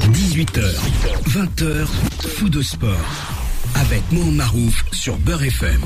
18h, 20h, Fou de sport. Avec Mohamed Marouf sur Beurre FM.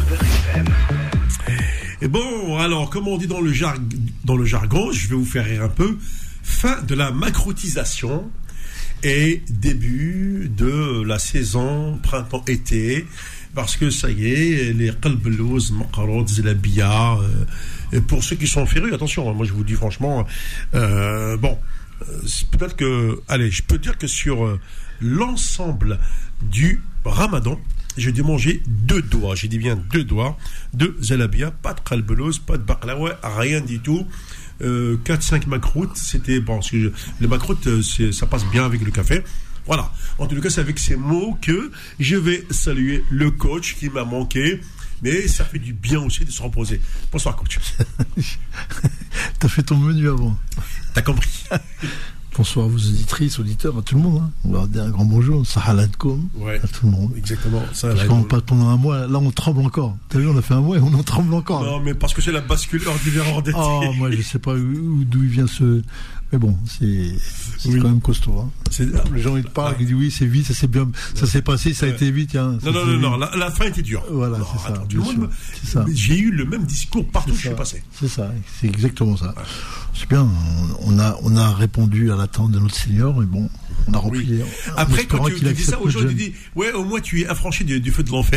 Et bon, alors, comme on dit dans le jargon, je vais vous faire rire un peu. Fin de la macrotisation et début de la saison printemps-été. Parce que ça y est, les qalbelouz, maqaroud, zilabia, pour ceux qui sont férus, attention, moi je vous dis franchement, peut-être que, allez, je peux dire que sur l'ensemble du Ramadan, j'ai dû manger 2 doigts, j'ai dit bien 2 doigts de zalabia, pas de qalbelouz, pas de baklawa, rien du tout. 4-5 macroutes, c'était bon, parce que les macroutes, ça passe bien avec le café. Voilà. En tout cas, c'est avec ces mots que je vais saluer le coach qui m'a manqué. Mais ça fait du bien aussi de se reposer. Bonsoir, coach. T'as fait ton menu avant. T'as compris. Bonsoir à vos auditrices, auditeurs, à tout le monde. Hein. On va dire un grand bonjour. Sahaladkoum. Ouais. À tout le monde. Exactement. Parce qu'on passe pendant un mois. Là, on tremble encore. T'as vu, on a fait un mois et on en tremble encore. Non, mais parce que c'est la bascule hors d'hiver hors d'été. Oh, moi, je sais pas d'où il vient ce. Mais bon, c'est quand même costaud. Hein. Les gens, ils te parlent, ils disent oui, c'est vite, ça s'est bien, ça s'est passé, ça a été vite. Hein, non, la fin était dure. Voilà, non, c'est ça. Tout le monde, j'ai eu le même discours partout où je suis passé. C'est ça, c'est exactement ça. Ouais. C'est bien, on a répondu à l'attente de notre Seigneur, et bon, on a rempli. Oui. Après, quand tu dis ça aux gens, tu dis, ouais, au moins tu es affranchi du feu de l'enfer.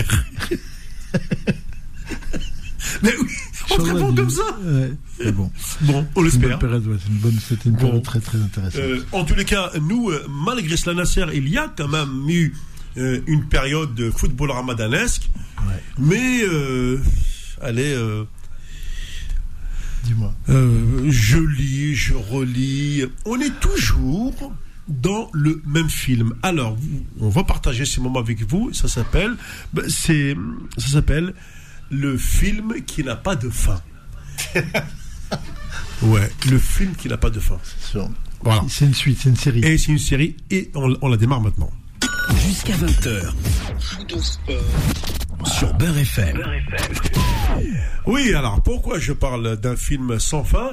Mais oui, on te répond comme ça. Ouais, bon, on l'espère. C'était une période très très intéressante. En tous les cas, nous, malgré cela, Nasser, il y a quand même eu une période de football ramadanesque. Ouais. Mais, dis-moi. Je lis, je relis. On est toujours dans le même film. Alors, on va partager ces moments avec vous. Ça s'appelle le film qui n'a pas de fin. Ouais, le film qui n'a pas de fin. C'est sûr. Voilà. C'est une suite, c'est une série. Et c'est une série et on la démarre maintenant. Jusqu'à 20h. Fou de sport. Sur Beurre FM. Oui, alors pourquoi je parle d'un film sans fin?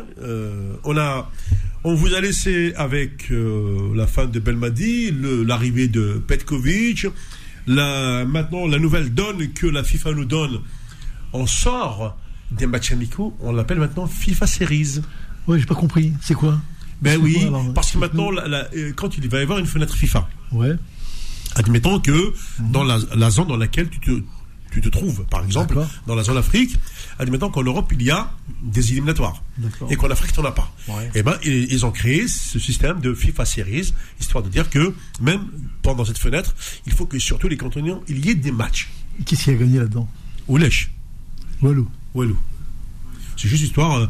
On vous a laissé avec la fin de Belmadi, l'arrivée de Petkovic. Maintenant, la nouvelle donne que la FIFA nous donne. On sort des matchs amicaux, on l'appelle maintenant FIFA Series. Ouais, j'ai pas compris. C'est quoi? Ben oui, quoi, alors, parce que maintenant, quand il va y avoir une fenêtre FIFA, ouais. Admettons que dans la zone dans laquelle tu te trouves, par exemple, dans la zone Afrique, admettons qu'en Europe, il y a des éliminatoires. D'accord. Et qu'en Afrique, tu n'en as pas. Ouais. Et ben, ils ont créé ce système de FIFA Series, histoire de dire que, même pendant cette fenêtre, il faut que sur tous les continents, il y ait des matchs. Qui a gagné là-dedans? Oulèche. Walou. C'est juste histoire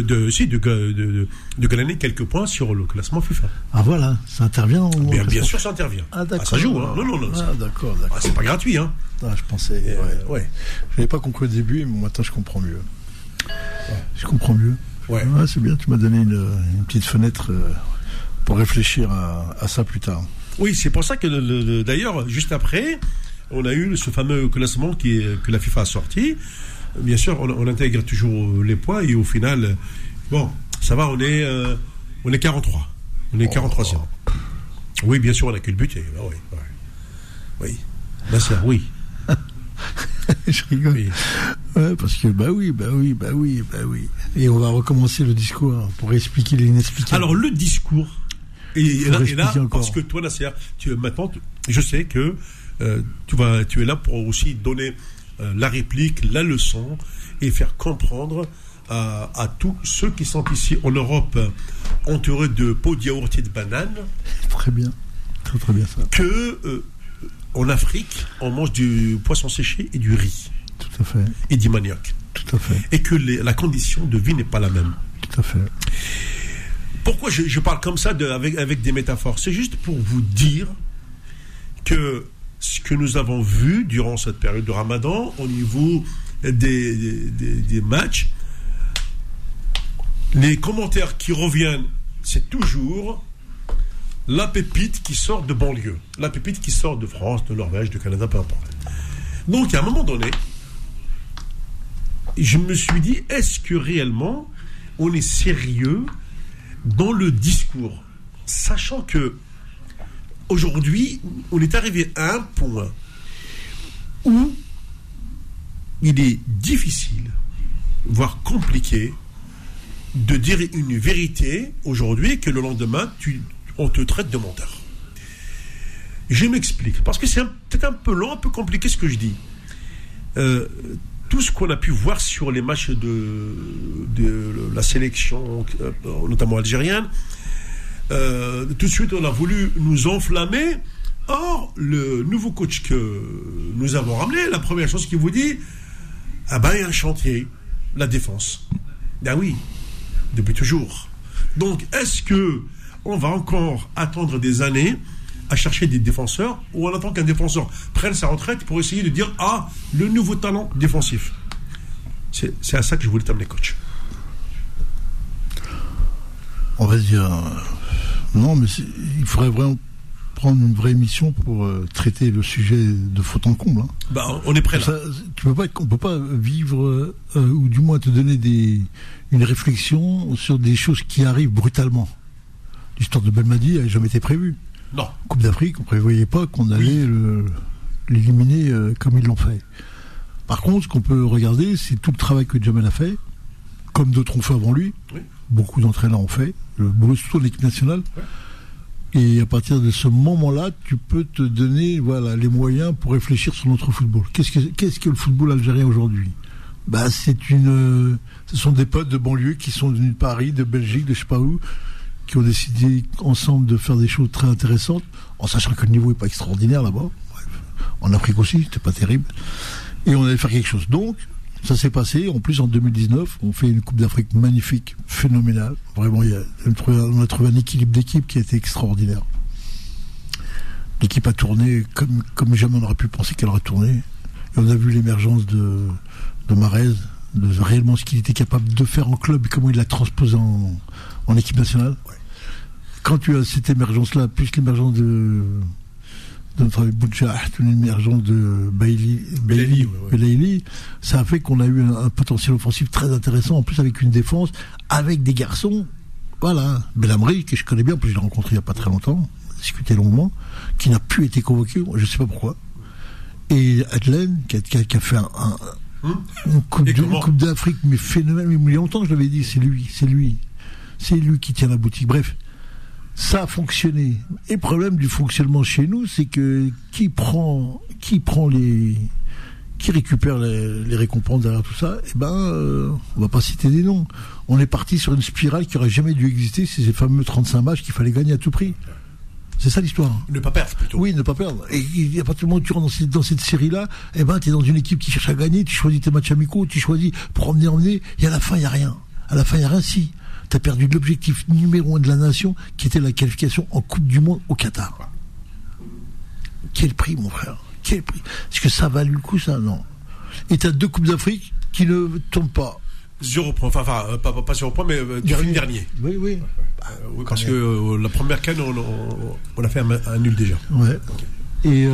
de gagner quelques points sur le classement FIFA. Ah voilà, ça intervient bien sûr, ça intervient. Ah d'accord. Ça joue, hein. Non. Ah d'accord. C'est pas gratuit, hein. Ah, je pensais. Ouais. Je n'avais pas compris au début, mais maintenant je comprends mieux. Ouais. Je comprends mieux. Ouais. C'est bien, tu m'as donné une petite fenêtre pour réfléchir à ça plus tard. Oui, c'est pour ça que d'ailleurs, juste après, on a eu ce fameux classement que la FIFA a sorti. Bien sûr, on intègre toujours les points et au final, bon, ça va, on est 43. On est 43e. Oui, bien sûr, on n'a que le but. Oui. Ben c'est oui. Je rigole. Oui. Ouais, parce que bah oui. Et on va recommencer le discours pour expliquer l'inexplicable. Alors le discours, et là parce que toi, Nasser, maintenant, je sais que tu es là pour aussi donner la réplique, la leçon, et faire comprendre à tous ceux qui sont ici en Europe entourés de pots de yaourt et de bananes. Très bien. Très bien ça. Que en Afrique, on mange du poisson séché et du riz. Tout à fait. Et du manioc. Tout à fait. Et que la condition de vie n'est pas la même. Tout à fait. Pourquoi je parle comme ça avec des métaphores? C'est juste pour vous dire que ce que nous avons vu durant cette période de Ramadan au niveau des matchs, les commentaires qui reviennent, c'est toujours la pépite qui sort de banlieue, la pépite qui sort de France, de Norvège, de Canada, peu importe. Donc à un moment donné, je me suis dit, est-ce que réellement on est sérieux dans le discours, sachant que aujourd'hui, on est arrivé à un point où il est difficile, voire compliqué, de dire une vérité aujourd'hui que le lendemain, on te traite de menteur. Je m'explique, parce que c'est peut-être un peu long, un peu compliqué ce que je dis. Tout ce qu'on a pu voir sur les matchs de la sélection, notamment algérienne, tout de suite on a voulu nous enflammer. Or, le nouveau coach que nous avons ramené, la première chose qu'il vous dit, il y a un chantier, la défense. Ben oui, depuis toujours. Donc, est-ce que on va encore attendre des années à chercher des défenseurs, ou on attend qu'un défenseur prenne sa retraite pour essayer de dire le nouveau talent défensif? C'est à ça que je voulais t'amener, coach. On va dire non, mais il faudrait vraiment prendre une vraie émission pour traiter le sujet de fond en comble. On est prêt là. Ça, on peut pas vivre ou du moins te donner une réflexion sur des choses qui arrivent brutalement. L'histoire de Belmadi n'avait jamais été prévue. Non. Coupe d'Afrique, on ne prévoyait pas qu'on allait l'éliminer comme ils l'ont fait. Par contre, ce qu'on peut regarder, c'est tout le travail que Djamel a fait, comme d'autres ont fait avant lui. Oui. Beaucoup d'entraîneurs ont fait, le boulot surtout de l'équipe nationale. Oui. Et à partir de ce moment-là, tu peux te donner les moyens pour réfléchir sur notre football. Qu'est-ce que le football algérien aujourd'hui? Ce sont des potes de banlieue qui sont venus de Paris, de Belgique, de je sais pas où, qui ont décidé ensemble de faire des choses très intéressantes, en sachant que le niveau n'est pas extraordinaire là-bas. Bref. En Afrique aussi, c'était pas terrible. Et on allait faire quelque chose. Donc, ça s'est passé. En plus, en 2019, on fait une Coupe d'Afrique magnifique, phénoménale. Vraiment, on a trouvé un équilibre d'équipe qui a été extraordinaire. L'équipe a tourné comme jamais on aurait pu penser qu'elle aurait tourné. Et on a vu l'émergence de Mahrez, de réellement ce qu'il était capable de faire en club et comment il l'a transposé en équipe nationale. Ouais. Quand tu as cette émergence-là, plus l'émergence de notre ami Boudjah, l'émergence de Belaïli, ça a fait qu'on a eu un potentiel offensif très intéressant, en plus avec une défense, avec des garçons, Belhamri, que je connais bien, en plus je l'ai rencontré il n'y a pas très longtemps, on a discuté longuement, qui n'a plus été convoqué, je ne sais pas pourquoi, et Adlen, qui a fait une coupe d'Afrique, mais phénoménal, mais il y a longtemps que je l'avais dit, c'est lui qui tient la boutique. Bref, ça a fonctionné. Et le problème du fonctionnement chez nous, c'est que qui récupère les récompenses derrière tout ça, on va pas citer des noms. On est parti sur une spirale qui aurait jamais dû exister, c'est ces fameux 35 matchs qu'il fallait gagner à tout prix. C'est ça l'histoire. Ne pas perdre plutôt. Oui, ne pas perdre. Et à partir du moment où tu rentres dans cette série-là, tu es dans une équipe qui cherche à gagner, tu choisis tes matchs amicaux, tu choisis pour emmener, et à la fin, il n'y a rien. À la fin, il n'y a rien si. Tu as perdu l'objectif numéro 1 de la nation, qui était la qualification en Coupe du Monde au Qatar. Quel prix, mon frère? Quel prix? Est-ce que ça a valu le coup, ça? Non. Et tu as 2 Coupes d'Afrique qui ne tombent pas. 0 point, pas 0 point, mais dernier. Oui. Oui, parce que la première canne, on a fait un nul déjà. Ouais. Okay. Et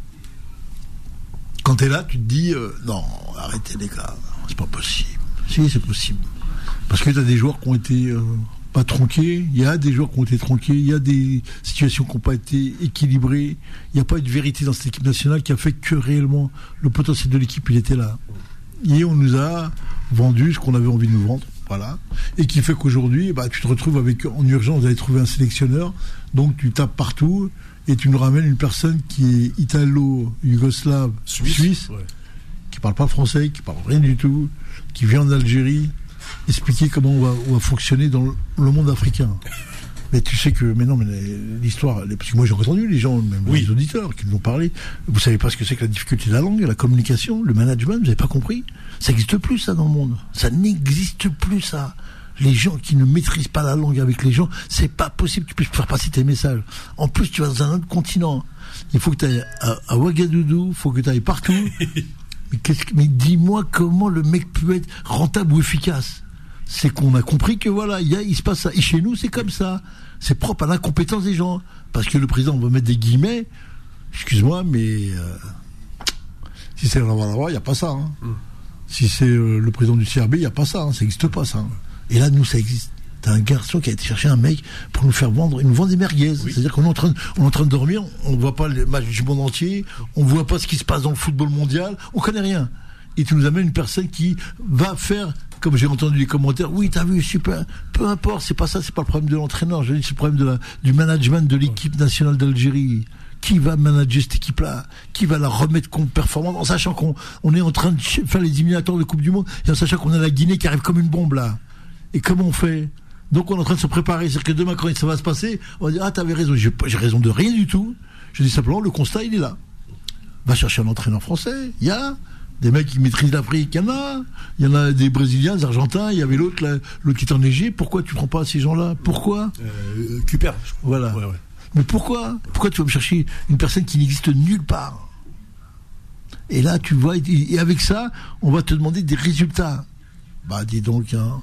quand tu es là, tu te dis non, arrêtez les gars, c'est pas possible. Si, c'est possible. Parce que tu as des joueurs qui ont été pas tronqués, il y a des joueurs qui ont été tronqués, il y a des situations qui n'ont pas été équilibrées, il n'y a pas eu de vérité dans cette équipe nationale qui a fait que réellement le potentiel de l'équipe, il était là. Et on nous a vendu ce qu'on avait envie de nous vendre, voilà. Et qui fait qu'aujourd'hui, tu te retrouves en urgence d'aller trouver un sélectionneur, donc tu tapes partout et tu nous ramènes une personne qui est italo-yougoslave, suisse, qui parle pas français, qui parle rien du tout, qui vient d'Algérie, expliquer comment on va fonctionner dans le monde africain. Mais tu sais que, mais l'histoire, parce que moi j'ai entendu les gens, même les auditeurs qui nous ont parlé, vous savez pas ce que c'est que la difficulté de la langue, la communication, le management, vous avez pas compris? Ça n'existe plus ça dans le monde. Ça n'existe plus ça. Les gens qui ne maîtrisent pas la langue avec les gens, c'est pas possible que tu puisses faire passer tes messages. En plus, tu vas dans un autre continent. Il faut que tu ailles à Ouagadougou, il faut que tu ailles partout. Mais dis-moi comment le mec peut être rentable ou efficace. C'est qu'on a compris que il se passe ça. Et chez nous, c'est comme ça. C'est propre à l'incompétence des gens. Parce que le président va mettre des guillemets. Excuse-moi, mais si c'est il n'y a pas ça. Si c'est le président du CRB, il n'y a pas ça. Ça n'existe pas, ça. Et là, nous, ça existe. T'as un garçon qui a été chercher un mec pour nous faire vendre, il nous vend des merguez. Oui. C'est-à-dire qu'on est en train de dormir, on ne voit pas les matchs du monde entier, on ne voit pas ce qui se passe dans le football mondial, on connaît rien. Et tu nous amènes une personne qui va faire, comme j'ai entendu les commentaires, oui, t'as vu, super, peu importe, c'est pas ça, c'est pas le problème de l'entraîneur, je dis c'est le problème du management de l'équipe nationale d'Algérie. Qui va manager cette équipe-là? Qui va la remettre performante en sachant qu'on est en train de faire les éliminatoires de Coupe du Monde et en sachant qu'on a la Guinée qui arrive comme une bombe là. Et comment on fait? Donc on est en train de se préparer. C'est-à-dire que demain, quand ça va se passer, on va dire ah t'avais raison. J'ai raison de rien du tout. Je dis simplement le constat il est là. Va chercher un entraîneur français. Il y a des mecs qui maîtrisent l'Afrique. Il y en a des Brésiliens, des Argentins. Il y avait l'autre qui est en Égypte. Pourquoi tu prends pas ces gens-là? Pourquoi? Cooper. Voilà. Ouais. Mais pourquoi tu vas me chercher une personne qui n'existe nulle part? Et là, tu vois, et avec ça, on va te demander des résultats. Bah, dis donc, hein,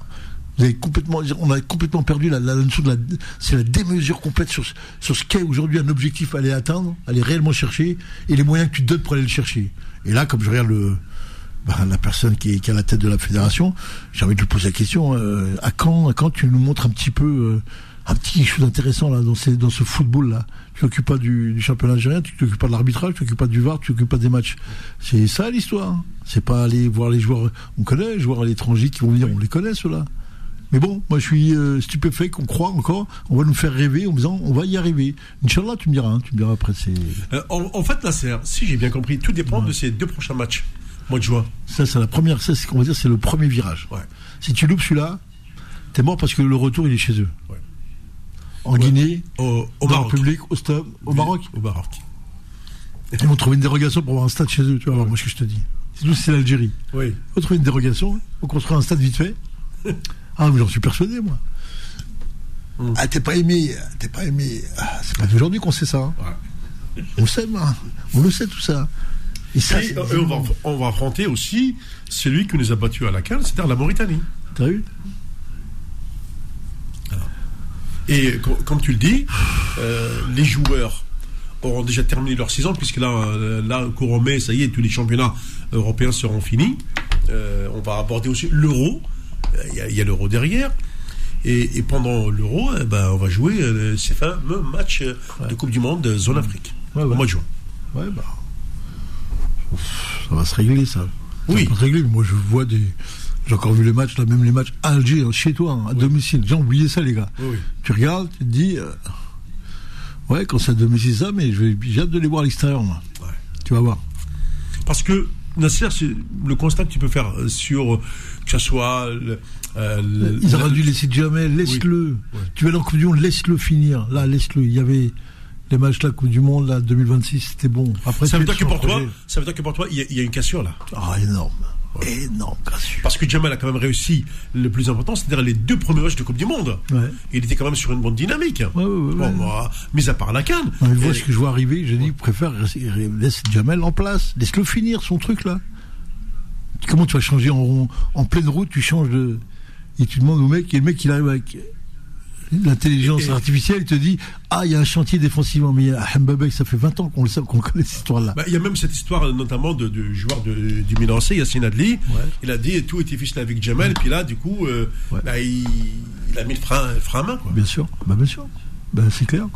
on a complètement perdu la notion c'est la démesure complète sur ce qu'est aujourd'hui un objectif à aller atteindre, à aller réellement chercher, et les moyens que tu te donnes pour aller le chercher. Et là, comme je regarde la personne qui est à la tête de la fédération, j'ai envie de lui poser la question, à quand tu nous montres un petit peu, un petit chose intéressant là dans ce football là. Tu t'occupes pas du championnat algérien, tu t'occupes pas de l'arbitrage, tu t'occupes pas du VAR, tu t'occupes pas des matchs. C'est ça l'histoire. C'est pas aller voir les joueurs. On connaît les joueurs à l'étranger qui vont venir, on les connaît ceux-là. Mais bon, moi je suis stupéfait qu'on croit encore, on va nous faire rêver en disant on va y arriver. Inch'Allah, tu me diras après. En fait, Nasser, si j'ai bien compris, tout dépend de ces 2 prochains matchs, mois de juin. Ça, c'est la première. Ça, c'est qu'on va dire, c'est le premier virage. Ouais. Si tu loupes celui-là, t'es mort parce que le retour il est chez eux. Ouais. En Guinée, au Maroc. République, au stade, au Maroc. Au Maroc. Ils vont trouver une dérogation pour avoir un stade chez eux, tu vois, moi ce que je te dis. C'est l'Algérie. Oui. Il faut trouver une dérogation, il faut construire un stade vite fait. Ah, mais j'en suis persuadé, moi. Ah, t'es pas aimé. Ah, c'est pas d'aujourd'hui qu'on sait ça. Hein. Ouais. On le sait, moi. On le sait, tout ça. Et ça, on va affronter aussi celui qui nous a battus à la CAN, c'est-à-dire la Mauritanie. T'as vu? Et comme tu le dis, les joueurs auront déjà terminé leur saison, puisque là courant mai, ça y est, tous les championnats européens seront finis. On va aborder aussi l'Euro. Il y a l'Euro derrière. Et pendant l'Euro, on va jouer ces fameux matchs de Coupe du Monde zone Afrique au mois de juin. Ouais, ça va se régler, ça. Oui. Ça va se régler. Moi, je vois j'ai encore vu les matchs, là, même les matchs à Alger, chez toi, à domicile. J'ai oublié ça, les gars. Oui. Tu regardes, tu te dis, quand c'est à domicile, ça, mais j'ai hâte de les voir à l'extérieur, moi. Ouais. Tu vas voir. Parce que, Nasser, c'est le constat que tu peux faire sur, que ce soit... ils auraient dû laisser Jamel, laisse-le. Oui. Tu vas aller en Coupe du Monde, laisse-le finir. Là, laisse-le. Il y avait les matchs là, Coupe du Monde, là, 2026, c'était bon. Après, ça veut dire que pour toi, il y a une cassure, là. Ah, énorme. Énorme cassure. Parce que Jamel a quand même réussi le plus important, c'est-à-dire les 2 premiers matchs de Coupe du Monde. Ouais. Il était quand même sur une bonne dynamique. Ouais. Mis à part la CAN. Moi, ce que je vois arriver, je dis, laisse Jamel en place, laisse-le finir son truc là. Comment tu vas changer en pleine route, tu changes de. Et tu demandes au mec, et le mec il arrive avec l'intelligence artificielle, il te dit il y a un chantier défensivement, mais à Mbabek, ça fait 20 ans qu'on le sait, qu'on connaît cette histoire-là. Il y a même cette histoire notamment de joueur du Milan AC, Yassine Adli. Ouais. Il a dit tout était ficelé avec Jamel, puis là du coup il a mis le frein à main, quoi. Bien sûr, bien sûr. C'est clair.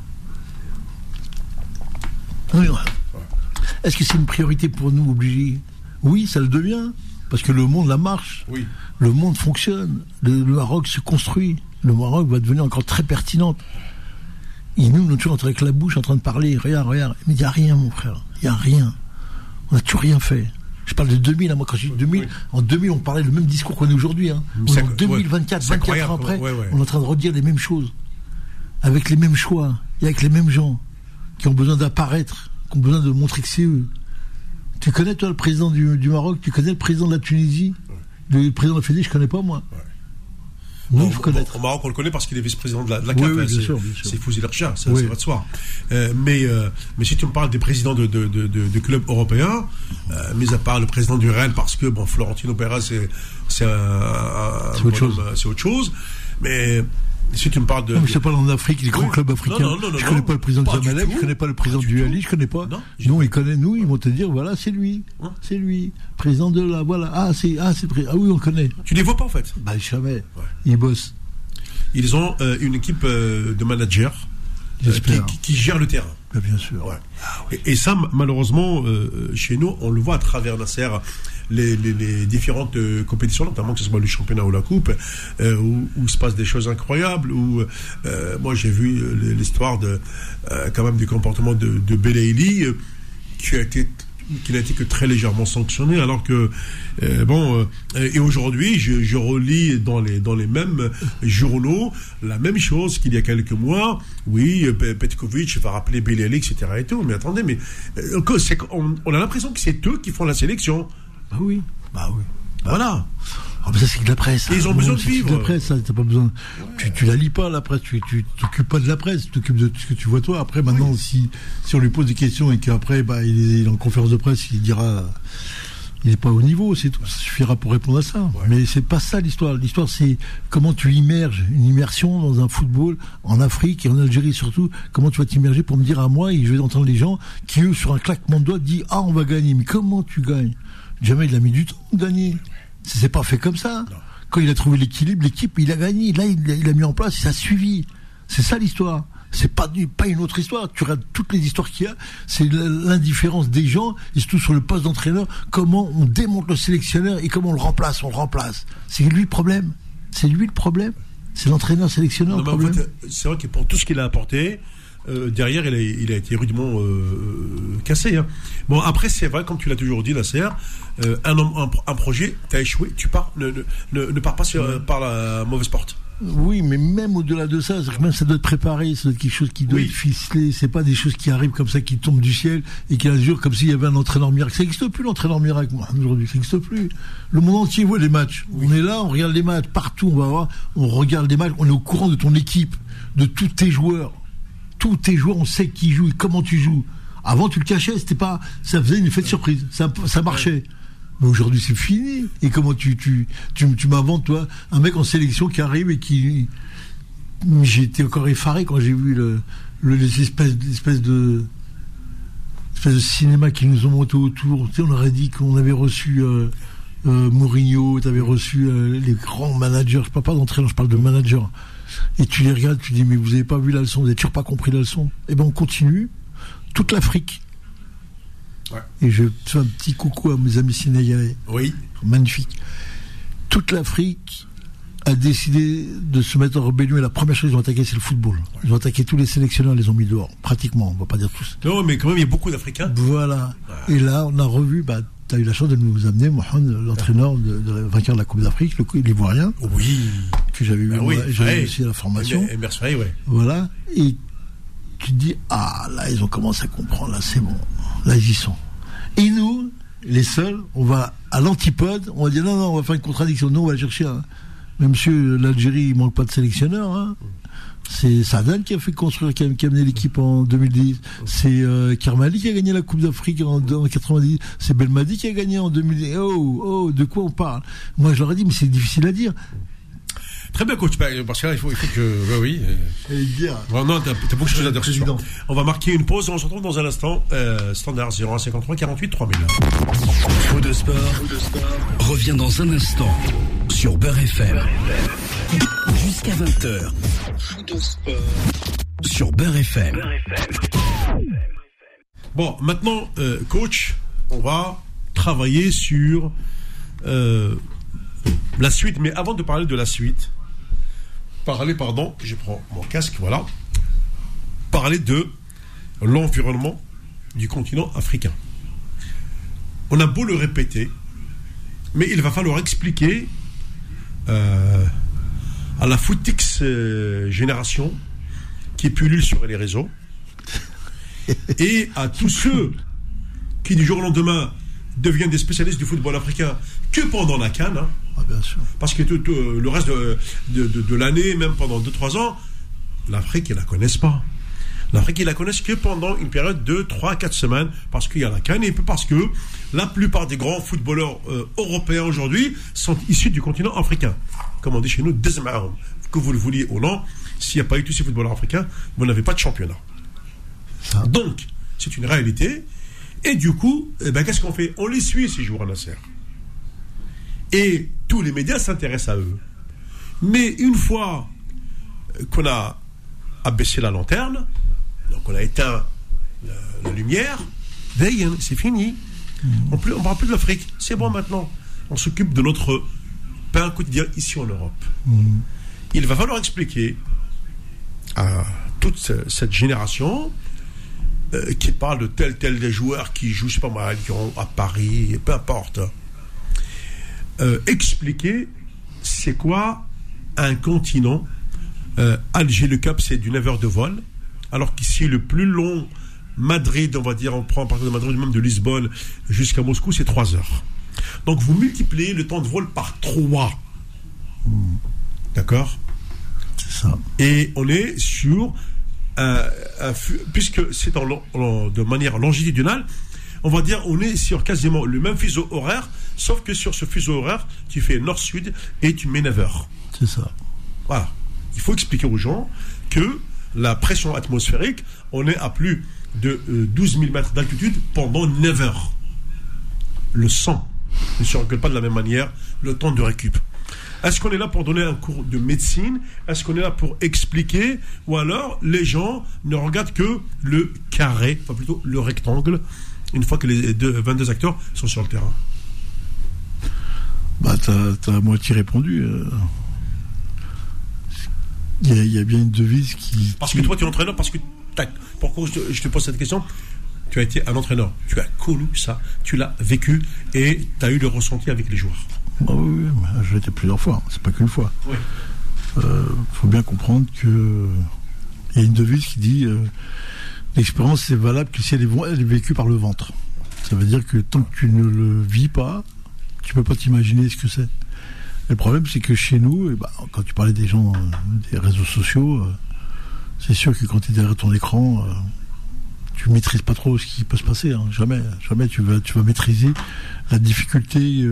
Oui, ouais. Est-ce que c'est une priorité pour nous obligés? Oui, ça le devient, parce que le monde la marche. Oui. Le monde fonctionne, le Maroc se construit. Le Maroc va devenir encore très pertinente. Et nous sommes toujours avec la bouche en train de parler. Regarde. Mais il n'y a rien, mon frère. Il n'y a rien. On n'a toujours rien fait. Je parle de 2000. Moi, quand je dis 2000, en 2000, on parlait le même discours qu'on est aujourd'hui. Hein. On est en 2024, 24 ans après, on est en train de redire les mêmes choses. Avec les mêmes choix. Et avec les mêmes gens qui ont besoin d'apparaître, qui ont besoin de montrer que c'est eux. Tu connais, toi, le président du Maroc? Tu connais le président de la Tunisie? Le président de la Fédé, je ne connais pas, moi. Non, il faut connaître. Au Maroc, on le connaît parce qu'il est vice-président de la CAF. Oui, bien sûr. C'est Fouzi Lercha, ça va de soi. Mais si tu me parles des présidents de clubs européens, mis à part le président du Rennes, parce que Florentino Pérez, c'est autre chose. Mais si tu me parles de. Non, mais je te parle en Afrique, les grands clubs africains. Non, je ne connais pas le président du Zamalek, je ne connais pas le président du Ali, je ne connais pas. Non, ils vont te dire, voilà, c'est lui. C'est lui. Président de la. Voilà. Ah oui, on le connaît. Tu les vois pas, en fait? Jamais. Ouais. Il bosse. ils ont une équipe de managers qui gère le terrain. Bien sûr. Ouais. Et ça, malheureusement, chez nous, on le voit à travers Nasser, les différentes compétitions, notamment que ce soit le championnat ou la coupe, où se passent des choses incroyables, où moi j'ai vu l'histoire quand même du comportement de Belaïli, qui n'a été que très légèrement sanctionné, alors que et aujourd'hui je relis dans les mêmes journaux la même chose qu'il y a quelques mois. Oui, Petkovic va rappeler Belaïli, etc. et tout. Mais attendez, on a l'impression que c'est eux qui font la sélection. Bah oui. Voilà. Ah, mais ça, c'est de la presse. Ils ont besoin de vivre. C'est de la presse, ça, t'as pas besoin. Tu la lis pas, la presse. Tu t'occupes pas de la presse. Tu t'occupes de ce que tu vois toi. Après, maintenant, si on lui pose des questions et qu'après, il est en conférence de presse, il dira, il est pas au niveau, c'est tout. Ça suffira pour répondre à ça. Ouais. Mais c'est pas ça l'histoire. L'histoire, c'est comment tu immerges une immersion dans un football en Afrique et en Algérie surtout. Comment tu vas t'immerger pour me dire à moi, et je vais entendre les gens qui, eux, sur un claquement de doigts, disent, on va gagner. Mais comment tu gagnes? Jamais il a mis du temps pour gagner. C'est pas fait comme ça. Non. Quand il a trouvé l'équilibre, l'équipe, il a gagné. Là, il a mis en place et ça a suivi. C'est ça l'histoire. C'est pas une autre histoire. Tu regardes toutes les histoires qu'il y a. C'est l'indifférence des gens, et surtout sur le poste d'entraîneur. Comment on démonte le sélectionneur et comment on le remplace. C'est lui le problème. C'est l'entraîneur sélectionneur le problème. En fait, c'est vrai que pour tout ce qu'il a apporté, derrière, il a été rudement cassé. Hein. Bon, après, c'est vrai, comme tu l'as toujours dit, Nasser, un projet, t'as échoué, tu pars, ne pars pas par la mauvaise porte. Oui, mais même au-delà de ça, même ça doit être préparé, ça doit être quelque chose qui doit être ficelé. C'est pas des choses qui arrivent comme ça, qui tombent du ciel et qui assurent comme s'il y avait un entraîneur miracle. Ça n'existe plus, l'entraîneur miracle, moi, aujourd'hui. Ça n'existe plus. Le monde entier voit les matchs. Oui. On est là, on regarde les matchs partout. On regarde les matchs. On est au courant de ton équipe, de tous tes joueurs. Tous tes joueurs, on sait qui joue et comment tu joues. Avant, tu le cachais, ça faisait une effet de surprise. Ça marchait. Mais aujourd'hui, c'est fini. Et comment tu m'inventes, toi, un mec en sélection qui arrive et qui... J'ai été encore effaré quand j'ai vu l'espèce de cinéma qu'ils nous ont monté autour. Tu sais, on aurait dit qu'on avait reçu Mourinho, t'avais reçu les grands managers. Je parle pas d'entraîneur, je parle de managers. Et tu les regardes, tu dis, mais vous n'avez pas vu la leçon, vous n'avez toujours pas compris la leçon. Eh bien, on continue. Toute l'Afrique. Ouais. Et je fais un petit coucou à mes amis sénégalais. Oui. Magnifique. Toute l'Afrique a décidé de se mettre en rébellion et la première chose qu'ils ont attaqué, c'est le football. Ils ont attaqué tous les sélectionneurs, les ont mis dehors. Pratiquement, on ne va pas dire tous. Non, mais quand même, il y a beaucoup d'Africains. Voilà. Ouais. Et là, on a revu, tu as eu la chance de nous amener, Mohamed, l'entraîneur de vainqueur de la Coupe d'Afrique, l'Ivoirien. Oui. Que j'avais eu, j'avais aussi à la formation. Merci, ouais. Voilà. Et tu te dis, là, ils ont commencé à comprendre, là, c'est bon. Là, ils y sont. Et nous, les seuls, on va à l'antipode, on va dire, non, on va faire une contradiction. Nous, on va chercher mais monsieur, l'Algérie, il manque pas de sélectionneur, hein. C'est Sadan qui a fait construire, qui a amené l'équipe en 2010. C'est Kermali qui a gagné la Coupe d'Afrique en 90. C'est Belmadi qui a gagné en 2010. De quoi on parle? Moi, je leur ai dit, mais c'est difficile à dire. Très bien, coach. Parce que là, il faut que. Oui. Non, t'as beaucoup de choses à dire. On va marquer une pause. On se retrouve dans un instant. Standard 0153 48 3000. Fou de sport revient dans un instant sur Beurre FM. Jusqu'à 20h. Fou de sport sur Beurre FM. Bon, maintenant, coach, on va travailler sur la suite. Mais avant de parler de la suite, je prends mon casque, voilà. Parler de l'environnement du continent africain. On a beau le répéter, mais il va falloir expliquer à la footix génération qui pullule sur les réseaux et à tous ceux qui du jour au lendemain deviennent des spécialistes du football africain que pendant la CAN, hein. Bien sûr. Parce que tout le reste de l'année, même pendant 2-3 ans, l'Afrique, ils ne la connaissent pas. L'Afrique, ils la connaissent que pendant une période de 3-4 semaines, parce qu'il y a la CAN et parce que la plupart des grands footballeurs européens aujourd'hui sont issus du continent africain. Comme on dit chez nous, que vous le vouliez ou non, s'il n'y a pas eu tous ces footballeurs africains, vous n'avez pas de championnat. Ça. Donc, c'est une réalité. Et du coup, qu'est-ce qu'on fait? On les suit, ces joueurs à Nasser. Et tous les médias s'intéressent à eux. Mais une fois qu'on a abaissé la lanterne, donc on a éteint la lumière, c'est fini. On ne parle plus de l'Afrique, c'est bon maintenant. On s'occupe de notre pain quotidien ici en Europe. Il va falloir expliquer à toute cette génération qui parle de tel des joueurs qui jouent, je sais pas moi, à Lyon, à Paris, peu importe. Expliquer c'est quoi un continent. Alger, le Cap, c'est du 9 heures de vol, alors qu'ici, le plus long, Madrid, on va dire, on prend à partir de Madrid, même de Lisbonne jusqu'à Moscou, c'est 3 heures. Donc vous multipliez le temps de vol par 3. D'accord ? C'est ça. Et on est sur puisque c'est de manière longitudinale, on va dire on est sur quasiment le même fuseau horaire, sauf que sur ce fuseau horaire, tu fais nord-sud et tu mets 9 heures. C'est ça. Voilà. Il faut expliquer aux gens que la pression atmosphérique, on est à plus de 12 000 mètres d'altitude pendant 9 heures. Le sang ne se recule pas de la même manière, le temps de récup. Est-ce qu'on est là pour donner un cours de médecine? Est-ce qu'on est là pour expliquer? Ou alors, les gens ne regardent que le carré, enfin plutôt le rectangle, une fois que les 22 acteurs sont sur le terrain? Bah, t'as à moitié répondu. Il y a bien une devise qui... Parce que toi, tu es entraîneur, parce que... Pourquoi je te pose cette question? Tu as été un entraîneur, tu as connu ça, tu l'as vécu et tu as eu le ressenti avec les joueurs. Ah oui, je l'ai été plusieurs fois, c'est pas qu'une fois. Oui. Faut bien comprendre que il y a une devise qui dit l'expérience c'est valable que si elle est vécue par le ventre. Ça veut dire que tant que tu ne le vis pas, tu peux pas t'imaginer ce que c'est. Et le problème c'est que chez nous, quand tu parlais des gens des réseaux sociaux, c'est sûr que quand tu es derrière ton écran, tu maîtrises pas trop ce qui peut se passer. Hein. Jamais tu vas maîtriser la difficulté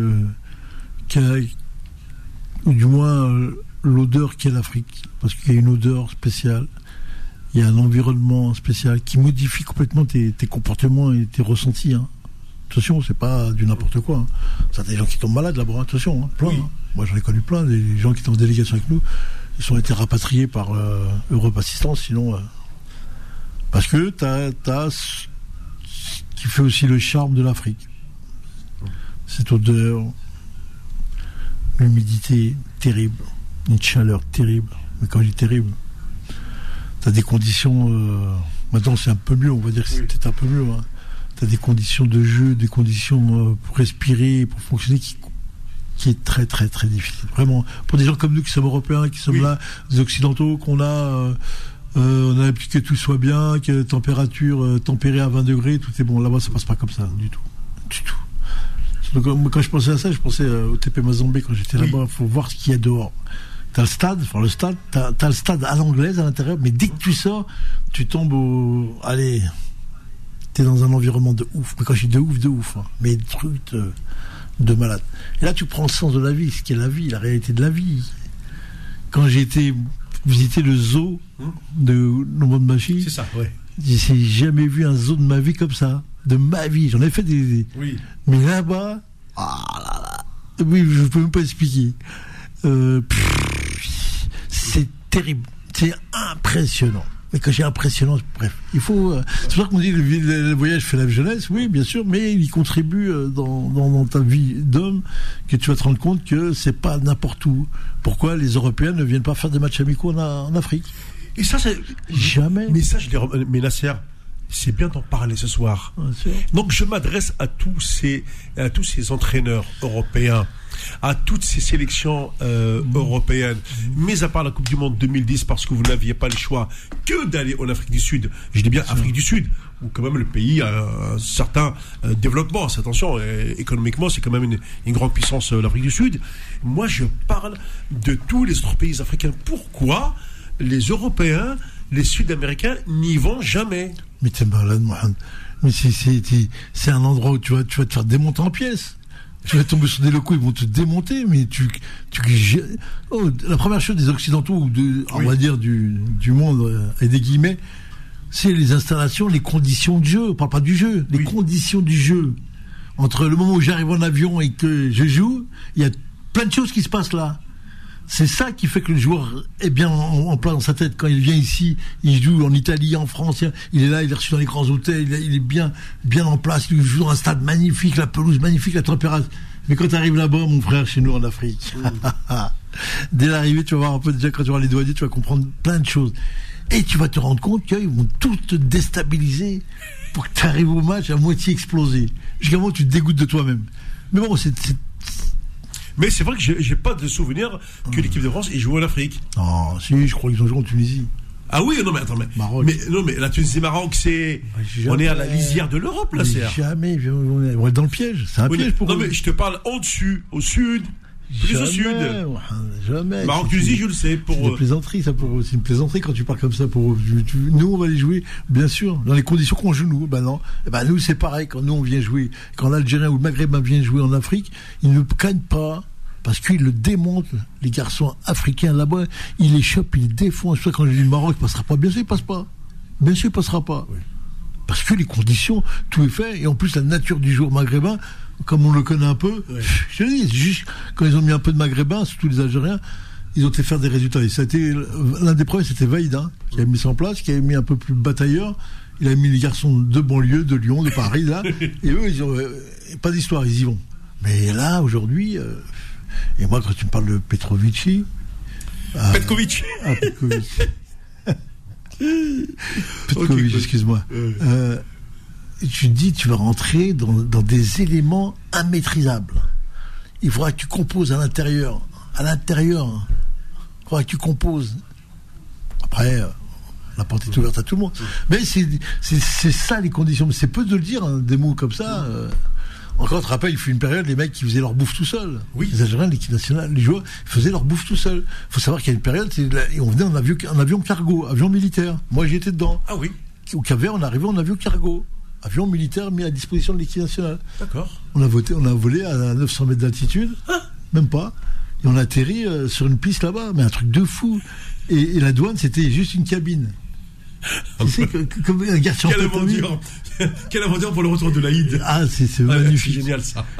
ou du moins l'odeur qu'est l'Afrique, parce qu'il y a une odeur spéciale, il y a un environnement spécial qui modifie complètement tes comportements et tes ressentis. Hein. Attention, c'est pas du n'importe quoi. Hein. Ça, des gens qui tombent malades là-bas, attention, hein, plein. Oui. Hein. Moi, j'en ai connu plein, des gens qui étaient en délégation avec nous, ils ont été rapatriés par Europe Assistance, sinon... parce que t'as ce qui fait aussi le charme de l'Afrique. Cette odeur, l'humidité terrible, une chaleur terrible. Mais quand je dis terrible, t'as des conditions... maintenant c'est un peu mieux, on va dire que c'est peut-être un peu mieux. Hein. T'as des conditions de jeu, des conditions pour respirer, pour fonctionner qui est très très très difficile. Vraiment, pour des gens comme nous qui sommes européens, qui sommes là, des occidentaux, qu'on a... on a l'habitude que tout soit bien, que température tempérée à 20 degrés, tout est bon. Là-bas, ça passe pas comme ça, du tout. Du tout. Donc, quand je pensais à ça, je pensais au TP Mazembe quand j'étais là-bas. Il faut voir ce qu'il y a dehors. T'as le stade, t'as le stade à l'anglaise à l'intérieur, mais dès que tu sors, tu tombes au... Allez, t'es dans un environnement de ouf. Mais quand je dis de ouf, hein, mais truc de malade. Et là, tu prends le sens de la vie, ce qu'est la vie, la réalité de la vie. Quand j'ai été visiter le zoo de Lomond-Machi. C'est ça, ouais. J'ai jamais vu un zoo de ma vie comme ça. De ma vie. J'en ai fait des... Oui. Mais là-bas... Oui, je peux même pas expliquer. C'est terrible. C'est impressionnant. Mais quand j'ai impressionnant, bref, il faut... c'est pour ça qu'on dit le voyage fait la jeunesse, oui, bien sûr, mais il contribue dans ta vie d'homme, que tu vas te rendre compte que c'est pas n'importe où. Pourquoi les Européens ne viennent pas faire des matchs amicaux en Afrique? Et ça, c'est... Jamais. Mais ça, mais Nasser, c'est bien d'en parler ce soir. Donc je m'adresse à tous ces entraîneurs européens, à toutes ces sélections européennes, mis à part la Coupe du Monde 2010, parce que vous n'aviez pas le choix que d'aller en Afrique du Sud. Je dis bien Afrique du Sud, où quand même le pays a un certain développement. Attention, économiquement, c'est quand même une grande puissance, l'Afrique du Sud. Moi, je parle de tous les autres pays africains. Pourquoi les Européens, les Sud-Américains n'y vont jamais? Mais t'es malade, Mohamed. Mais c'est un endroit où tu vas te faire démonter en pièces. Tu vas tomber sur des locaux, ils vont te démonter, mais la première chose des Occidentaux, ou on va dire du monde, et des guillemets, c'est les installations, les conditions de jeu. On parle pas du jeu, les conditions du jeu. Entre le moment où j'arrive en avion et que je joue, il y a plein de choses qui se passent là. C'est ça qui fait que le joueur est bien en place dans sa tête. Quand il vient ici, il joue en Italie, en France, il est là, il est reçu dans les grands hôtels, il est bien en place, il joue dans un stade magnifique, la pelouse magnifique, la température. Mais quand tu arrives là-bas, mon frère, chez nous en Afrique, dès l'arrivée, tu vas voir un peu déjà, quand tu vas les douaniers, tu vas comprendre plein de choses. Et tu vas te rendre compte qu'ils vont tout te déstabiliser pour que tu arrives au match à moitié explosé. Jusqu'à un moment où tu te dégoûtes de toi-même. Mais bon, Mais c'est vrai que j'ai pas de souvenir que l'équipe de France ait joué en Afrique. Non, si, je crois qu'ils ont joué en Tunisie. Ah oui, non mais attends, Maroc. mais la Tunisie-Maroc, c'est... On est à la lisière de l'Europe, là, c'est... Jamais, on est dans le piège. C'est un piège pour eux. Non mais je te parle au-sud, plus au sud. Jamais. Maroc-Tunisie, je le sais. C'est une plaisanterie, ça, pour eux. C'est une plaisanterie quand tu parles comme ça pour eux. Nous, on va les jouer, bien sûr, dans les conditions qu'on joue, nous. Ben non. Nous, c'est pareil. Quand nous, on vient jouer, quand l'Algérien ou le Maghrébin vient jouer en Afrique, ils ne gagnent pas. Parce qu'ils le démontent, les garçons africains là-bas, ils les chopent, ils les défoncent. Quand je dis le Maroc, il passera pas. Bien sûr, il passe pas. Bien sûr, il passera pas. Oui. Parce que les conditions, tout est fait. Et en plus, la nature du joueur maghrébin, comme on le connaît un peu, oui. Je te dis, juste quand ils ont mis un peu de maghrébins, surtout les Algériens, ils ont fait faire des résultats. Et ça a été, l'un des premiers, c'était Vaïda, qui avait mis ça en place, qui avait mis un peu plus batailleur. Il a mis les garçons de banlieue, de Lyon, de Paris, là. Et eux, ils ont pas d'histoire, ils y vont. Mais là, aujourd'hui... Et moi, quand tu me parles de Petkovic. Petkovic, okay, excuse-moi. Tu dis, tu vas rentrer dans des éléments immaîtrisables. Il faudra que tu composes à l'intérieur. Il faudra que tu composes. Après, la porte est ouverte à tout le monde. Mais c'est ça les conditions. Mais c'est peu de le dire, hein, des mots comme ça. Encore, tu te rappelles, il fut une période, les mecs qui faisaient leur bouffe tout seuls. Oui. Les Algériens, l'équipe nationale, les joueurs, ils faisaient leur bouffe tout seuls. Il faut savoir qu'il y a une période, on venait en avion cargo, avion militaire. Moi, j'y étais dedans. Ah oui. Au Cap-Vert, on arrivait en avion cargo. Avion militaire mis à disposition de l'équipe nationale. D'accord. On a volé à 900 mètres d'altitude. Même pas. Et on a atterri sur une piste là-bas. Mais un truc de fou. Et la douane, c'était juste une cabine. Tu sais, comme un garçon. Quelle aventure pour le retour de l'Aïd. Ah, c'est magnifique. C'est génial, ça.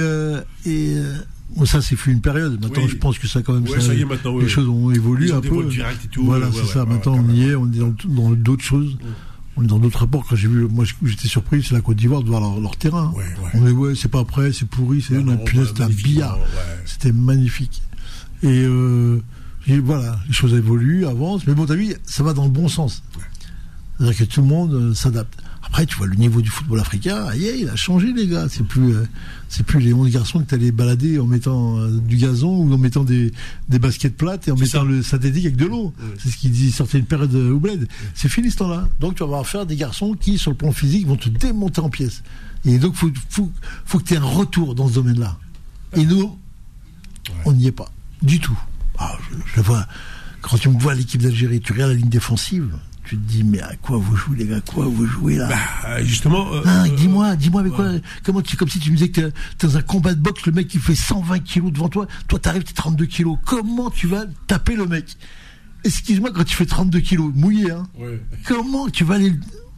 Bon, ça, c'est fait une période. Maintenant, oui. Je pense que ça, quand même, ça y est, maintenant, les choses ont évolué un peu. Direct et tout. Voilà, c'est ça. Maintenant, on y est, on est dans d'autres choses. On est dans d'autres rapports. Quand j'ai vu, moi, j'étais surpris, c'est la Côte d'Ivoire de voir leur terrain. On est, c'est pas prêt, c'est pourri, c'est punaise, c'était un billard. C'était magnifique. Et voilà, les choses évoluent, avancent. Mais bon, t'as vu, ça va dans le bon sens. C'est-à-dire que tout le monde s'adapte. Après, tu vois, le niveau du football africain, il a changé, les gars. C'est plus les 11 garçons que t'allais balader en mettant du gazon ou en mettant des baskets plates et en mettant le synthétique avec de l'eau. C'est ce qu'ils sortaient une période au bled. C'est fini ce temps-là. Donc, tu vas avoir affaire à des garçons qui, sur le plan physique, vont te démonter en pièces. Et donc, faut que tu aies un retour dans ce domaine-là. Et nous, on n'y est pas. Du tout. Je vois. Quand tu me vois à l'équipe d'Algérie, tu regardes la ligne défensive. Tu te dis, mais à quoi vous jouez, les gars? Quoi vous jouez là? Justement. Dis-moi avec quoi? Comme si tu me disais que t'es dans un combat de boxe, le mec qui fait 120 kilos devant toi, t'arrives, t'es 32 kilos. Comment tu vas taper le mec? Excuse-moi, quand tu fais 32 kilos, mouillé, hein? Ouais. Comment tu vas aller.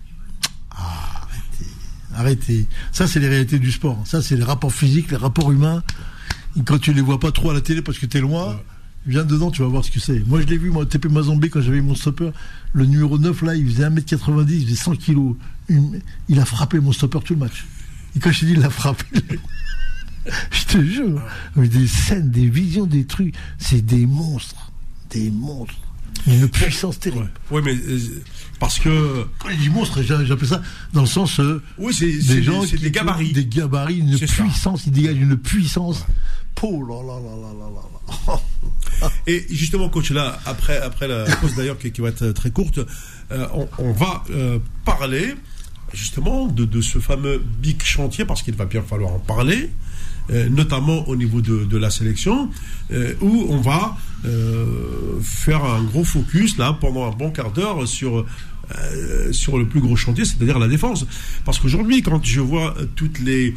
Arrêtez. Ça, c'est les réalités du sport. Ça, c'est les rapports physiques, les rapports humains. Quand tu les vois pas trop à la télé parce que t'es loin. Viens dedans, tu vas voir ce que c'est. Moi, je l'ai vu, moi, TP Mazambé, quand j'avais mon stopper, le numéro 9, là, il faisait 1m90, il faisait 100 kilos. Il a frappé mon stopper tout le match. Et quand je te dis, il l'a frappé, je te jure, des scènes, des visions, des trucs, c'est des monstres. Des monstres. Une puissance terrible. Ouais, mais parce que. Quand je dis monstre, j'appelle ça dans le sens. Oui, c'est gens c'est des gabarits. Des gabarits, une puissance, ils dégagent une puissance. Oh là là là là là. Et justement, coach, là, après la pause d'ailleurs qui va être très courte, on va parler justement de ce fameux big chantier, parce qu'il va bien falloir en parler, notamment au niveau de la sélection, où on va faire un gros focus là pendant un bon quart d'heure sur le plus gros chantier, c'est-à-dire la défense. Parce qu'aujourd'hui, quand je vois tous les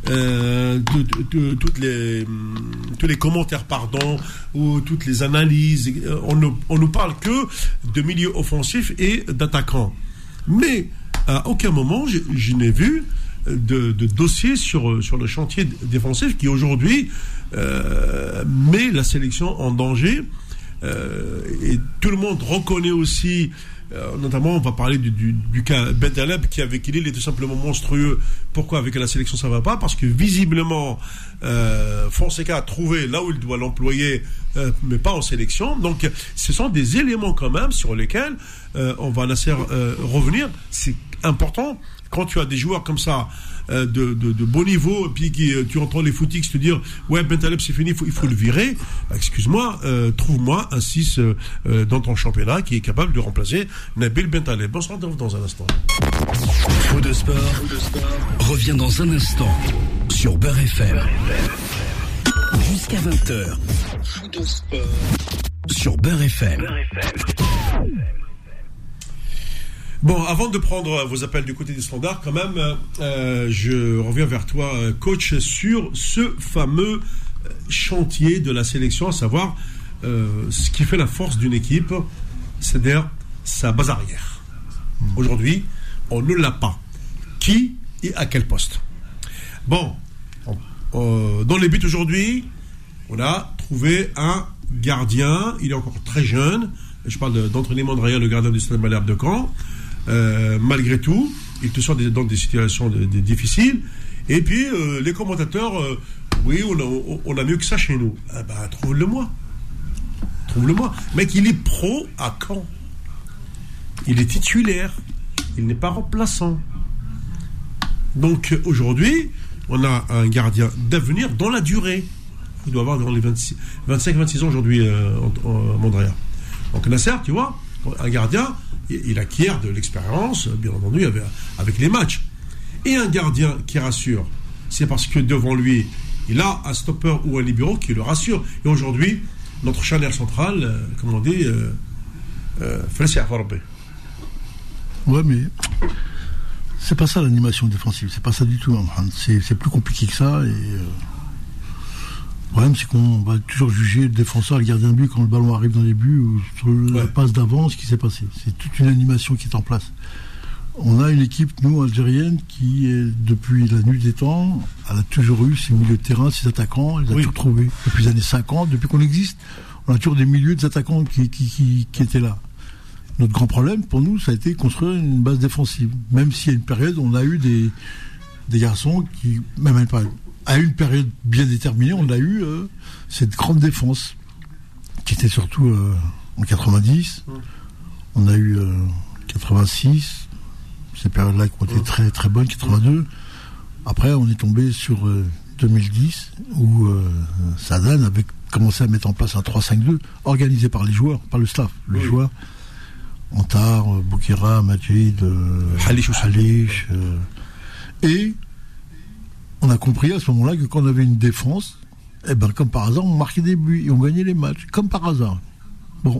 commentaires, ou toutes les analyses, on nous parle que de milieu offensif et d'attaquants. Mais à aucun moment je n'ai vu de dossiers sur le chantier défensif qui aujourd'hui met la sélection en danger. Et tout le monde reconnaît aussi, notamment on va parler du cas Bentaleb qui avec Lille est tout simplement monstrueux. Pourquoi avec la sélection ça va pas? Parce que visiblement Fonseca a trouvé là où il doit l'employer, mais pas en sélection. Donc ce sont des éléments quand même sur lesquels on va laisser revenir. C'est important quand tu as des joueurs comme ça de bon niveau, et puis tu entends les footix te dire ouais Bentaleb c'est fini, il faut le virer. Excuse-moi, trouve-moi un 6 dans ton championnat qui est capable de remplacer Nabil Bentaleb. On se retrouve dans un instant. Faux de sport revient dans un instant sur Beurre FM. Jusqu'à 20h. Faux de sport sur Beurre FM. Bon, avant de prendre vos appels du côté des standards, quand même, je reviens vers toi, coach, sur ce fameux chantier de la sélection, à savoir ce qui fait la force d'une équipe, c'est-à-dire sa base arrière. Aujourd'hui, on ne l'a pas. Qui et à quel poste? Bon, dans les buts aujourd'hui, on a trouvé un gardien, il est encore très jeune, je parle d'entraînement de Raya, le gardien du Stade Malherbe de Caen. Malgré tout, il te sort dans des situations difficiles. Et puis les commentateurs, oui, on a mieux que ça chez nous. Trouve-le-moi. Mec, il est pro à Caen. Il est titulaire. Il n'est pas remplaçant. Donc aujourd'hui, on a un gardien d'avenir dans la durée. Il doit avoir dans les 25-26 ans aujourd'hui, Mondrea. Donc Nasser, tu vois, un gardien, il acquiert de l'expérience, bien entendu, avec les matchs. Et un gardien qui rassure, c'est parce que devant lui, il a un stopper ou un libéro qui le rassure. Et aujourd'hui, notre charnière centrale, comme on dit, ouais, mais c'est pas ça l'animation défensive, c'est pas ça du tout. Hein. C'est plus compliqué que ça. Et le problème, c'est qu'on va toujours juger le défenseur, le gardien de but quand le ballon arrive dans les buts ou sur la passe d'avant, ce qui s'est passé. C'est toute une animation qui est en place. On a une équipe, nous, algérienne, qui, depuis la nuit des temps, elle a toujours eu ses milieux de terrain, ses attaquants, elle les a toujours trouvés. Depuis les années 50, depuis qu'on existe, on a toujours des milieux des attaquants qui étaient là. Notre grand problème, pour nous, ça a été construire une base défensive. Même s'il y a une période, on a eu des garçons qui, même à une période bien déterminée, on a eu cette grande défense, qui était surtout en 90, on a eu 86, ces périodes-là qui ont été très très bonnes, 82. Après, on est tombé sur 2010, où Sadan avait commencé à mettre en place un 3-5-2, organisé par les joueurs, par le staff. Les joueurs, Antar, Boukira, Majid, Halish, et on a compris à ce moment-là que quand on avait une défense, comme par hasard, on marquait des buts et on gagnait les matchs, comme par hasard. Bon,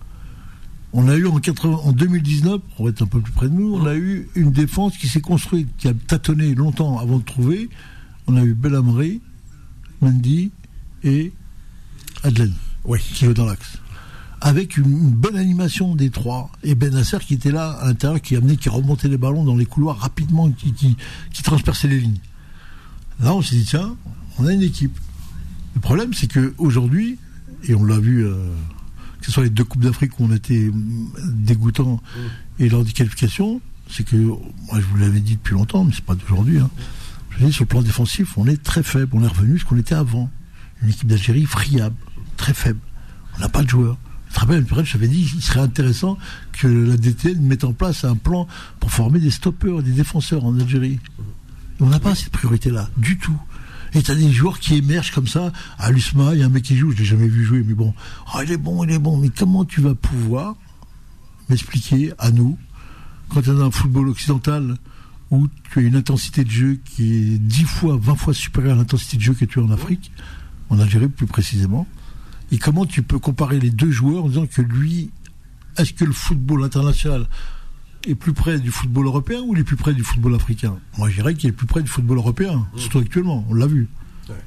on a eu en 2019, on va être un peu plus près de nous, on a eu une défense qui s'est construite, qui a tâtonné longtemps avant de trouver. On a eu Belhamri, Mendy et Adlen, qui est dans l'axe. Avec une bonne animation des trois. Et Ben Nasser qui était là à l'intérieur, qui remontait les ballons dans les couloirs rapidement, qui transperçait les lignes. Là, on s'est dit, tiens, on a une équipe. Le problème, c'est qu'aujourd'hui, et on l'a vu, que ce soit les 2 Coupes d'Afrique où on était dégoûtants et lors des qualifications, c'est que, moi je vous l'avais dit depuis longtemps, mais c'est pas d'aujourd'hui, hein. Je dis, sur le plan défensif, on est très faible. On est revenu ce qu'on était avant. Une équipe d'Algérie friable, très faible. On n'a pas de joueurs. Je te rappelle, je t'avais dit qu'il serait intéressant que la DTN mette en place un plan pour former des stoppeurs, des défenseurs en Algérie. Et on n'a pas cette priorité-là, du tout. Et tu as des joueurs qui émergent comme ça. À l'USMA, il y a un mec qui joue, je ne l'ai jamais vu jouer, mais bon. Oh, il est bon. Mais comment tu vas pouvoir m'expliquer à nous, quand tu as un football occidental où tu as une intensité de jeu qui est 10 fois, 20 fois supérieure à l'intensité de jeu que tu as en Afrique, en Algérie plus précisément, et comment tu peux comparer les deux joueurs en disant que lui, est-ce que le football international est plus près du football européen ou il est plus près du football africain? Moi, je dirais qu'il est plus près du football européen, surtout actuellement, on l'a vu.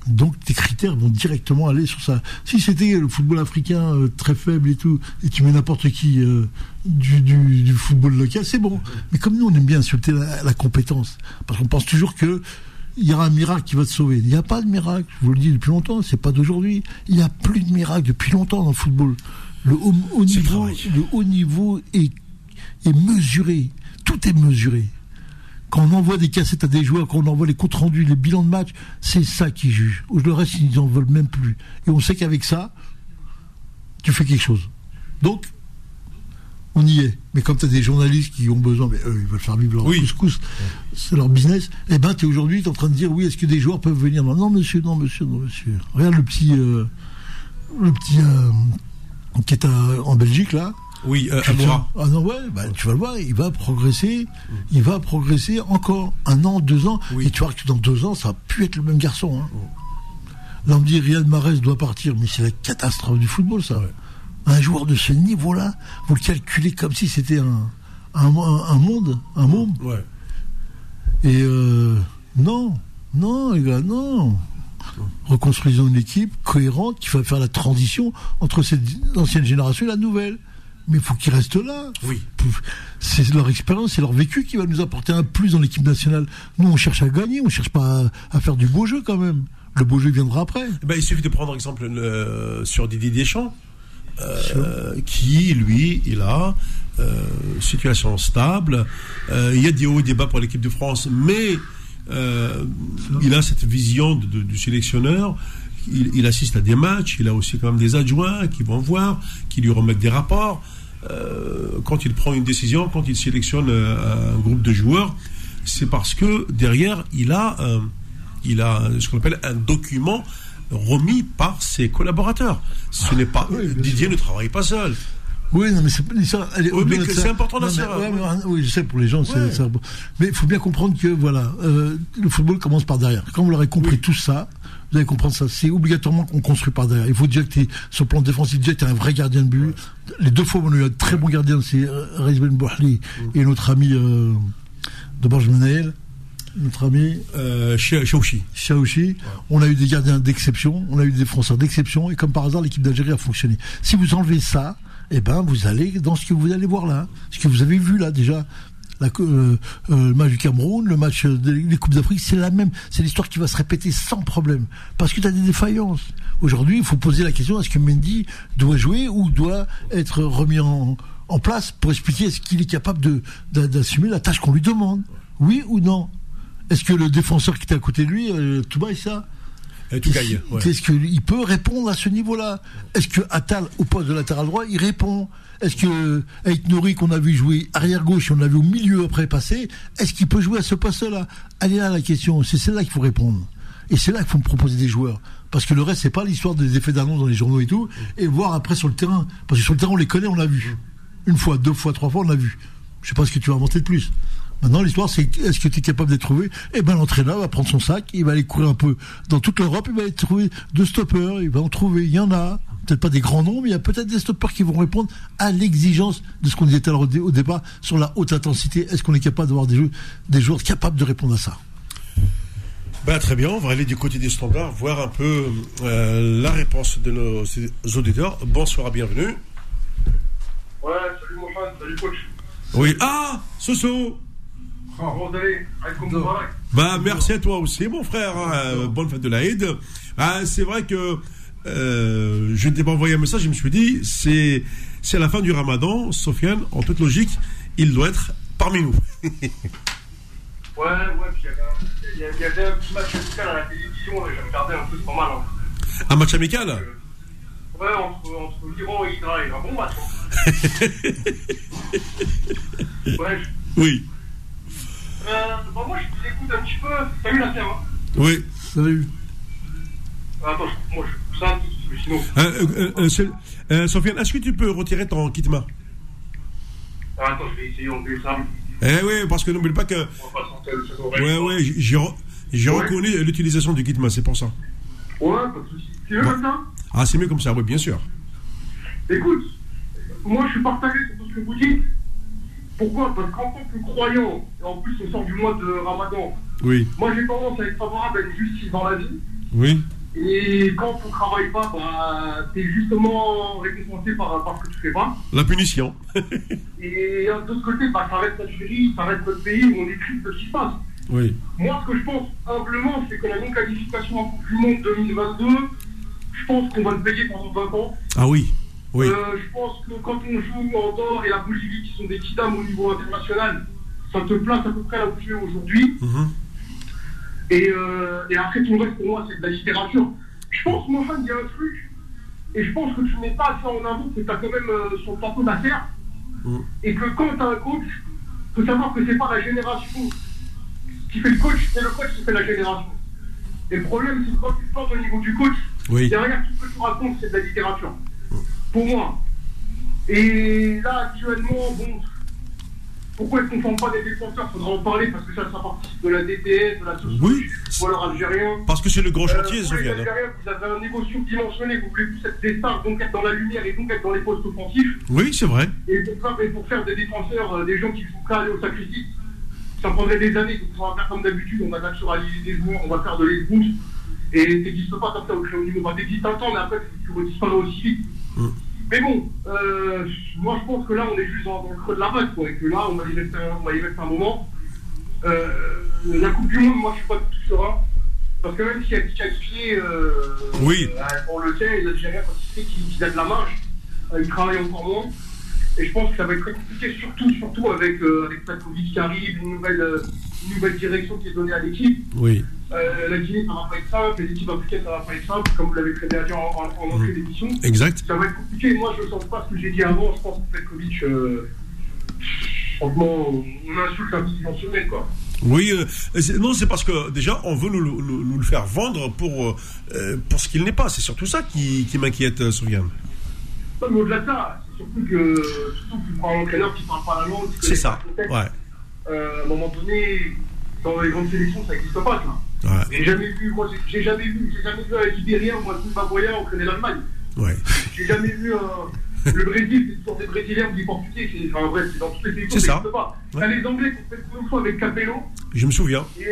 Donc tes critères vont directement aller sur ça. Si c'était le football africain très faible et tout, et tu mets n'importe qui du football local, c'est bon. Mais comme nous, on aime bien insulter la compétence, parce qu'on pense toujours que il y aura un miracle qui va te sauver. Il n'y a pas de miracle, je vous le dis depuis longtemps, c'est pas d'aujourd'hui. Il n'y a plus de miracle depuis longtemps dans le football. Le haut niveau est mesuré. Tout est mesuré. Quand on envoie des cassettes à des joueurs, quand on envoie les comptes rendus, les bilans de match, c'est ça qui juge. Le reste, ils n'en veulent même plus. Et on sait qu'avec ça, tu fais quelque chose. Donc, on y est. Mais comme tu as des journalistes qui ont besoin, mais eux, ils veulent faire vivre leur couscous, c'est leur business, eh ben, tu es aujourd'hui en train de dire, oui, est-ce que des joueurs peuvent venir ? Non, monsieur. Regarde le petit qui est en Belgique, là. Oui, Amoura. Ah non, ouais, tu vas le voir, il va progresser encore 1 an, 2 ans, et tu vois que dans 2 ans, ça va plus être le même garçon. Hein. Là, on me dit Riyad Mahrez doit partir, mais c'est la catastrophe du football, ça. Ouais. Un joueur de ce niveau-là, vous le calculez comme si c'était un monde. Ouais. Et non, les gars, non. Reconstruisons une équipe cohérente qui va faire la transition entre l'ancienne génération et la nouvelle. Mais il faut qu'ils restent là. Oui. C'est leur expérience, c'est leur vécu qui va nous apporter un plus dans l'équipe nationale. Nous, on cherche à gagner, on cherche pas à faire du beau jeu quand même. Le beau jeu viendra après. Il suffit de prendre exemple sur Didier Deschamps, qui, lui, il a situation stable. Il y a des hauts et des bas pour l'équipe de France, mais il a cette vision du sélectionneur. Il assiste à des matchs, il a aussi quand même des adjoints qui vont voir, qui lui remettent des rapports. Quand il prend une décision, quand il sélectionne un groupe de joueurs, c'est parce que derrière, il a ce qu'on appelle un document remis par ses collaborateurs. Ce n'est pas Didier ne travaille pas seul. Oui, non, mais c'est important de ça. Oui, je sais, pour les gens, c'est mais il faut bien comprendre que, voilà, le football commence par derrière. Quand vous l'aurez compris tout ça, vous allez comprendre ça. C'est obligatoirement qu'on construit par derrière. Il faut déjà que tu es, sur le plan défensif, déjà que tu es un vrai gardien de but. Les 2 fois où on a eu un très bon gardien, c'est Reis Ben Bouhli et notre ami de Borj-Menaël. Notre ami Chaouchi. On a eu des gardiens d'exception, on a eu des défenseurs d'exception, et comme par hasard, l'équipe d'Algérie a fonctionné. Si vous enlevez ça, eh ben, vous allez dans ce que vous allez voir là, ce que vous avez vu là déjà. Le match du Cameroun, le match des Coupes d'Afrique, c'est la même. C'est l'histoire qui va se répéter sans problème. Parce que tu as des défaillances. Aujourd'hui, il faut poser la question, est-ce que Mendy doit jouer ou doit être remis en place pour expliquer est-ce qu'il est capable d'assumer la tâche qu'on lui demande ? Oui ou non ? Est-ce que le défenseur qui était à côté de lui, Touba, ça est-ce qu'il peut répondre à ce niveau-là ? Est-ce que Attal, au poste de latéral droit, il répond ? Est-ce que avec Nouri, qu'on a vu jouer arrière gauche et on l'a vu au milieu après passer, est-ce qu'il peut jouer à ce poste-là ? Elle est là la question, c'est celle-là qu'il faut répondre. Et c'est là qu'il faut me proposer des joueurs. Parce que le reste, c'est pas l'histoire des effets d'annonce dans les journaux et tout, et voir après sur le terrain. Parce que sur le terrain, on les connaît, on l'a vu. 1 fois, 2 fois, 3 fois, on l'a vu. Je sais pas ce que tu vas inventer de plus. Maintenant, l'histoire, c'est est-ce que tu es capable de les trouver ? Eh ben, l'entraîneur va prendre son sac, il va aller courir un peu dans toute l'Europe, il va aller trouver 2 stoppeurs, il va en trouver, il y en a. Peut-être pas des grands noms, mais il y a peut-être des stoppeurs qui vont répondre à l'exigence de ce qu'on disait alors au départ sur la haute intensité. Est-ce qu'on est capable d'avoir des joueurs capables de répondre à ça ? Très bien, on va aller du côté des standards, voir un peu la réponse de nos auditeurs. Bonsoir, bienvenue. Ouais, salut Mohamed, salut coach. Oui, Soso. Comment vous allez ? Merci à toi aussi, mon frère. Bonne fête de l'Aïd. C'est vrai que je t'ai pas envoyé un message, je me suis dit, c'est la fin du Ramadan. Sofiane, en toute logique, il doit être parmi nous. Ouais, puis il y avait un petit match amical à la télévision, j'ai regardé un peu, c'est pas mal. Hein. Un match amical ? Ouais, entre l'Iran et Israël, un bon match. Ouais. Oui. Moi, je vous écoute un petit peu. Salut la terre, hein. Oui. Salut. Attends, moi, je ça, sinon. Sofiane, est-ce que tu peux retirer ton kitma ? Attends, je vais essayer d'enlever ça. Oui, parce que n'oublie pas que. J'ai reconnu l'utilisation du kitma, c'est pour ça. Ouais, pas de soucis. Tu veux maintenant ? C'est mieux comme ça, oui, bien sûr. Écoute, moi je suis partagé sur tout ce que vous dites. Pourquoi ? Parce qu'en tant que croyant, et en plus on sort du mois de Ramadan, oui. Moi j'ai tendance à être favorable à une justice dans la vie. Oui. Et quand on ne travaille pas, bah, t'es justement récompensé par ce que tu fais pas. La punition. Et de l'autre côté, bah, ça reste l'Algérie, ça reste notre pays où on est triste de ce qui se passe. Oui. Moi, ce que je pense humblement, c'est que la non-qualification en Coupe du Monde 2022, je pense qu'on va le payer pendant 20 ans. Ah oui. Oui. Je pense que quand on joue en Andorre et la Bolivie, qui sont des titanes au niveau international, ça te place à peu près là où tu es aujourd'hui. Et après, tout le reste, pour moi, c'est de la littérature. Je pense, Mohamed, il y a un truc, et je pense que tu ne mets pas assez en avant, que tu as quand même son plateau d'affaires, et que quand tu as un coach, il faut savoir que c'est pas la génération qui fait le coach, c'est le coach qui fait la génération. Et le problème, c'est que quand tu te plantes au niveau du coach, derrière tout ce que tu racontes, c'est de la littérature. Pour moi. Et là, actuellement, bon, pourquoi est-ce qu'on ne forme pas des défenseurs? Il faudra en parler parce que ça participe de la DTS, de la sociologie, ou alors algérien. Parce que c'est le grand chantier, Sofiane. Les Algériens, vous avez un négo surdimensionné, vous voulez plus être des stars, donc être dans la lumière et donc être dans les postes offensifs. Oui, c'est vrai. Et pour faire des défenseurs, des gens qui sont prêts à aller au sacrifice, ça prendrait des années. Donc on va faire comme d'habitude, on va naturaliser des joueurs, on va faire de l'esbrouche. Et t'existes pas comme ça au très haut niveau. Bah, t'existes un temps, mais après, tu redisparais aussi vite. Mais bon, moi je pense que là on est juste dans le creux de la vague, quoi, et que là on va y rester un moment. La Coupe du Monde, moi je suis pas du tout serein, parce que même si elle est qualifiée, on le sait, les Algériens quand ils savent qu'ils a de la marge, ils travaillent encore moins. Et je pense que ça va être très compliqué, surtout avec Petkovic qui arrive, une nouvelle direction qui est donnée à l'équipe. Oui. La Guinée, ça va pas être simple, les équipes africaines, ça va pas être simple, comme vous l'avez très bien dit en entrée d'émission. Exact. Ça va être compliqué. Moi, je ne sens pas ce que j'ai dit avant. Je pense que Petkovic, franchement, on insulte l'individuel, quoi. Oui, non, c'est parce que déjà, on veut nous le faire vendre pour ce qu'il n'est pas. C'est surtout ça qui m'inquiète, Sofiane. Non, mais au-delà de ça, c'est surtout que tu prends un entraîneur qui ne parle pas la langue. C'est ça, ouais. À un moment donné, dans les grandes sélections, ça n'existe pas, ça. Ouais. J'ai jamais vu un Libérien ou un Zimbabwéen entraîner l'Allemagne. Ouais. J'ai jamais vu le Brésil, c'est toujours des Brésiliens ou des Portugais, c'est dans tous les pays, c'est ça. Pas. T'as les Anglais qui ont fait une fois avec Capello. Je me souviens. Et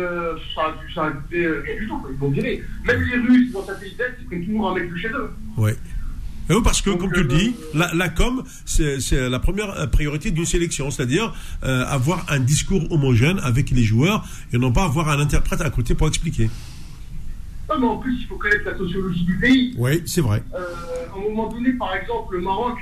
ça a fait rien du tout, quoi. Ils vont virer. Même les Russes, dans sa pays d'Est, ils prennent toujours un mec de chez eux. Ouais. Parce que, comme tu le dis, la com, c'est la première priorité d'une sélection, c'est-à-dire avoir un discours homogène avec les joueurs et non pas avoir un interprète à côté pour expliquer. Non, mais en plus, il faut connaître la sociologie du pays. Oui, c'est vrai. À un moment donné, par exemple, le Maroc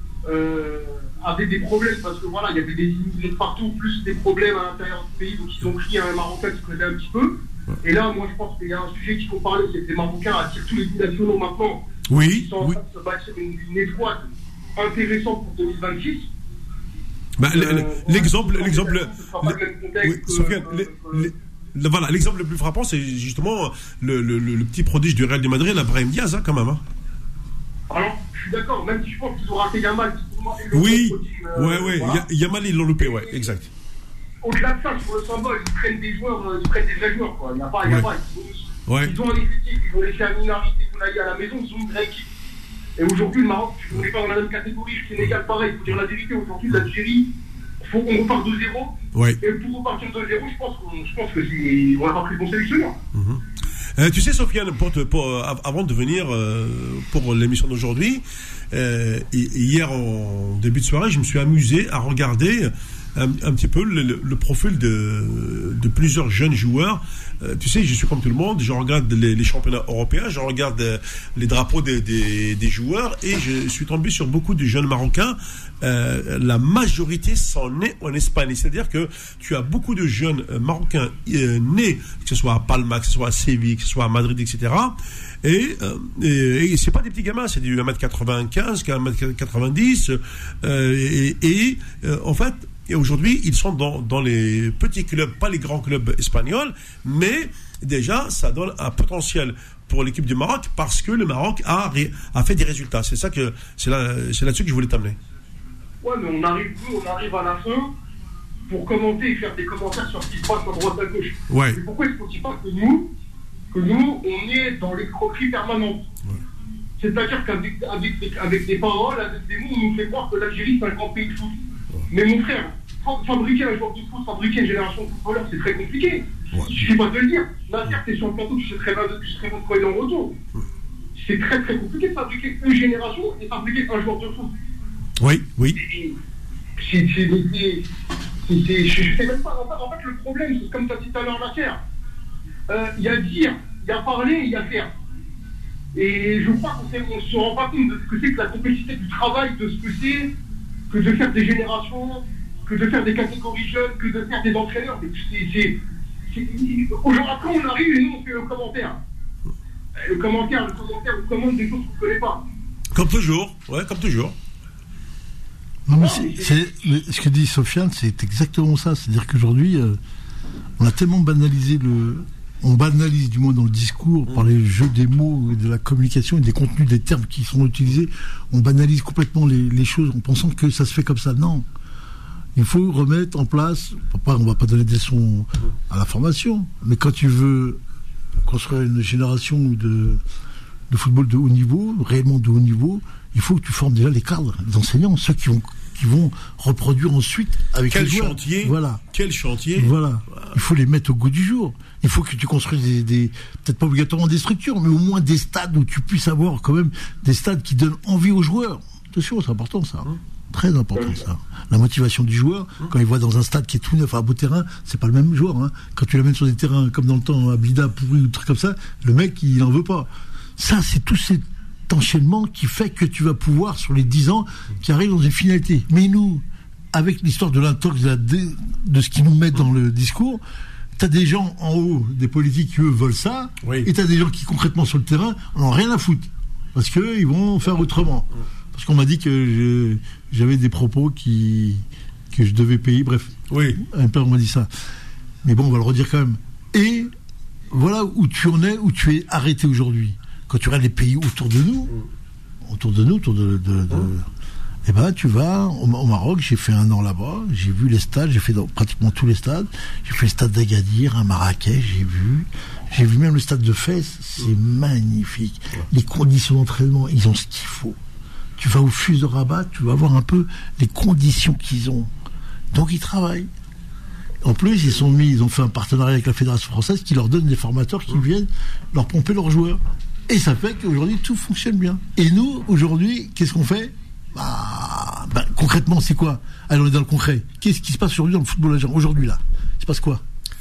avait des problèmes parce que voilà, il y avait des immigrés de partout, plus des problèmes à l'intérieur du pays, donc ils ont pris un Marocain qui connaît un petit peu. Ouais. Et là, moi, je pense qu'il y a un sujet qu'il faut parler, c'est que les Marocains attirent tous les binationaux maintenant. Oui. Ils sont en train de se bâtir une étoile intéressante pour 2026. Bah, l'exemple. Voilà, l'exemple le plus frappant, c'est justement le petit prodige du Real de Madrid, Brahim Diaz, hein, quand même. Hein. Alors, je suis d'accord, même si je pense qu'ils ont raté Yamal. Oui, Yamal, ils l'ont loupé, ouais, exact. Au-delà de ça, sur le symbole, ils prennent des vrais joueurs, quoi. Il n'y a pas. Ils ont un effectif, ils ont laissé Aminari et Gounaï à la maison, ils ont une vraie équipe. Et aujourd'hui, le Maroc, on n'est pas dans la même catégorie, le Sénégal, pareil, il faut dire la vérité. Aujourd'hui, l'Algérie, on repart de zéro. Ouais. Et pour repartir de zéro, je pense que on va avoir pris le bon sélectionneur. Tu sais, Sofiane, avant de venir pour l'émission d'aujourd'hui, hier en début de soirée, je me suis amusé à regarder un petit peu le profil de plusieurs jeunes joueurs. Tu sais, je suis comme tout le monde, je regarde les championnats européens, je regarde les drapeaux des joueurs et je suis tombé sur beaucoup de jeunes Marocains. La majorité s'en est en Espagne. C'est-à-dire que tu as beaucoup de jeunes Marocains nés, que ce soit à Palma, que ce soit à Séville, que ce soit à Madrid, etc. Et c'est pas des petits gamins, c'est du 1m95, 1m90. En fait, et aujourd'hui, ils sont dans les petits clubs, pas les grands clubs espagnols, mais déjà, ça donne un potentiel pour l'équipe du Maroc parce que le Maroc a fait des résultats. C'est là-dessus que je voulais t'amener. Ouais, mais on arrive à la fin pour commenter et faire des commentaires sur ce qui se passe à droite à gauche. Ouais. Mais pourquoi est-ce qu'on ne dit pas que nous, on est dans l'escroquerie permanente? Ouais. C'est-à-dire qu'avec des paroles, avec des mots, on nous fait croire que l'Algérie, c'est un grand pays de foot. Mais mon frère, fabriquer un joueur de foot, fabriquer une génération de footballeurs, c'est très compliqué. Il ne suffit pas de le dire. Nasser, tu es sur le plateau, tu sais très bien bon de quoi il est en retour. C'est très très compliqué de fabriquer une génération et fabriquer un joueur de foot. Oui. Je sais même pas. En fait, le problème, c'est comme tu as dit tout à l'heure, Nasser. Il y a dire, il y a parler, il y a faire. Et je crois qu'on ne se rend pas compte de ce que c'est que la complexité du travail, de ce que c'est que de faire des générations, que de faire des catégories jeunes, que de faire des entraîneurs. Aujourd'hui, après, on arrive et nous, on fait le commentaire. Le commentaire, on commande des choses qu'on ne connaît pas. Comme toujours, comme toujours. Non, mais ce que dit Sofiane, c'est exactement ça. C'est-à-dire qu'aujourd'hui, on a tellement banalisé on banalise du moins dans le discours par les jeux des mots, de la communication et des contenus, des termes qui sont utilisés. On banalise complètement les choses en pensant que ça se fait comme ça. Non. Il faut remettre en place, on va pas donner des leçons à la formation, mais quand tu veux construire une génération de football de haut niveau, réellement de haut niveau, il faut que tu formes déjà les cadres, les enseignants, ceux qui vont reproduire ensuite avec les joueurs. Quel chantier. Voilà. Il faut les mettre au goût du jour. Il faut que tu construises peut-être pas obligatoirement des structures, mais au moins des stades où tu puisses avoir quand même des stades qui donnent envie aux joueurs. Attention, c'est important ça. Très important ça. La motivation du joueur, quand il voit dans un stade qui est tout neuf, à beau terrain, c'est pas le même joueur. Hein. Quand tu l'amènes sur des terrains comme dans le temps, à Blida, pourri ou des trucs comme ça, le mec, il en veut pas. Ça, c'est tout cet enchaînement qui fait que tu vas pouvoir, sur les 10 ans, qui arrivent dans une finalité. Mais nous, avec l'histoire de l'intox, de ce qu'ils nous mettent dans le discours, t'as des gens en haut, des politiques qui, eux, veulent ça, et t'as des gens qui, concrètement, sur le terrain, n'en ont rien à foutre. Parce qu'eux, ils vont faire autrement. Parce qu'on m'a dit que j'avais des propos que je devais payer. Bref, un père m'a dit ça. Mais bon, on va le redire quand même. Et voilà où tu en es, où tu es arrêté aujourd'hui. Quand tu regardes les pays autour de nous, eh ben, tu vas au Maroc, j'ai fait 1 an là-bas, j'ai vu les stades, j'ai fait pratiquement tous les stades. J'ai fait le stade d'Agadir, à Marrakech, j'ai vu même le stade de Fès, c'est magnifique. Les conditions d'entraînement, ils ont ce qu'il faut. Tu vas au FUS de Rabat, tu vas voir un peu les conditions qu'ils ont. Donc ils travaillent. En plus, ils ont fait un partenariat avec la Fédération française qui leur donne des formateurs qui viennent leur pomper leurs joueurs. Et ça fait qu'aujourd'hui, tout fonctionne bien. Et nous, aujourd'hui, qu'est-ce qu'on fait ? Concrètement, c'est quoi ? Allez, on est dans le concret. Qu'est-ce qui se passe aujourd'hui dans le football algérien ? Aujourd'hui, là, il se passe quoi ?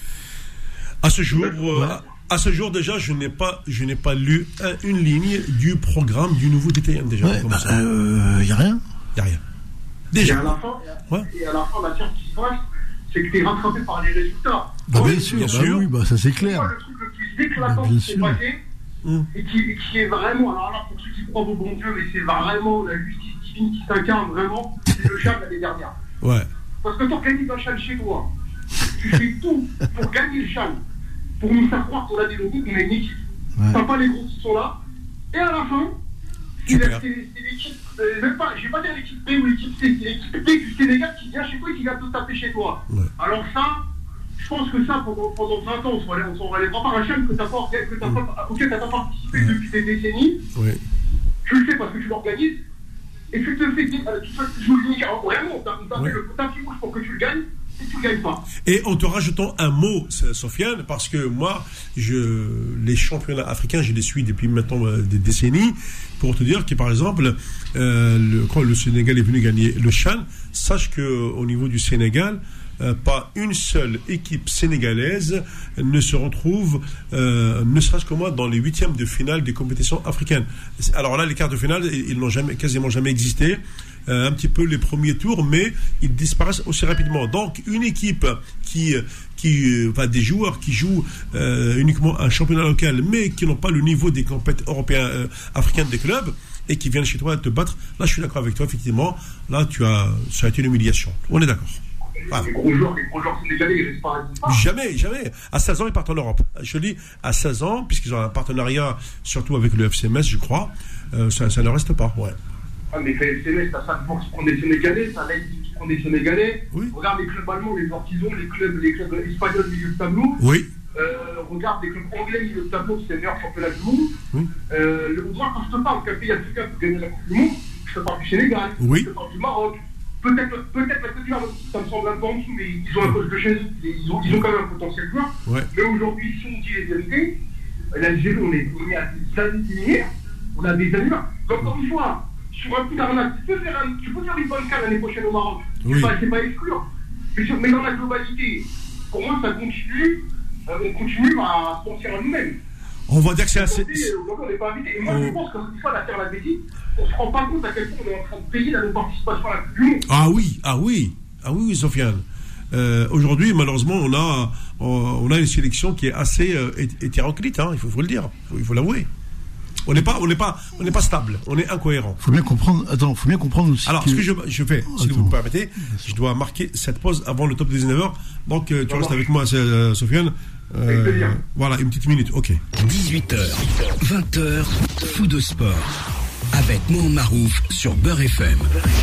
À ce jour, déjà, je n'ai pas lu une ligne du programme du nouveau DTN, déjà. Il n'y a rien. Déjà. Et à la fin, la chose qui se passe, c'est que tu es rattrapé par les résultats. Bien sûr. Oui, ça c'est clair. Le truc le plus éclatant qui s'est passé, et qui est vraiment, alors là, pour ceux qui croient au bon Dieu, mais c'est vraiment la justice divine qui s'incarne vraiment, c'est le Chan l'année dernière. Parce que tu organises un Chan chez toi, tu fais tout pour gagner le Chan, pour nous faire croire qu'on a des logos, qu'on a une équipe. T'as pas les gros qui sont là, et à la fin, c'est l'équipe, même pas, je vais pas dire l'équipe B ou l'équipe C, c'est l'équipe B du Sénégal qui vient chez toi et qui vient te taper chez toi. Alors ça, je pense que ça, pendant 20 ans, on s'en relèvera pas un Chan auquel tu n'as pas participé depuis des décennies. Tu le fais parce que tu l'organises et tu te fais jouer le nickel. Vraiment, t'as fait le tapis rouge pour que tu le gagnes et tu le gagnes pas. Et en te rajoutant un mot, Sofiane, parce que moi, les championnats africains, je les suis depuis maintenant des décennies, pour te dire que par exemple, quand le Sénégal est venu gagner le CHAN, sache qu'au niveau du Sénégal, pas une seule équipe sénégalaise ne se retrouve, ne serait-ce que moi, dans les 8e de finale des compétitions africaines. Alors là, les quarts de finale, ils n'ont quasiment jamais existé. Un petit peu les premiers tours, mais ils disparaissent aussi rapidement. Donc, une équipe des joueurs qui jouent uniquement un championnat local, mais qui n'ont pas le niveau des compétitions européennes, africaines des clubs, et qui viennent chez toi te battre, là, je suis d'accord avec toi, effectivement. Là, ça a été une humiliation. On est d'accord. Les gros joueurs sénégalais, ils restent pas. Jamais. À 16 ans, ils partent en Europe. Je dis à 16 ans, puisqu'ils ont un partenariat, surtout avec le FC Metz, je crois, ça ne reste pas. Mais le FC Metz, t'as ça de force qui prend des Sénégalais, t'as l'Aïd qui prend des Sénégalais. Regarde les clubs allemands, les joueurs qu'ils ont, les clubs espagnols, milieu de tableau. Regarde les clubs anglais, milieu de tableau, c'est le meilleur championnat du monde. Moi, quand je te parle qu'un pays africain peut gagner la Coupe du Monde, je te parle du Sénégal, je te parle du Maroc. peut-être la Côte d'Ivoire, ça me semble un peu en dessous, mais ils ont un coach de chaise, ils ont quand même un potentiel joueur. Ouais. Mais aujourd'hui, si on dit les vérités, l'Algérie, on est à des années-lumière, on a des années. Donc, encore une fois, sur un coup d'arnaque, tu peux faire une bonne carte l'année prochaine au Maroc. Oui. C'est pas exclure. Mais dans la globalité, pour moi, ça continue. On continue à se penser à nous-mêmes. On va dire que c'est assez. Aujourd'hui, on n'est pas invité. Et moi, je pense qu'une fois la terre la bêtise, on ne se rend pas compte à quel point on est en train de payer la non-participation à la Coupe du Monde. Ah oui, Sofiane. Aujourd'hui, malheureusement, on a une sélection qui est assez hétéroclite, hein, il faut le dire, il faut l'avouer. On n'est pas stable, on est incohérent. Faut bien comprendre aussi. Alors, ce que je fais, si vous me permettez, je dois marquer cette pause avant le top des 19h. Donc, tu restes avec moi, Sofiane. Voilà, une petite minute, ok. 18h, 20h, Fou de sport. Avec Mohamed Marouf sur Beurre FM.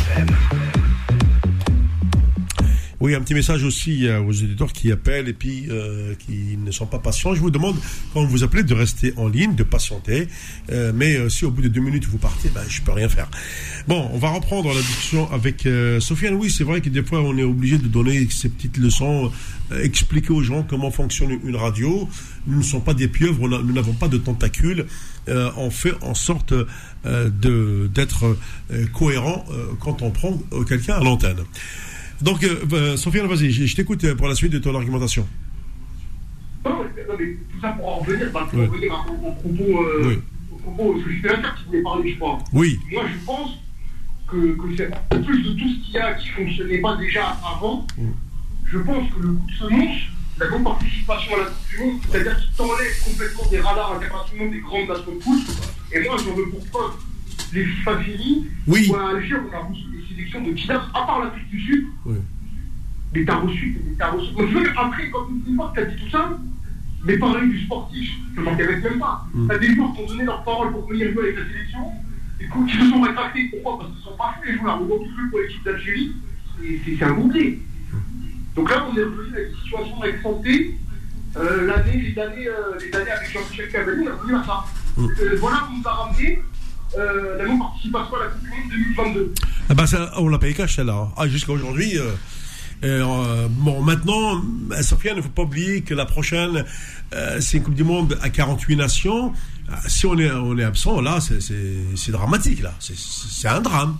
Oui, un petit message aussi aux auditeurs qui appellent et puis qui ne sont pas patients. Je vous demande, quand vous appelez, de rester en ligne, de patienter. Mais si au bout de 2 minutes vous partez, je peux rien faire. Bon, on va reprendre la discussion avec Sofiane. Oui, c'est vrai que des fois, on est obligé de donner ces petites leçons, expliquer aux gens comment fonctionne une radio. Nous ne sommes pas des pieuvres, nous n'avons pas de tentacules. On fait en sorte d'être cohérent quand on prend quelqu'un à l'antenne. Donc, Sofiane, vas-y, je t'écoute pour la suite de ton argumentation. Non, mais tout ça pour en revenir, au propos, ce que je qui voulait parler, je crois. Oui. Moi, je pense que c'est en plus de tout ce qu'il y a qui ne fonctionnait pas déjà avant, je pense que le coup de semonce, la grande participation à la Coupe du Monde, c'est-à-dire qu'il t'enlève complètement des radars internationaux des grandes nations de foot, et moi, j'en veux pour preuve les FIFA finis, où à Alger, on a reçu des sélections de Kidam, à part l'Afrique du Sud, mais t'as reçu. Donc, je veux dire, après, quand une fois que t'as dit tout ça, mais parler du sportif, ça m'intéresse même pas. T'as des joueurs qui ont donné leur parole pour venir jouer avec la sélection, et qui se sont rétractés. Pourquoi ? Parce qu'ils ne sont pas faits les joueurs. On voit plus pour l'équipe d'Algérie, c'est un bouclier. Donc là, on est revenu à une situation avec santé. Les années avec Jean-Michel Cavani, on est revenu à ça. Voilà où nous a ramené la non-participation à la Coupe du Monde 2022. Ça, on l'a payé cash, celle-là. Jusqu'à aujourd'hui. Bon, maintenant, Sofiane, il ne faut pas oublier que la prochaine, c'est une Coupe du Monde à 48 nations. Si on est absent, là, c'est dramatique, là. C'est un drame.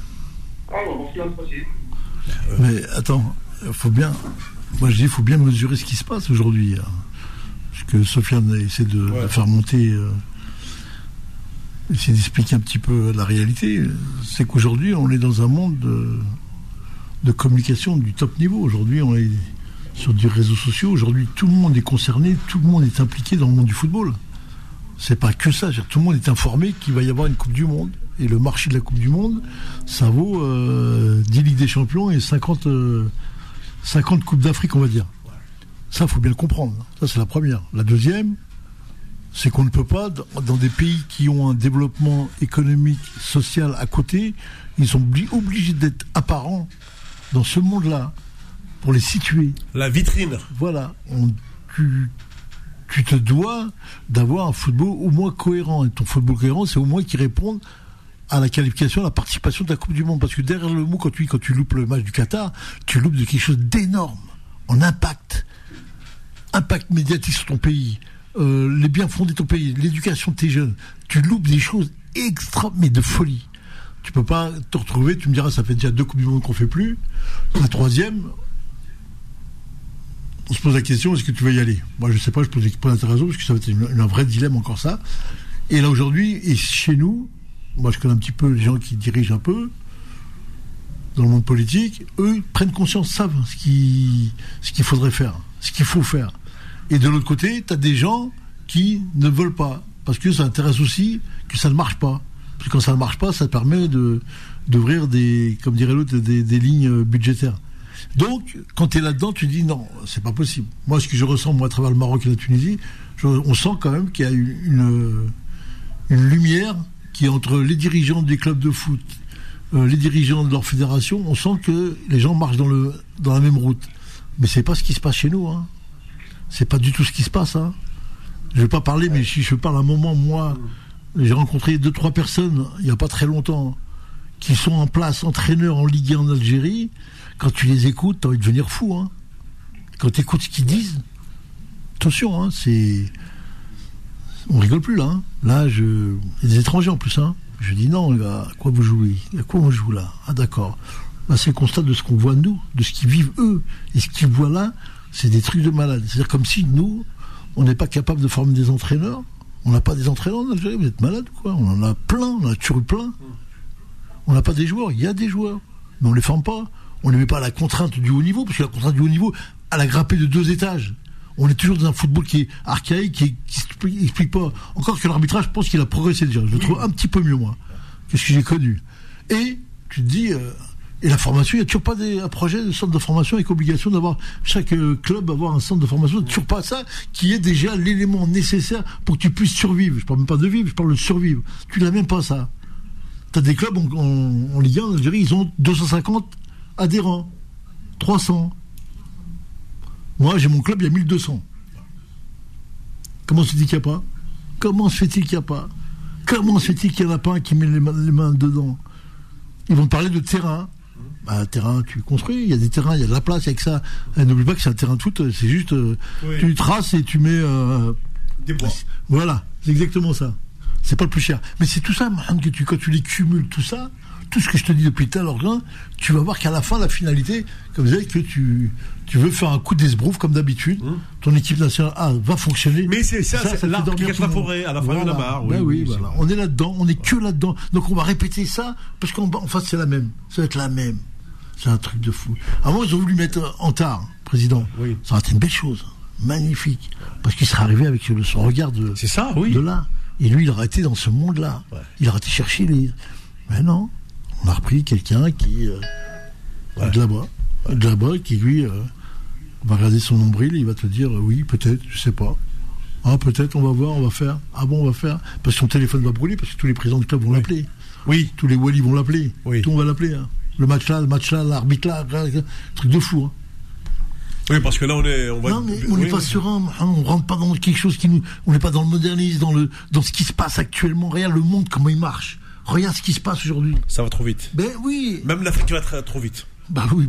Mais attends, moi je dis, il faut bien mesurer ce qui se passe aujourd'hui. Hein. Parce que Sofiane essaie de faire monter, essaie d'expliquer un petit peu la réalité. C'est qu'aujourd'hui, on est dans un monde de communication du top niveau. Aujourd'hui, on est sur des réseaux sociaux. Aujourd'hui, tout le monde est concerné, tout le monde est impliqué dans le monde du football. C'est pas que ça. Tout le monde est informé qu'il va y avoir une Coupe du Monde. Et le marché de la Coupe du Monde, ça vaut 10 Ligues des Champions et 50 Coupes d'Afrique, on va dire. Ça, il faut bien le comprendre. Ça, c'est la première. La deuxième, c'est qu'on ne peut pas, dans des pays qui ont un développement économique, social à côté, ils sont obligés d'être apparents dans ce monde-là pour les situer. La vitrine. Voilà. Tu te dois d'avoir un football au moins cohérent. Et ton football cohérent, c'est au moins qui réponde à la qualification, à la participation de la Coupe du Monde. Parce que derrière le mot, quand tu loupes le match du Qatar, tu loupes de quelque chose d'énorme, en impact médiatique sur ton pays, les biens-fondés de ton pays, l'éducation de tes jeunes. Tu loupes des choses mais de folie. Tu peux pas te retrouver, tu me diras, ça fait déjà 2 Coupes du Monde qu'on fait plus. La troisième, on se pose la question, est-ce que tu vas y aller ? Moi, je sais pas, je pose pas d'intérêt parce que ça va être un vrai dilemme encore ça. Et là, aujourd'hui, et chez nous, moi, je connais un petit peu les gens qui dirigent un peu dans le monde politique, eux prennent conscience, savent ce qu'il faudrait faire, ce qu'il faut faire. Et de l'autre côté, tu as des gens qui ne veulent pas, parce que ça intéresse aussi que ça ne marche pas. Parce que quand ça ne marche pas, ça permet d'ouvrir comme dirait l'autre, des lignes budgétaires. Donc, quand tu es là-dedans, tu dis non, c'est pas possible. Moi, ce que je ressens, à travers le Maroc et la Tunisie, on sent quand même qu'il y a une lumière qui est entre les dirigeants des clubs de foot, les dirigeants de leur fédération. On sent que les gens marchent dans la même route. Mais c'est pas ce qui se passe chez nous. Hein. C'est pas du tout ce qui se passe. Hein. Je vais pas parler, mais si je parle à un moment, moi, j'ai rencontré 2-3 personnes, il n'y a pas très longtemps, qui sont en place entraîneurs en Ligue 1 en Algérie, quand tu les écoutes, t'as envie de devenir fou. Hein. Quand tu écoutes ce qu'ils disent, attention, hein, on rigole plus là. Hein. Là, il y a des étrangers en plus. Hein. Je dis non, les gars, à quoi vous jouez? À quoi on joue là? Ah d'accord. Là, c'est le constat de ce qu'on voit nous, de ce qu'ils vivent eux. Et ce qu'ils voient là, c'est des trucs de malade. C'est-à-dire comme si nous, on n'est pas capable de former des entraîneurs. On n'a pas des entraîneurs en Algérie, vous êtes malades quoi. On en a plein, on en a toujours eu plein. On n'a pas des joueurs, il y a des joueurs, mais on ne les forme pas. On ne les met pas à la contrainte du haut niveau, parce que la contrainte du haut niveau, elle a grimpé de 2 étages. On est toujours dans un football qui est archaïque, qui explique pas. Encore que l'arbitrage, je pense qu'il a progressé déjà. Je le trouve un petit peu mieux, moi, que ce que j'ai connu. Et tu te dis, et la formation, il n'y a toujours pas un projet de centre de formation avec obligation d'avoir chaque club avoir un centre de formation. Il n'y a toujours pas ça, qui est déjà l'élément nécessaire pour que tu puisses survivre. Je parle même pas de vivre, je parle de survivre. Tu n'as même pas ça. Tu as des clubs en Ligue 1 en Algérie, ils ont 250 adhérents, 300. Moi, j'ai mon club, il y a 1200. Comment se fait-il qu'il n'y a pas? Comment se fait-il qu'il n'y a pas? Comment se fait-il qu'il n'y en a pas un qui met les mains dedans? Ils vont te parler de terrain. Bah, terrain, tu construis, il y a des terrains, il y a de la place avec ça. Et n'oublie pas que c'est un terrain de foot, c'est juste, tu traces et tu mets... des bois. Voilà, c'est exactement ça. C'est pas le plus cher. Mais c'est tout ça, man, que quand tu les cumules, tout ça, tout ce que je te dis depuis tout à l'heure, tu vas voir qu'à la fin, la finalité, comme vous savez, que tu veux faire un coup d'esbrouf comme d'habitude, ton équipe nationale va fonctionner. Mais c'est ça c'est l'arbre qui cache la forêt, à la fin de la barre. Oui, voilà. On est là-dedans, on est que là-dedans. Donc on va répéter ça, parce qu'en face c'est la même. Ça va être la même. C'est un truc de fou. Avant, ils ont voulu mettre Antard, président. Oui. Ça aurait été une belle chose. Magnifique. Parce qu'il serait arrivé avec son regard de là. Et lui, il aurait été dans ce monde-là. Ouais. Il aurait été chercher les... Mais non. On a repris quelqu'un qui... de là-bas. Ouais. De là-bas, qui lui... va regarder son nombril et il va te dire, oui, peut-être, je sais pas. Ah, peut-être, on va voir, on va faire. Ah bon, on va faire. Parce que son téléphone va brûler, parce que tous les présidents de club vont l'appeler. Oui. Tous les Wally vont l'appeler. Oui. Tout on va l'appeler. Hein. Le match là, l'arbitre là, truc de fou. Hein. Oui, parce que là, on n'est pas serein, on rentre pas dans quelque chose on n'est pas dans le modernisme, dans ce qui se passe actuellement. Regarde le monde, comment il marche. Regarde ce qui se passe aujourd'hui. Ça va trop vite. Ben oui. Même l'Afrique va trop vite. Bah oui.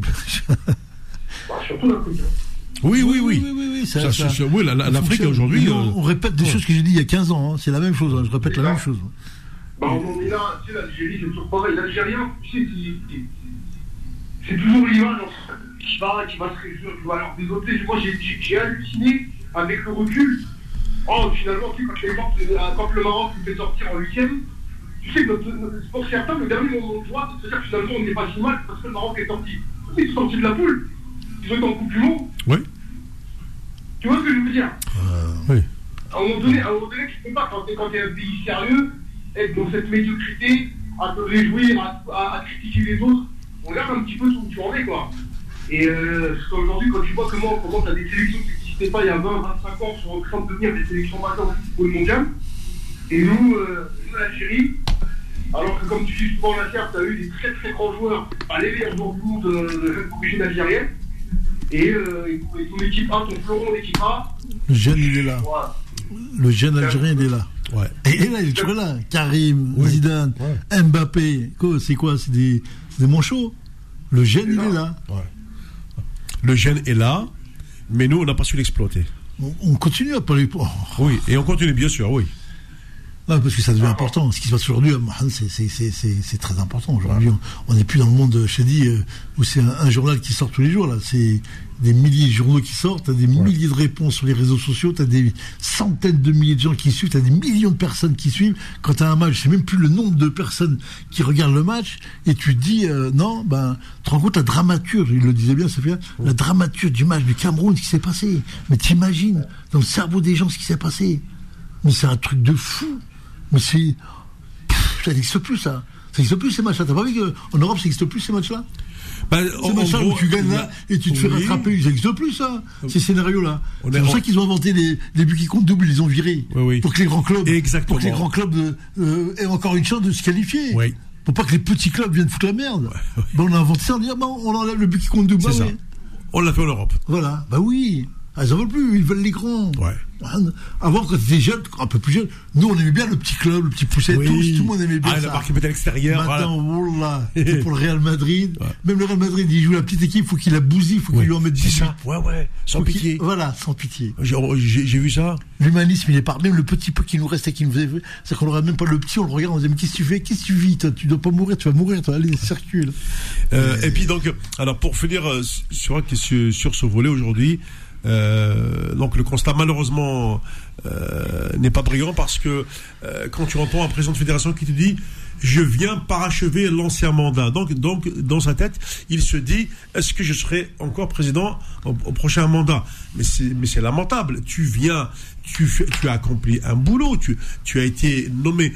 Surtout l'Afrique. Oui. Oui, l'Afrique aujourd'hui. On répète des choses que j'ai dit il y a 15 ans. Hein. C'est la même chose. Hein. Je répète la même chose. Bah, on est là, tu sais, l'Algérie, c'est toujours pareil. L'Algérien, tu sais, c'est toujours l'image qui va se réjouir, tu vois. Alors, désolé, moi, j'ai halluciné avec le recul. Finalement, tu sais, quand le Maroc nous fait sortir en 8e, tu sais, pour certains, le dernier moment de joie, c'est-à-dire que finalement, on n'est pas si mal parce que le Maroc est sorti. Ils sont sortis de la poule. Ils ont été en Coupe du Monde. Oui. Tu vois ce que je veux dire? Oui. À un moment donné, tu peux pas, quand t'es un pays sérieux, être dans cette médiocrité, à te réjouir, à critiquer les autres, on regarde un petit peu où tu en es, quoi. Et aujourd'hui, quand tu vois comment tu as des sélections qui n'existaient pas il y a 20-25 ans, sont en train de devenir des sélections majeures du football mondial, et nous, l'Algérie, alors que comme tu dis souvent, la Terre, tu as eu des très très grands joueurs, les meilleurs joueurs du monde d'origine algérienne, et ton équipe A, ton fleuron d'équipe A. Le jeune, il est là. Ouais. Le jeune Algérien, il est là. Ouais. Et là, il est toujours là. Karim, Zidane, Mbappé, c'est quoi? C'est des manchots. Le jeune, il est là. Ouais. Le jeune est là, mais nous, on n'a pas su l'exploiter. On continue à parler. Oui, et on continue, bien sûr, oui. Non, parce que ça devient important. Ce qui se passe aujourd'hui, c'est très important. Aujourd'hui, on n'est plus dans le monde, je t'ai dit, où c'est un journal qui sort tous les jours. Là, c'est des milliers de journaux qui sortent, t'as des milliers de réponses sur les réseaux sociaux, t'as des centaines de milliers de gens qui suivent, t'as des millions de personnes qui suivent. Quand t'as un match, c'est même plus le nombre de personnes qui regardent le match, et tu te dis, tu te rends compte la dramaturge, il le disait bien, Sophia, la dramaturge du match du Cameroun, ce qui s'est passé. Mais t'imagines, dans le cerveau des gens, ce qui s'est passé. Mais c'est un truc de fou. Mais ça n'existe plus, ça. Ça n'existe plus, ces matchs-là. T'as pas vu qu'en Europe, ça n'existe plus, ces matchs-là? Ces matchs-là où tu gagnes là et tu te fais rattraper, ça n'existe plus, ça. Ces scénarios-là. C'est pour ça qu'ils ont inventé les buts qui comptent double, ils les ont virés. Oui. Pour que les grands clubs, aient encore une chance de se qualifier. Oui. Pour pas que les petits clubs viennent foutre la merde. Ouais. On a inventé ça en disant, on enlève le but qui compte double. C'est ça. On l'a fait en Europe. Voilà. Bah oui. Ils en veulent plus, ils veulent les grands. Ouais. Avant, quand t'étais jeune, un peu plus jeune, nous on aimait bien le petit club, le petit pousset, tout le monde aimait bien ça. La marque qui mettait à l'extérieur. Maintenant, voilà, c'est pour le Real Madrid. Ouais. Même le Real Madrid, il joue la petite équipe, il faut qu'il la bousille, il faut qu'il lui en mette 18. C'est ça, sans pitié. Voilà, sans pitié. J'ai vu ça. L'humanisme, il est par même le petit peu qui nous restait, qui nous faisait, c'est qu'on n'aurait même pas le petit, on le regarde, on se dit, mais qu'est-ce que tu fais, qu'est-ce que tu vis, toi, tu dois pas mourir, tu vas mourir, toi, allez, circule. Et puis donc, alors pour finir sur ce volet aujourd'hui, donc le constat malheureusement n'est pas brillant parce que quand tu entends un président de fédération qui te dit je viens parachever l'ancien mandat, donc dans sa tête il se dit est-ce que je serai encore président au prochain mandat, mais c'est lamentable. Tu as accompli un boulot, tu as été nommé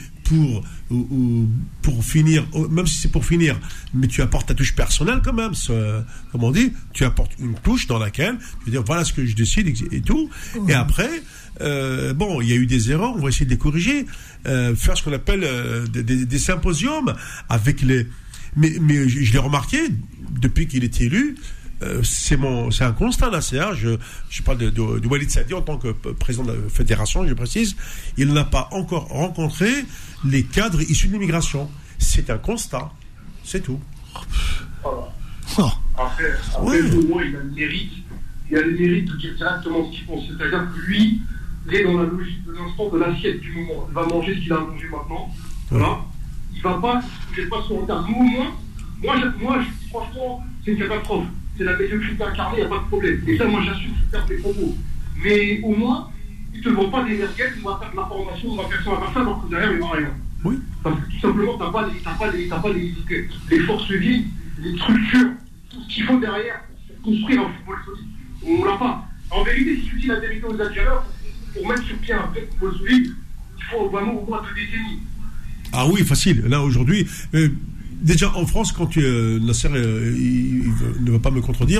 pour finir, même si c'est pour finir, mais tu apportes ta touche personnelle quand même, comme on dit, tu apportes une touche dans laquelle tu veux dire voilà ce que je décide et tout. Et après, il y a eu des erreurs, on va essayer de les corriger, faire ce qu'on appelle des symposiums avec les. Mais je l'ai remarqué depuis qu'il est élu. C'est un constat là, je parle de Walid Sadi en tant que président de la fédération, je précise, il n'a pas encore rencontré les cadres issus de l'immigration. C'est un constat, c'est tout. Voilà. Après pour moi, il a le mérite de dire directement ce qu'il pense. C'est-à-dire que lui, il est dans la logique de l'instant de l'assiette du moment. Il va manger ce qu'il a mangé maintenant. Voilà. Il va pas sur le terme. Moi, franchement, c'est une catastrophe. C'est la médiocrité incarnée, il n'y a pas de problème. Et ça, moi, j'assume faire des propos. Mais au moins, ils ne te vendent pas des merguez, on va faire de la formation, on va faire ça, alors que derrière, il n'y aura rien. Oui. Parce que tout simplement, tu n'as pas les forces vives, les structures, tout ce qu'il faut derrière pour construire un football solide. On ne l'a pas. En vérité, si tu dis la vérité aux Algériens, pour mettre sur pied un vrai football solide, il faut vraiment au moins 2 décennies. Ah oui, facile. Là, aujourd'hui... Déjà en France, quand Nasser il ne va pas me contredire,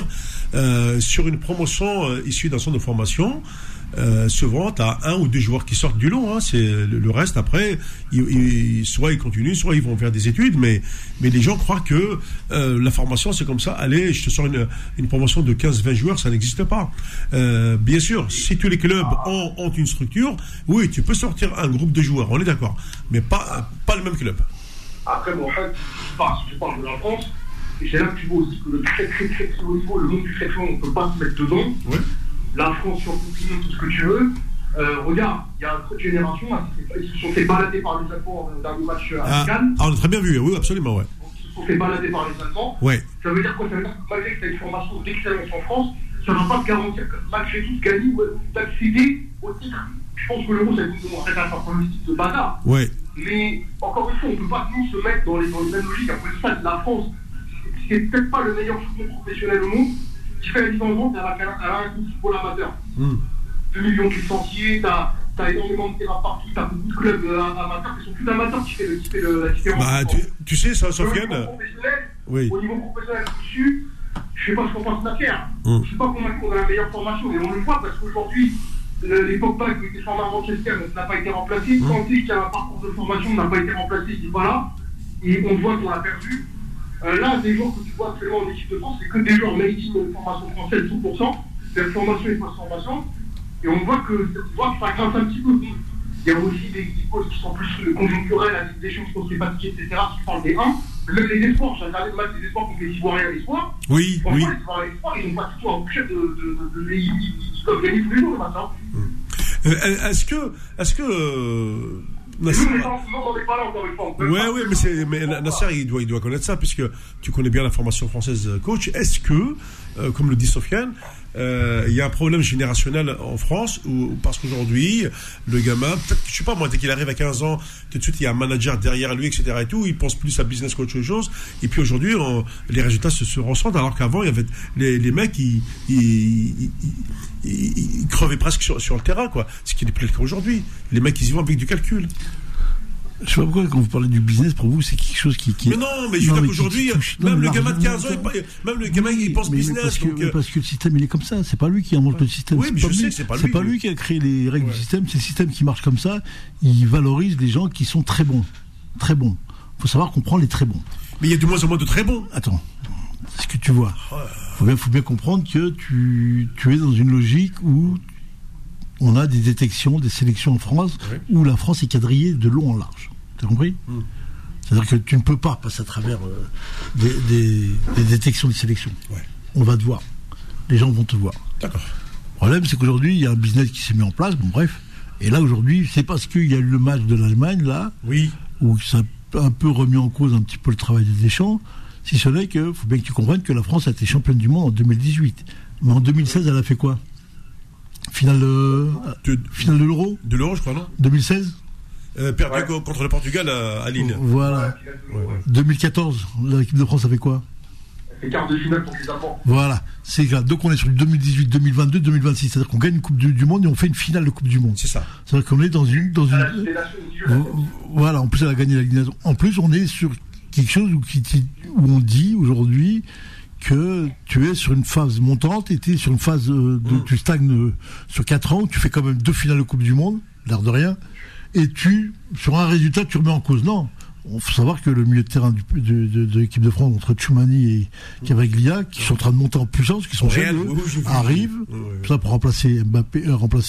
sur une promotion issue d'un centre de formation, souvent tu as 1 ou 2 joueurs qui sortent du lot. C'est le reste après, soit ils continuent, soit ils vont faire des études, mais les gens croient que la formation c'est comme ça. Allez, je te sors une promotion de 15-20 joueurs, ça n'existe pas. Bien sûr, si tous les clubs ont une structure, oui, tu peux sortir un groupe de joueurs, on est d'accord, mais pas le même club. Après, Mohamed, je parle de la France, et c'est là que tu vois aussi que le très très très très haut niveau, le monde du très très haut, on ne peut pas se mettre dedans. Oui. La France sur le continent, tout ce que tu veux. Regarde, il y a une génération, ils se sont fait balader par les Allemands dans le match à Cannes. On l'a très bien vu, oui, absolument, ouais. Ils se sont fait balader par les Allemands. Ouais. Ça veut dire quoi? Ça veut dire que malgré que tu as une formation d'excellence en France, ça ne va pas te garantir que malgré tout, de gagner ou d'accéder au titre. Je pense que l'euro, ça nous arrête à faire pronostic de bazar. Ouais. Mais encore une fois, on ne peut pas tous se mettre dans les mêmes logiques. Après ça, la France, c'est peut-être pas le meilleur football professionnel au monde. Ce qui fait la différence, elle a un football amateur. 2 millions de licenciés, t'as énormément de terrains partout, t'as beaucoup de clubs amateurs qui sont tous amateurs qui fait la différence. Bah, tu sais ça, Sofiane. Oui. Au niveau professionnel dessus, je ne sais pas ce qu'on pense de la pierre. Je ne suis pas convaincu qu'on a la meilleure formation, mais on le voit parce qu'aujourd'hui, l'époque Pogba qui était formé à Manchester n'a pas été remplacé. Kanté qui a un parcours de formation n'a pas été remplacé, il dit voilà. Et on voit qu'on l'a perdu. Là, des joueurs que tu vois actuellement en équipe de France, c'est que des joueurs made in formation française 100%, c'est formation et post-formation. Et on voit que ça grince un petit peu. Il y a aussi des postes qui sont plus conjoncturels, des choses qu'on s'est fatigué, etc., qui parlent des 1. Même les espoirs, j'ai regardé le match des espoirs contre les Ivoiriens l'espoir. Oui, oui. Les Ivoiriens l'espoir, ils n'ont pas du tout un boucher ils peuvent gagner tous les jours le matin. Est-ce que Nasser... mais Nasser il doit connaître ça puisque tu connais bien la formation française coach. Est-ce que, comme le dit Sofiane, il y a un problème générationnel en France parce qu'aujourd'hui le gamin, peut-être, je sais pas moi, dès qu'il arrive à 15 ans, tout de suite il y a un manager derrière lui, etc. et tout, il pense plus à business qu'autre chose. Et puis aujourd'hui les résultats se ressentent alors qu'avant il y avait les mecs ils crevaient presque sur le terrain, quoi. Ce qui n'est plus le cas aujourd'hui. Les mecs ils y vont avec du calcul. Je sais pas pourquoi, quand vous parlez du business, pour vous, c'est quelque chose qui... Mais non, mais je veux dire qu'aujourd'hui, même le gamin de 15 ans, même le gamin, il pense business. Parce que le système, il est comme ça. C'est pas lui qui invente le système. Oui, mais je sais, c'est pas lui. C'est pas lui qui a créé les règles du système. C'est le système qui marche comme ça. Il valorise les gens qui sont très bons. Très bons. Faut savoir qu'on prend les très bons. Mais il y a de moins en moins de très bons. Attends. C'est ce que tu vois. Faut bien comprendre que tu es dans une logique où on a des détections, des sélections en France où la France est quadrillée de long en large. T'as compris ? C'est-à-dire que tu ne peux pas passer à travers des détections de sélection. Ouais. On va te voir. Les gens vont te voir. D'accord. Le problème, c'est qu'aujourd'hui, il y a un business qui s'est mis en place. Bon, bref. Et là, aujourd'hui, c'est parce qu'il y a eu le match de l'Allemagne, là, où ça a un peu remis en cause un petit peu le travail des Deschamps. Si ce n'est qu'il faut bien que tu comprennes que la France a été championne du monde en 2018. Mais en 2016, elle a fait quoi ? Finale de l'Euro ? De l'Euro, je crois, non ? 2016 ? Perdu contre le Portugal à Lille. Voilà. 2014, l'équipe de France a fait quoi ? C'est quart de finale pour les Allemands. Voilà. C'est grave. Donc on est sur 2018, 2022, 2026. C'est-à-dire qu'on gagne une Coupe du Monde et on fait une finale de Coupe du Monde. C'est ça. C'est-à-dire qu'on est dans une... Voilà. En plus, elle a gagné la Ligue des Nations. En plus, on est sur quelque chose où on dit aujourd'hui que tu es sur une phase montante et tu es sur une phase tu stagnes sur 4 ans, tu fais quand même 2 finales de Coupe du Monde, l'air de rien, et sur un résultat, tu remets en cause. Non. Il faut savoir que le milieu de terrain de l'équipe de France, entre Tchouamani et Cavaglia, qui sont en train de monter en puissance, qui sont jeunes, arrivent, ça pour remplacer Mbappé,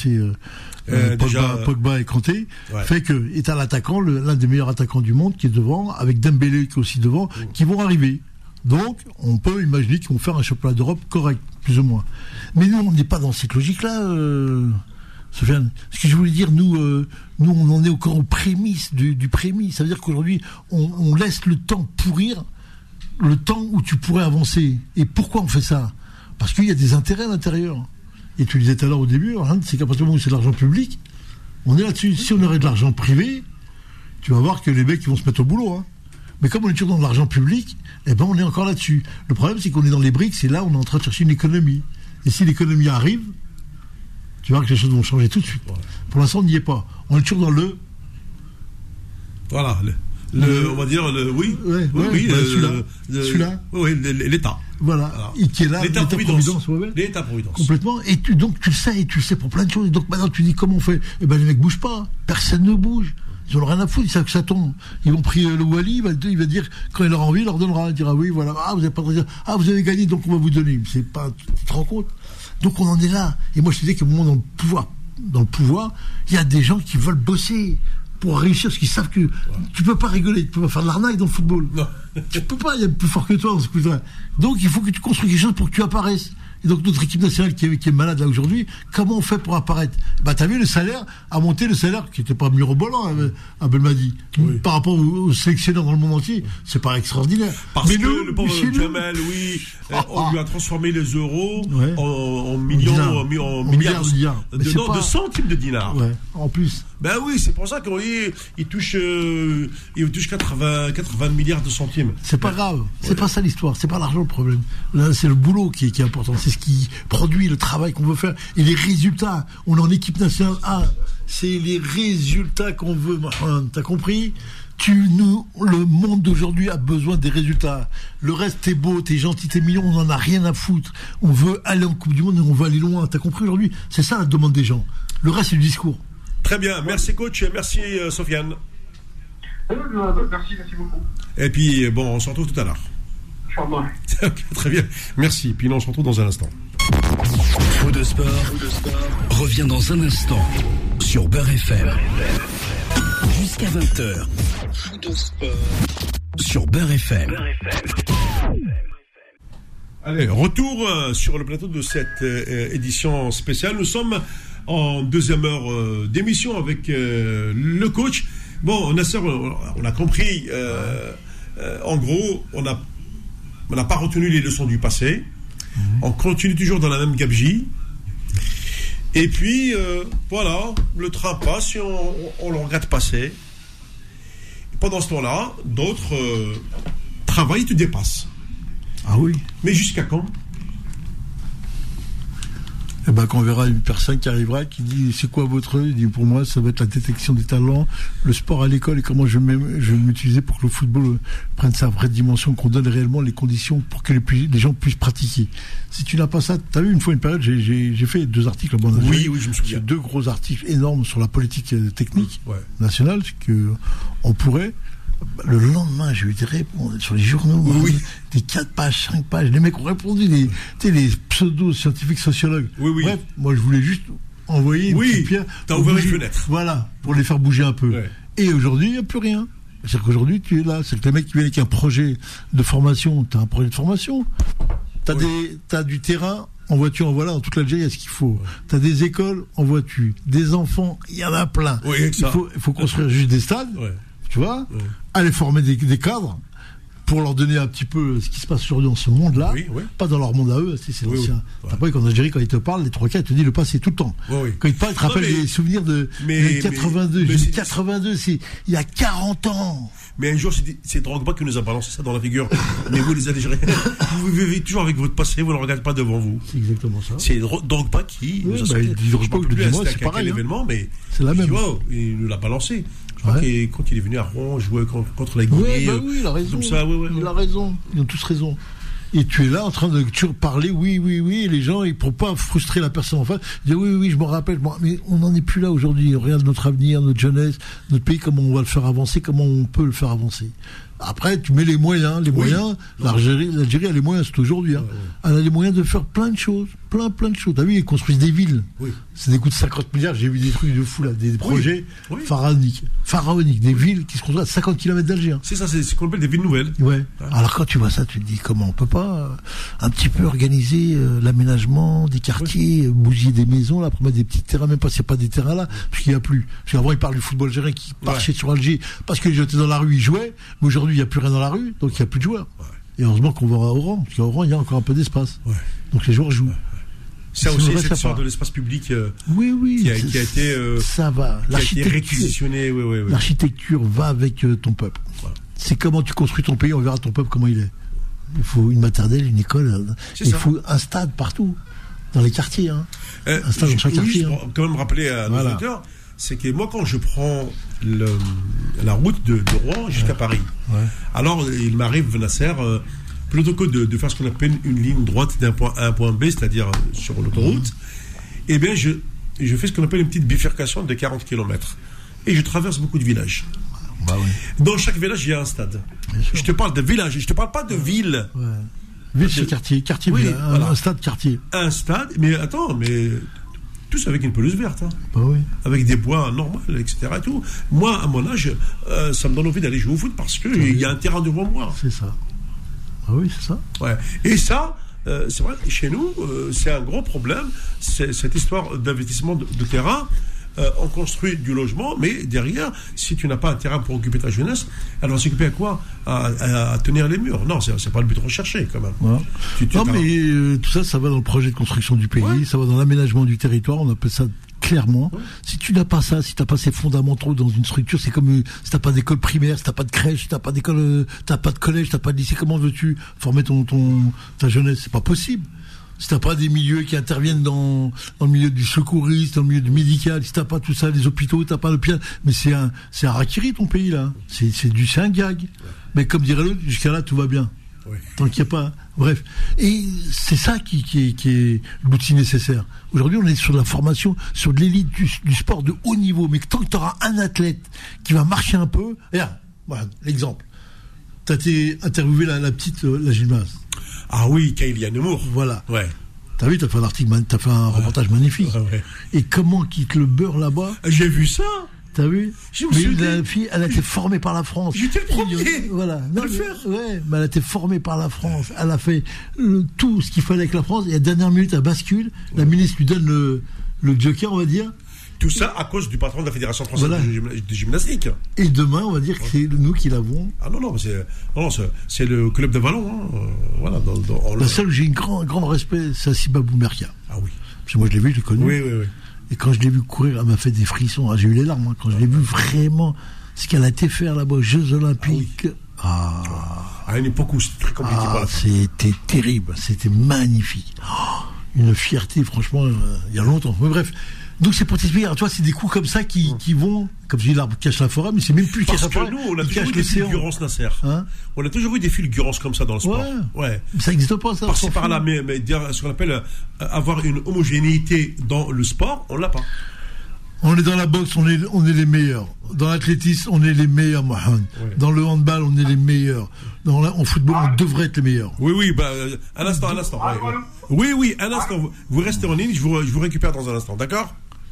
Pogba et Kanté, fait que est un attaquant, l'un des meilleurs attaquants du monde qui est devant, avec Dembélé qui est aussi devant, qui vont arriver. Donc, on peut imaginer qu'ils vont faire un championnat d'Europe correct, plus ou moins. Mais nous, on n'est pas dans cette logique-là, Sofiane. Ce que je voulais dire, nous, on en est encore aux prémices du prémisse. Ça veut dire qu'aujourd'hui, on laisse le temps pourrir, le temps où tu pourrais avancer. Et pourquoi on fait ça ? Parce qu'il y a des intérêts à l'intérieur. Et tu le disais tout à l'heure au début, c'est qu'à partir du moment où c'est de l'argent public, on est là-dessus. Si on aurait de l'argent privé, tu vas voir que les mecs ils vont se mettre au boulot. Mais comme on est toujours dans de l'argent public, on est encore là-dessus. Le problème, c'est qu'on est dans les briques, c'est là où on est en train de chercher une économie. Et si l'économie arrive, tu vois que les choses vont changer tout de suite. Pour l'instant, on n'y est pas. On est toujours dans le... Voilà, on va dire celui-là. Oui, l'État. Voilà. Et qui est là, l'État-providence. L'État-providence. Complètement. Et donc, tu le sais pour plein de choses. Et donc, maintenant, tu dis comment on fait ? Les mecs bougent pas. Personne ne bouge. Ils n'ont rien à foutre, ils savent que ça tombe. Ils vont prier le Wali, il va dire, quand il aura envie, il leur donnera. Il dira, oui, voilà, vous avez pas de dire, vous avez gagné, donc on va vous donner. C'est pas, tu te rends compte ? Donc on en est là. Et moi je te dis qu'au moment dans le pouvoir, il y a des gens qui veulent bosser pour réussir, parce qu'ils savent que tu peux pas rigoler, tu peux pas faire de l'arnaque dans le football. Non. Tu peux pas, il y a plus fort que toi dans ce coup-là. Donc il faut que tu construis quelque chose pour que tu apparaisses. Et donc notre équipe nationale qui est malade là aujourd'hui, comment on fait pour apparaître ? T'as vu le salaire a monté, le salaire qui n'était pas mirobolant, Abel m'a dit, par rapport aux sélectionneurs dans le monde entier, c'est pas extraordinaire. Parce que le pauvre Jamel, on lui a transformé les euros en millions, en milliards de centimes de dinars. Ouais, en plus. Ben oui, c'est pour ça qu'il touche 80 milliards de centimes. C'est pas grave, c'est pas ça l'histoire, c'est pas l'argent le problème. Là, c'est le boulot qui est important, c'est ce qui produit le travail qu'on veut faire et les résultats. On est en équipe nationale A, c'est les résultats qu'on veut. T'as compris ? Le monde d'aujourd'hui a besoin des résultats. Le reste, t'es beau, t'es gentil, t'es mignon, on n'en a rien à foutre. On veut aller en Coupe du Monde et on veut aller loin. T'as compris aujourd'hui ? C'est ça la demande des gens. Le reste, c'est du discours. Très bien, merci coach, merci Sofiane. Merci beaucoup. Et puis on se retrouve tout à l'heure. Très bien, merci. Puis on se retrouve dans un instant. Faux de sport revient dans un instant sur Beurre FM. Jusqu'à 20h. Faux de sport sur Beurre FM. Allez, retour sur le plateau de cette édition spéciale. Nous sommes en deuxième heure d'émission avec le coach. Bon, Nasser, on a compris. En gros, on n'a pas retenu les leçons du passé. On continue toujours dans la même gabegie. Et puis, voilà, le train passe et on le regarde passer. Pendant ce temps-là, d'autres travaillent et te dépassent. Ah oui. Mais jusqu'à quand ? Quand on verra une personne qui arrivera, qui dit c'est quoi votre œil ? Il dit pour moi ça va être la détection des talents, le sport à l'école et comment je vais m'utiliser pour que le football prenne sa vraie dimension, qu'on donne réellement les conditions pour que les gens puissent pratiquer. Si tu n'as pas ça, tu as vu une fois une période, j'ai fait 2 articles à Bonne. Oui, je me souviens. 2 gros articles énormes sur la politique technique nationale, que on pourrait. Le lendemain, j'ai eu des réponses sur les journaux, des 4 pages, 5 pages. Les mecs ont répondu, les pseudo-scientifiques sociologues. Oui. Bref, moi je voulais juste envoyé une petite pierre. T'as ouvert une fenêtre. Voilà, pour les faire bouger un peu. Ouais. Et aujourd'hui, il n'y a plus rien. C'est-à-dire qu'aujourd'hui, tu es là. C'est que les mecs qui viennent avec un projet de formation, tu as un projet de formation. T'as du terrain, en voiture, en voilà, dans toute l'Algérie, il y a ce qu'il faut. T'as des écoles, en voiture. Des enfants, il y en a plein. Oui, il faut construire juste des stades, tu vois, aller former des cadres, pour leur donner un petit peu ce qui se passe aujourd'hui dans ce monde-là, pas dans leur monde à eux, c'est l'ancien. T'as pas vu qu'en Algérie, quand ils te parlent, les trois quarts, ils te disent le passé tout le temps. Quand ils te parlent, ils te rappellent des souvenirs de 82. 82, c'est il y a 40 ans. Mais un jour, c'est Drogba qui nous a balancé ça dans la figure. Mais vous, les Algériens, vous vivez toujours avec votre passé, vous ne le regardez pas devant vous. C'est exactement ça. C'est Drogba qui nous a sorti. C'est pareil. Événement, mais c'est la même. Il nous l'a balancé. Je crois que quand il est venu à Rouen jouer contre la Guinée. Oui, il a raison. Comme ça, il a raison. Ils ont tous raison. Et tu es là en train de toujours parler, oui, et les gens, pour pas frustrer la personne en face, ils disent oui, je me rappelle, mais on n'en est plus là aujourd'hui. On regarde notre avenir, notre jeunesse, notre pays, comment on va le faire avancer, comment on peut le faire avancer. Après, tu mets les moyens. L'Algérie a les moyens, c'est aujourd'hui. Elle a les moyens de faire plein de choses. Plein de choses. T'as vu, ils construisent des villes. C'est des coûts de 50 milliards. J'ai vu des trucs de fou, là, des projets pharaoniques. Des villes qui se construisent à 50 km d'Alger. C'est ça, c'est ce qu'on appelle des villes nouvelles. Alors quand tu vois ça, tu te dis comment on peut pas un petit peu organiser l'aménagement des quartiers, bousiller des maisons, là, pour mettre des petits terrains, même pas s'il n'y a pas des terrains là, parce qu'il n'y a plus. Parce qu'avant, ils parlent du football algérien qui marchait sur Alger, parce qu'ils étaient dans la rue, ils jouaient. Mais aujourd'hui, il n'y a plus rien dans la rue, donc il n'y a plus de joueurs. Et heureusement qu'on va à Oran, parce qu'à Oran, il y a encore un peu d'espace. Donc les joueurs jouent. Ça aussi, cette histoire de l'espace public qui a été ça va. Réquisitionné. L'architecture va avec ton peuple. C'est comment tu construis ton pays, on verra ton peuple comment il est. Il faut une maternelle, une école. Il faut un stade partout, dans les quartiers. Un stade dans chaque quartier. Je vais quand même rappeler à nos auditeurs, c'est que moi, quand je prends la route de Rouen jusqu'à Paris, alors il m'arrive, Nasser, plutôt que de faire ce qu'on appelle une ligne droite d'un point A à un point B, c'est-à-dire sur l'autoroute, eh bien, je fais ce qu'on appelle une petite bifurcation de 40 km. Et je traverse beaucoup de villages. Dans chaque village, il y a un stade. Je te parle de village, je ne te parle pas de ville. Ville, c'est quartier, un stade quartier. Un stade, mais tous avec une pelouse verte, avec des bois normaux, etc. Et tout. Moi, à mon âge, ça me donne envie d'aller jouer au foot parce qu'il y a un terrain devant moi. C'est ça. Ah oui, c'est ça. Et ça, c'est vrai, chez nous, c'est un gros problème, cette histoire d'investissement de terrain. On construit du logement, mais derrière, si tu n'as pas un terrain pour occuper ta jeunesse, elle va s'occuper à quoi? À tenir les murs. Non, c'est pas le but recherché, quand même. Mais tout ça, ça va dans le projet de construction du pays, ça va dans l'aménagement du territoire, on appelle ça clairement. Si tu n'as pas ça, si tu n'as pas ces fondamentaux dans une structure, c'est comme si tu n'as pas d'école primaire, si tu n'as pas de crèche, si tu n'as pas d'école, t'as pas de collège, tu n'as pas de lycée, comment veux-tu former ta jeunesse? C'est pas possible. Si t'as pas des milieux qui interviennent dans le milieu du secouriste, dans le milieu du médical, si t'as pas tout ça, les hôpitaux, t'as pas le pied, mais c'est un rakiri ton pays là. C'est un gag. Mais comme dirait l'autre, jusqu'à là tout va bien. Tant qu'il n'y a pas, bref. Et c'est ça qui est l'outil nécessaire. Aujourd'hui, on est sur la formation, sur de l'élite du sport de haut niveau. Mais tant que t'auras un athlète qui va marcher un peu, regarde, voilà, l'exemple. T'as été interviewé la petite, la gymnaste. Ah oui, Kaylia Nemour. Voilà. T'as vu, t'as fait un article, t'as fait un reportage magnifique. Et comment quitte le beurre là-bas? J'ai vu ça. T'as vu? La fille, elle a été formée par la France. J'étais le premier. Voilà. À le faire. Mais elle a été formée par la France. Elle a fait tout ce qu'il fallait avec la France. Et à la dernière minute, elle bascule. La ministre lui donne le joker, on va dire. Tout ça à cause du patron de la Fédération française de gymnastique. Et demain, on va dire que c'est nous qui l'avons. Ah non, c'est le club de Vallon. Voilà, la seule où j'ai un grand respect, c'est Siba Boumerkia. Ah oui. Parce que moi, je l'ai vu, je l'ai connu. Oui. Et quand je l'ai vu courir, elle m'a fait des frissons. J'ai eu les larmes. Quand je l'ai vu vraiment, ce qu'elle a été faire là-bas aux Jeux Olympiques. À une époque où c'était très compliqué. C'était terrible. C'était magnifique. Une fierté, franchement, il y a longtemps. Mais bref. Donc c'est pour t'expliquer, tu vois, c'est des coups comme ça qui vont, comme je dis, l'arbre cache la forêt, mais c'est même plus cache la forêt. Parce que nous, on a toujours eu des fulgurances, Nasser. On a toujours eu des fulgurances comme ça dans le sport. Mais ça n'existe pas, ça. Par-ci par-là, mais dire ce qu'on appelle avoir une homogénéité dans le sport, on l'a pas. On est dans la boxe, on est les meilleurs. Dans l'athlétisme, on est les meilleurs, Mohamed. Dans le handball, on est les meilleurs. En football, on devrait être les meilleurs. Oui, un instant. Oui, un instant. Vous restez en ligne, je vous récupère dans un instant, d'accord?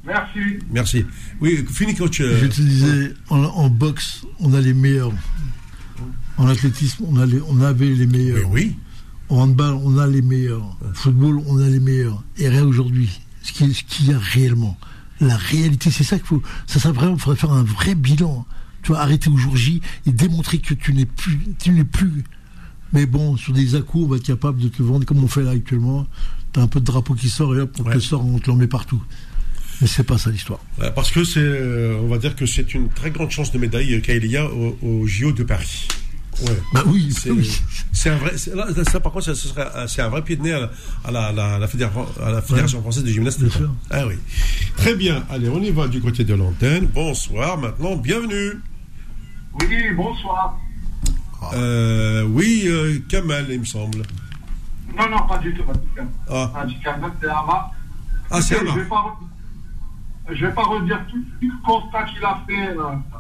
Merci. Oui, fini, coach. Je te disais, en boxe, on a les meilleurs. En athlétisme, on avait les meilleurs. Oui. En handball, on a les meilleurs. En football, on a les meilleurs. Et rien aujourd'hui. Ce qu'il y a réellement. La réalité, c'est ça qu'il faut. Ça serait vraiment, il faudrait faire un vrai bilan. Tu vois, arrêter au jour J et démontrer que tu n'es plus. Mais bon, sur des à-coups, on va être capable de te vendre comme on fait là actuellement. T'as un peu de drapeau qui sort et hop, on te le sort, on te l'en met partout. Mais c'est pas ça l'histoire. Parce que on va dire que c'est une très grande chance de médaille qu'il au JO de Paris. Ouais. Bah oui, c'est un vrai. Ça, par contre, c'est un vrai pied de nez à la Fédération française de gymnastique. Ah oui. Très bien. Allez, on y va du côté de l'antenne. Bonsoir. Maintenant, bienvenue. Oui, bonsoir. Kamal, il me semble. Non, pas du tout. Pas du Kamal, c'est Ama. Ah, c'est Ama. Je vais pas redire tout le constat qu'il a fait.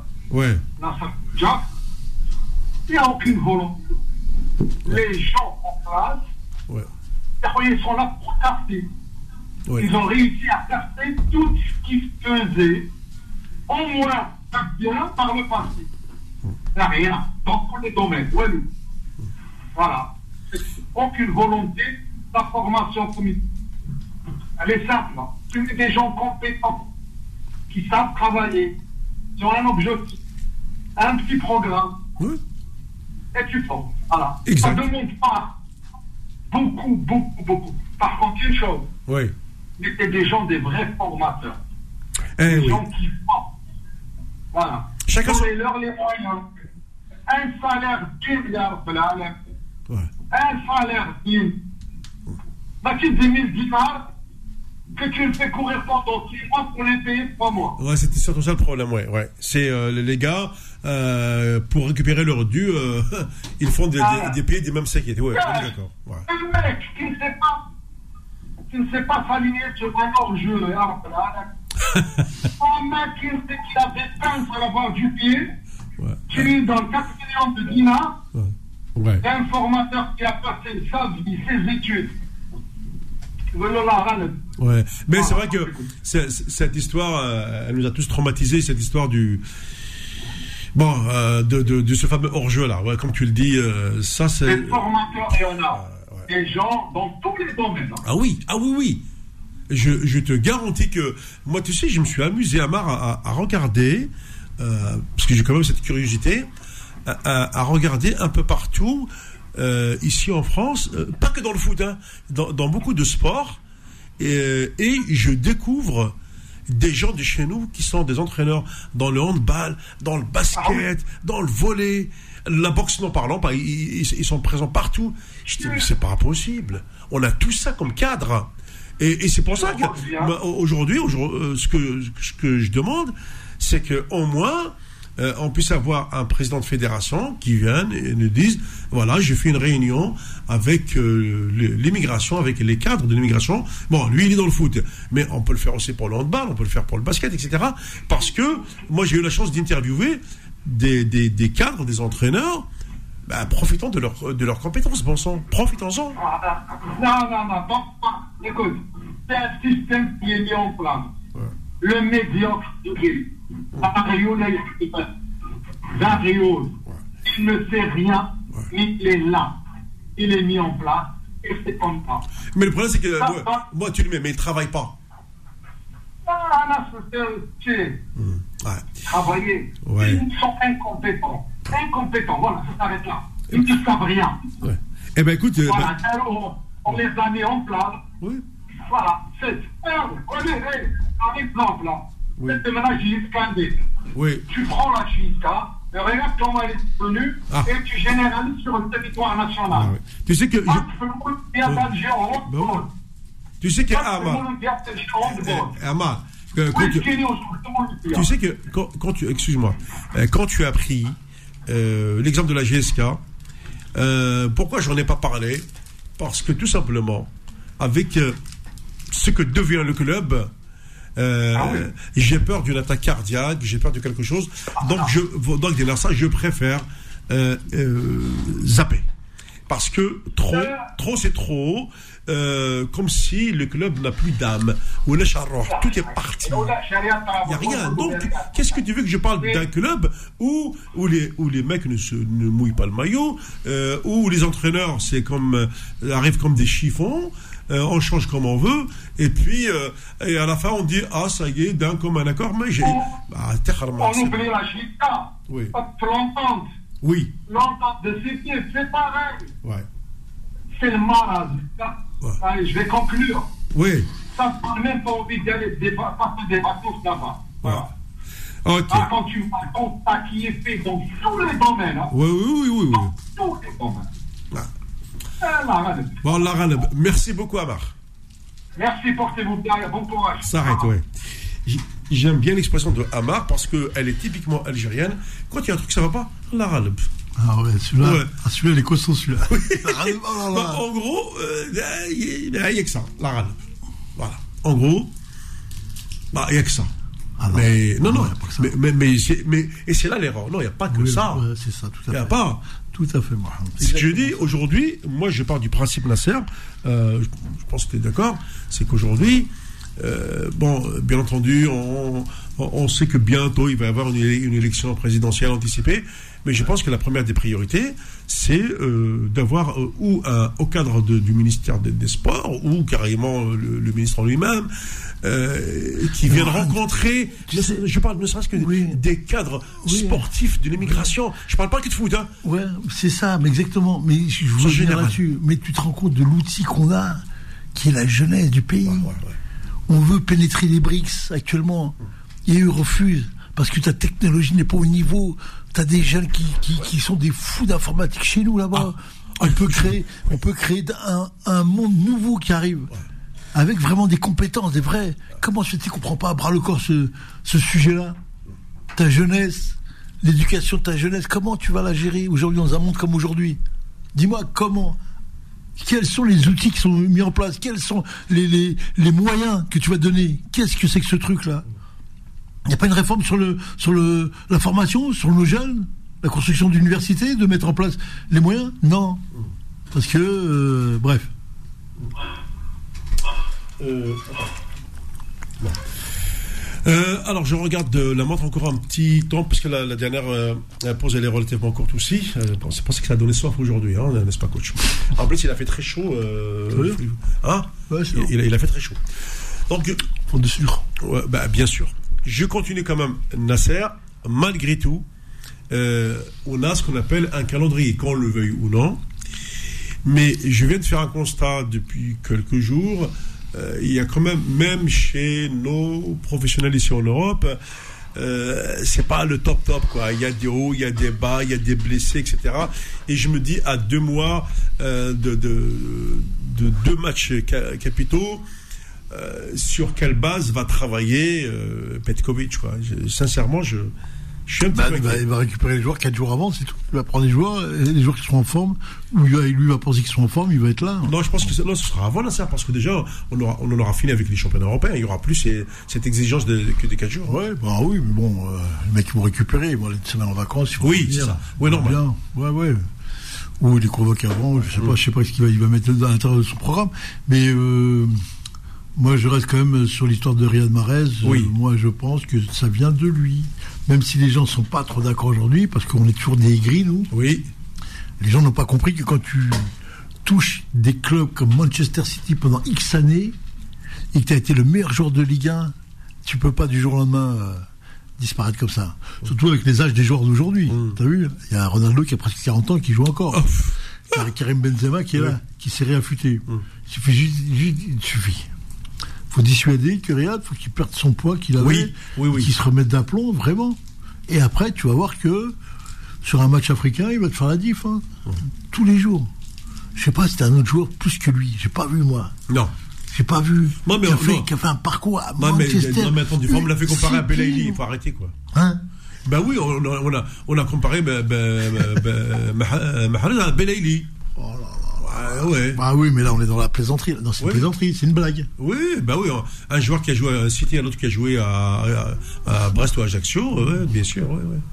Jack. Il n'y a aucune volonté. Les gens en place, ils sont là pour casser. Ils ont réussi à casser tout ce qui se faisait, au moins bien par le passé. Il n'y a rien dans tous les domaines. Voilà. Aucune volonté. La formation communale. Elle est simple. Tu mets des gens compétents qui savent travailler sur un objectif, un petit programme. Et tu formes. Voilà. Exact. Ça ne demande pas beaucoup. Par contre, une chose. C'était des gens, des vrais formateurs. Des gens qui forment. Voilà. Chacun leur les moyens. Un salaire d'un milliard de dollars. Un salaire d'une. Tu 10 000 dinars que tu le fais courir pendant 6 mois pour les payer 3 mois. C'était surtout ça le problème, C'est les gars, pour récupérer leur dû, ils font des pays des mêmes sécurités. On est d'accord. Un mec qui ne sait pas s'aligner sur un hors-jeu, un mec qui sait qu'il a des pinces à la barre du pied, qui lui donne 4 millions de dinars, un formateur qui a passé sa vie, ses études. Mais c'est vrai que cette histoire, elle nous a tous traumatisés, cette histoire de ce fameux hors-jeu là, comme tu le dis, ça c'est. Les formateurs, il y en a. Des gens dans tous les domaines. Ah oui. Je te garantis que moi, tu sais, je me suis amusé à regarder, parce que j'ai quand même cette curiosité, à regarder un peu partout. Ici en France, pas que dans le foot, dans beaucoup de sports, et je découvre des gens de chez nous qui sont des entraîneurs dans le handball, dans le basket, dans le volley, la boxe n'en parlant pas, ils sont présents partout. Je dis mais c'est pas possible. On a tout ça comme cadre, et c'est pour ça que aujourd'hui, ce que je demande, c'est que au moins on puisse avoir un président de fédération qui vienne et nous dise voilà, j'ai fait une réunion avec l'immigration, avec les cadres de l'immigration. Bon, lui il est dans le foot, mais on peut le faire aussi pour le handball, on peut le faire pour le basket, etc. Parce que moi j'ai eu la chance d'interviewer des cadres, des entraîneurs, profitant de leurs compétences, bon sang, profitons-en. Non, écoute, c'est un système qui est mis en place. Le médiocre Dario, il ne sait rien, il est là, il est mis en place, et c'est comme ça. Mais le problème c'est que moi tu le mets, mais il ne travaille pas. Travailler. Ils sont incompétents, voilà, ça s'arrête là. Ils ne savent rien. Eh bien écoute, on les a mis en place. Voilà, c'est un exemple là. C'est maintenant JSK. Tu prends la JSK, regarde comment elle est venue, et tu généralises sur le territoire national. Tu sais que. Tu sais que Ama, tu sais que quand tu as pris l'exemple de la GSK, pourquoi j'en ai pas parlé? Parce que tout simplement, avec ce que devient le club, j'ai peur d'une attaque cardiaque, j'ai peur de quelque chose. Donc dès ça, je préfère zapper. Parce que trop c'est trop. comme si le club n'a plus d'âme. Tout est parti. Il n'y a rien. Donc, qu'est-ce que tu veux que je parle d'un club où les mecs ne mouillent pas le maillot, où les entraîneurs arrivent comme des chiffons, on change comme on veut, et puis et à la fin on dit ça y est, d'un commun accord, mais j'ai. On oublie la chita. Oui. L'entente. Oui. L'entente de City, c'est pareil. Ouais. C'est le marasme. Ouais. Allez, je vais conclure. Oui. Ça ne donne même pas envie d'aller passer des vacances là-bas. Voilà. Ok. Quand tu vois un constat qui est fait dans tous les domaines. Hein, Oui. dans tous les domaines. Bon, merci beaucoup, Amar. Merci, portez-vous bien, bon courage. Ça arrête, ouais. J'aime bien l'expression de Amar parce qu'elle est typiquement algérienne. Quand il y a un truc que ça va pas, la râle. Ah ouais, celui-là, celui-là, il est costaud, celui-là. Oui. En gros, il n'y a que ça, la râle. Voilà. En gros, il n'y a que ça. Ah non. Mais non, et c'est là l'erreur. Non, il n'y a pas que ça. Ouais, c'est ça, tout à fait. Il n'y a pas. Tout à fait, moi. Ce que je dis aujourd'hui, moi je pars du principe, Nasser, je pense que tu es d'accord, c'est qu'aujourd'hui, bien entendu, on sait que bientôt il va y avoir une élection présidentielle anticipée, mais je pense que la première des priorités, c'est d'avoir au cadre du ministère des Sports, ou carrément le ministre en lui-même, qui viennent rencontrer, je parle ne serait-ce que des cadres sportifs de l'immigration. Je parle pas que de foot. Hein. Ouais, c'est ça, mais exactement. Mais je veux revenir là-dessus. Mais tu te rends compte de l'outil qu'on a, qui est la jeunesse du pays. Ouais. On veut pénétrer les BRICS actuellement. Et eux refusent, parce que ta technologie n'est pas au niveau. Tu as des jeunes qui sont des fous d'informatique chez nous, là-bas. On peut créer un monde nouveau qui arrive. Ouais. Avec vraiment des compétences, des vrais. Comment se fait-il qu'on ne prend pas à bras le corps ce sujet-là? Ta jeunesse, l'éducation de ta jeunesse, comment tu vas la gérer aujourd'hui dans un monde comme aujourd'hui? Dis-moi comment. Quels sont les outils qui sont mis en place? Quels sont les moyens que tu vas donner? Qu'est-ce que c'est que ce truc-là? Il n'y a pas une réforme sur la formation, sur nos jeunes? La construction d'universités, de mettre en place les moyens? Non. Parce que, bref. Alors je regarde la montre encore un petit temps parce que la dernière pause elle est relativement courte aussi. C'est pour ça que ça a donné soif aujourd'hui, hein, n'est-ce pas, coach? En plus il a fait très chaud. Il a fait très chaud. Donc pour de sûr. Ouais, bien sûr. Je continue quand même, Nasser. Malgré tout, on a ce qu'on appelle un calendrier, qu'on le veuille ou non. Mais je viens de faire un constat depuis quelques jours. Il y a quand même chez nos professionnels ici en Europe, c'est pas le top quoi. Il y a des hauts, il y a des bas, il y a des blessés, etc. Et je me dis à 2 mois de 2 matchs capitaux, sur quelle base va travailler Petkovic quoi. Sincèrement, je suis un petit peu il va récupérer les joueurs 4 jours avant, c'est tout. Il va prendre les joueurs qui seront en forme, ou lui va penser qu'ils sont en forme, il va être là. Non, je pense que ce sera avant là, parce que déjà, on en aura fini avec les championnats européens. Il n'y aura plus cette exigence que des 4 jours. Ouais, oui, mais bon, les mecs vont récupérer, ils vont aller une semaine en vacances. Oui, c'est ça. Oui, normal. Bien. Ouais. Ou il les convoque avant, je sais pas ce qu'il va mettre à l'intérieur de son programme, mais moi, je reste quand même sur l'histoire de Riyad Mahrez. Oui. Moi, je pense que ça vient de lui. Même si les gens ne sont pas trop d'accord aujourd'hui, parce qu'on est toujours des aigris, nous. Oui. Les gens n'ont pas compris que quand tu touches des clubs comme Manchester City pendant X années, et que tu as été le meilleur joueur de Ligue 1, tu peux pas du jour au lendemain disparaître comme ça. Surtout avec les âges des joueurs d'aujourd'hui. T'as vu? Il y a Ronaldo qui a presque 40 ans qui joue encore. Il y a Karim Benzema qui est là, qui s'est réaffûté. Il suffit il suffit. Faut dissuader que Riyad, faut qu'il perde son poids qu'il avait, qu'il se remette d'aplomb, vraiment. Et après, tu vas voir que sur un match africain, il va te faire la diff, hein. Tous les jours. Je sais pas si c'était un autre joueur plus que lui. J'ai pas vu, moi. Non. J'ai pas vu. Qui a fait un parcours à Manchester. Non, mais attends, on l'a fait comparer à Belaïli, il faut arrêter, quoi. Hein? Ben oui, on a comparé Mahrez à Belaïli. Oh là là. Ouais. Ah oui, mais là on est dans la plaisanterie. Non, c'est une plaisanterie, c'est une blague. Oui, oui. Un joueur qui a joué à City, un autre qui a joué à Brest ou à Ajaccio, bien sûr, ouais.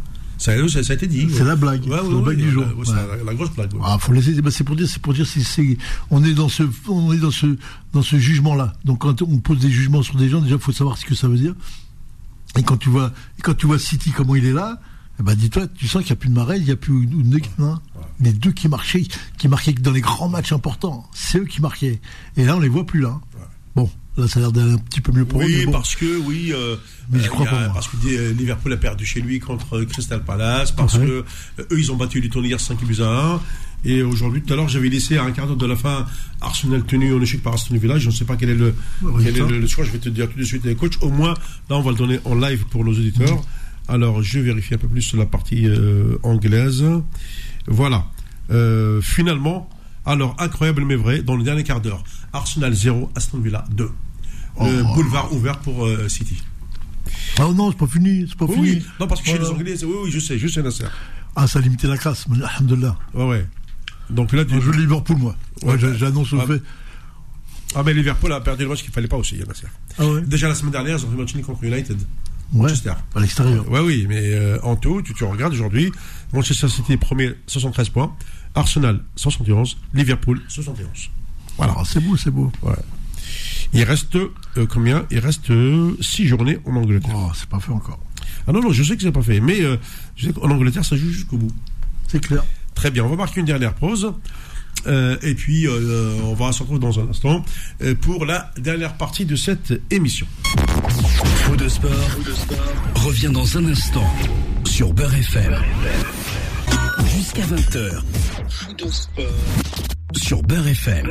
Ça a été dit. C'est la blague. Ouais, c'est la blague du jour. C'est la grosse blague. Ouais. Ah, faut laisser. C'est pour dire, on est dans ce jugement-là. Donc quand on pose des jugements sur des gens, déjà, faut savoir ce que ça veut dire. Et quand tu vois City comment il est là, dis-toi, tu sens qu'il n'y a plus de Mahrez, il n'y a plus de hein. Les deux qui marquaient dans les grands matchs importants. C'est eux qui marquaient. Et là, on les voit plus là. Ouais. Bon. Là, ça a l'air d'aller un petit peu mieux pour eux. Oui, bon. parce que, mais je crois pas. Parce que Liverpool a perdu chez lui contre Crystal Palace, parce que eux, ils ont battu les Tonniers 5-1. Et aujourd'hui, tout à l'heure, j'avais laissé à un quart d'heure de la fin Arsenal tenu en échec par Aston Villa. Je ne sais pas quel est le score. Je vais te dire tout de suite, les coachs. Au moins, là, on va le donner en live pour nos auditeurs. Alors, je vérifie un peu plus sur la partie anglaise. Voilà. Finalement, alors, incroyable mais vrai, dans le dernier quart d'heure, Arsenal 0, Aston Villa 2. Boulevard ouvert pour City. Ah non, c'est pas fini. Oui. Non, parce que chez les Anglais, oui, je sais, Nasser. Ah, ça a limité la classe, mais alhamdoulilah. Ouais. Donc là, je joue Liverpool, moi. Ouais, j'annonce le fait. Ah, mais Liverpool a perdu le match qu'il fallait pas aussi, Nasser. Ah ouais. Déjà la semaine dernière, ils ont fait match nul contre United. Manchester. À l'extérieur. Oui, mais en tout, tu regardes aujourd'hui, Manchester City premier, 73 points, Arsenal 71, Liverpool 71. Voilà. Ah, c'est beau. Ouais. Il reste combien ? Il reste 6 journées en Angleterre. Oh, c'est pas fait encore. Ah non, je sais que c'est pas fait, mais je sais qu'en Angleterre, ça joue jusqu'au bout. C'est clair. Très bien, on va marquer une dernière pause. Et puis, on va se retrouver dans un instant pour la dernière partie de cette émission. Faux de sport revient dans un instant sur Beurre FM. Jusqu'à 20h. Faux de sport sur Beurre FM.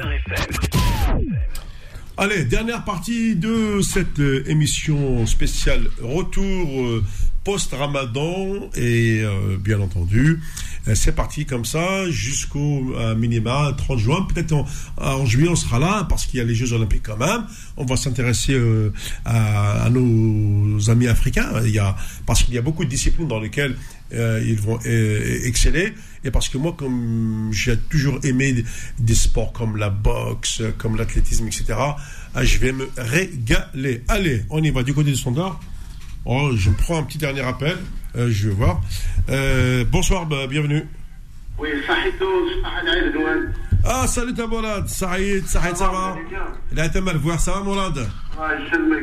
Allez, dernière partie de cette émission spéciale retour post-Ramadan et bien entendu, c'est parti comme ça jusqu'au minima 30 juin. Peut-être en juillet on sera là parce qu'il y a les Jeux Olympiques quand même. On va s'intéresser à nos amis africains. Parce qu'il y a beaucoup de disciplines dans lesquelles ils vont exceller. Et parce que moi, comme j'ai toujours aimé des sports comme la boxe, comme l'athlétisme, etc., je vais me régaler. Allez, on y va du côté du standard. Oh, je prends un petit dernier appel. Je vais voir. Bonsoir, bienvenue. Oui, Saïd Ah, salut ta Mourad. Saïd, ça va? Là, t'as mal voir, ça va, Mourad? Ouais, je le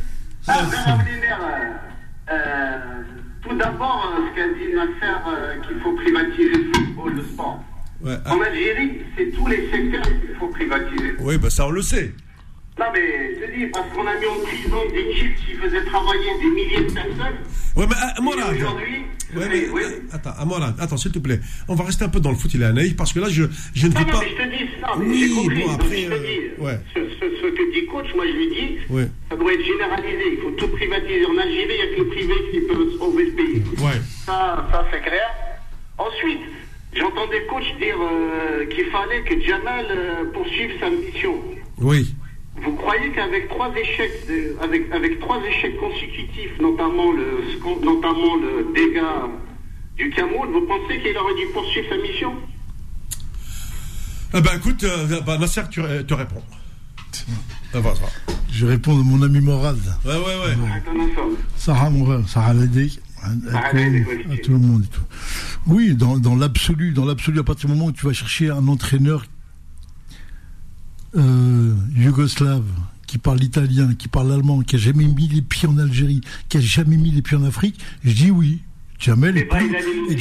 tout d'abord, ce qu'a dit Nasser, qu'il faut privatiser le football, le sport. Ouais, en Algérie, c'est tous les secteurs qu'il faut privatiser. Oui, ça on le sait. Non, mais je te dis, parce qu'on a mis en prison des types qui faisaient travailler des milliers de personnes. Oui, mais Mourad. Aujourd'hui. Attends, s'il te plaît. On va rester un peu dans le foot, il est naïf, parce que là, je ne veux pas. Non, mais je te dis ça. Oui, bon, après. Je te dis, ce que dit coach, moi, je lui dis, ça doit être généralisé. Il faut tout privatiser. En Algérie, il n'y a que le privé qui peut sauver ce pays. Ouais. Ça, c'est clair. Ensuite, j'entendais coach dire qu'il fallait que Jamal poursuive sa mission. Oui. Vous croyez qu'avec trois échecs, avec 3 échecs consécutifs, notamment le dégât du Cameroun, vous pensez qu'il aurait dû poursuivre sa mission? Écoute, Nasser, tu réponds. Je réponds de mon ami Morad. Ouais. Sarah, mon frère, Sarah Ladé. À tout le monde et tout. Oui, dans l'absolu, à partir du moment où tu vas chercher un entraîneur yougoslave qui parle l'italien, qui parle l'allemand, qui a jamais mis les pieds en Algérie, qui a jamais mis les pieds en Afrique, je dis oui. Jamel est plus.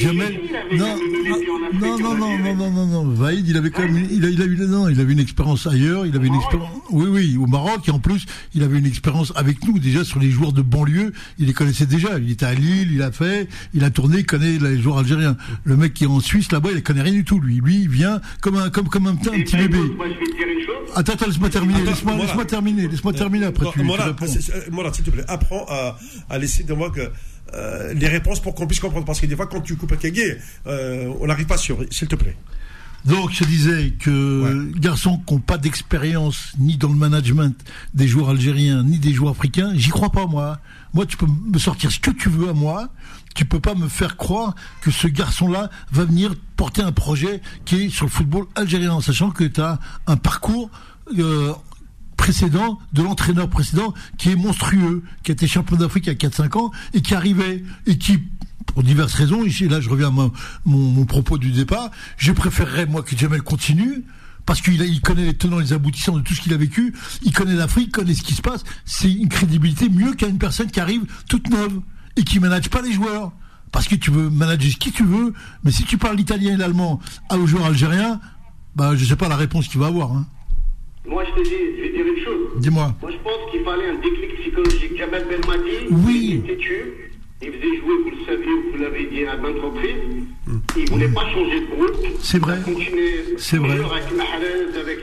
Non. Vaïd, il avait quand même, il avait une expérience ailleurs, il avait une expérience, oui, au Maroc, et en plus, il avait une expérience avec nous, déjà, sur les joueurs de banlieue, il les connaissait déjà. Il était à Lille, il a tourné, il connaît les joueurs algériens. Le mec qui est en Suisse, là-bas, il connaît rien du tout, lui. Lui, il vient comme un petit bébé. Attends, laisse-moi terminer, laisse-moi terminer après tu réponds. Morad, s'il te plaît, apprends à laisser de moi que les réponses pour qu'on puisse comprendre, parce que des fois quand tu coupes un Kagé, on n'arrive pas sur, s'il te plaît. Donc je disais que garçons qui n'ont pas d'expérience ni dans le management des joueurs algériens ni des joueurs africains, j'y crois pas moi. Moi tu peux me sortir ce que tu veux à moi, tu peux pas me faire croire que ce garçon-là va venir porter un projet qui est sur le football algérien, sachant que tu as un parcours précédent, de l'entraîneur précédent, qui est monstrueux, qui a été champion d'Afrique il y a 4-5 ans, et qui arrivait, et qui pour diverses raisons. Ici, là, je reviens à mon propos du départ. Je préférerais, moi, que Jamel continue, parce qu'il connaît les tenants et les aboutissants de tout ce qu'il a vécu. Il connaît l'Afrique, connaît ce qui se passe. C'est une crédibilité mieux qu'à une personne qui arrive toute neuve et qui manage pas les joueurs. Parce que tu veux manager qui tu veux, mais si tu parles l'italien et l'allemand aux joueurs algériens, bah, je sais pas la réponse qu'il va avoir, hein. Moi, je vais dire une chose. Dis-moi. Moi, je pense qu'il fallait un déclic psychologique. Jamel Belmadi, oui. Il était têtu, il faisait jouer, vous le saviez, vous l'avez dit à maintes reprises. Il voulait pas changer de groupe. C'est vrai. C'est vrai. Avec Mahrez, avec.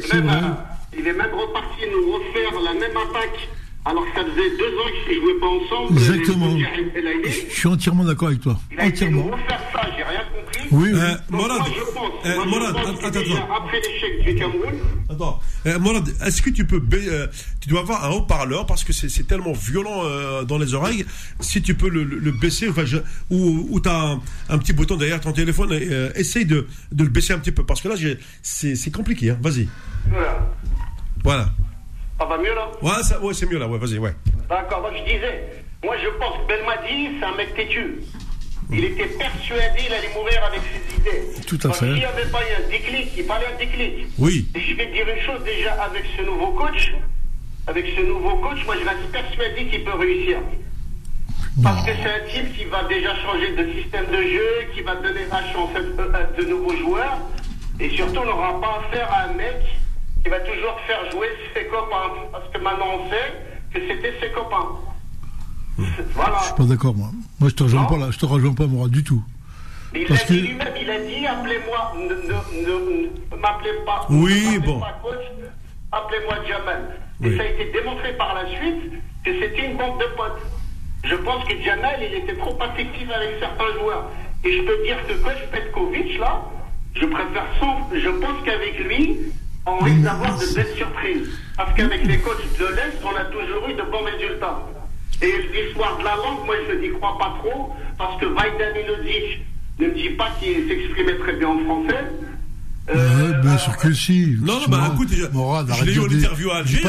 Il est même reparti nous refaire la même attaque. Alors que ça faisait 2 ans qu'ils ne jouaient pas ensemble. Exactement. Je suis entièrement d'accord avec toi. Il a essayé de refaire ça, j'ai rien compris. Oui. Morad, attends. Après l'échec du Cameroun. Attends, Morad, est-ce que tu peux, tu dois avoir un haut-parleur parce que c'est tellement violent dans les oreilles. Si tu peux le baisser, enfin, ou tu as un petit bouton derrière ton téléphone, essaye de le baisser un petit peu parce que là, c'est compliqué. Hein. Vas-y. Voilà. Ça va mieux là? Ouais, c'est mieux là, ouais, vas-y, ouais. D'accord, donc je disais, moi je pense que Belmadi, c'est un mec têtu. Il était persuadé qu'il allait mourir avec ses idées. Tout à fait. S'il n'y avait pas eu un déclic, il fallait un déclic. Oui. Et je vais te dire une chose déjà, avec ce nouveau coach, moi je reste persuadé qu'il peut réussir. Parce que c'est un type qui va déjà changer de système de jeu, qui va donner la chance à de nouveaux joueurs. Et surtout, on n'aura pas affaire à un mec qui va toujours faire jouer ses copains. Parce que maintenant on sait que c'était ses copains. Voilà. Je suis pas d'accord, moi. Moi, je te rejoins pas là. Je te rejoins pas, moi, du tout. Il a dit lui-même, il a dit, appelez-moi, ne m'appelez pas. Oui, bon. Pas coach, appelez-moi Jamel. Et ça a été démontré par la suite que c'était une bande de potes. Je pense que Jamel, il était trop affectif avec certains joueurs. Et je peux dire que coach Petkovic, là, je pense qu'avec lui, on risque d'avoir de belles surprises. Parce qu'avec les coachs de l'Est, on a toujours eu de bons résultats. Et l'histoire de la langue, moi je n'y crois pas trop, parce que Vajda Milodzic ne me dit pas qu'il s'exprimait très bien en français. Bien sûr que si. Non, écoute, Morad, je l'ai eu en interview à Alger,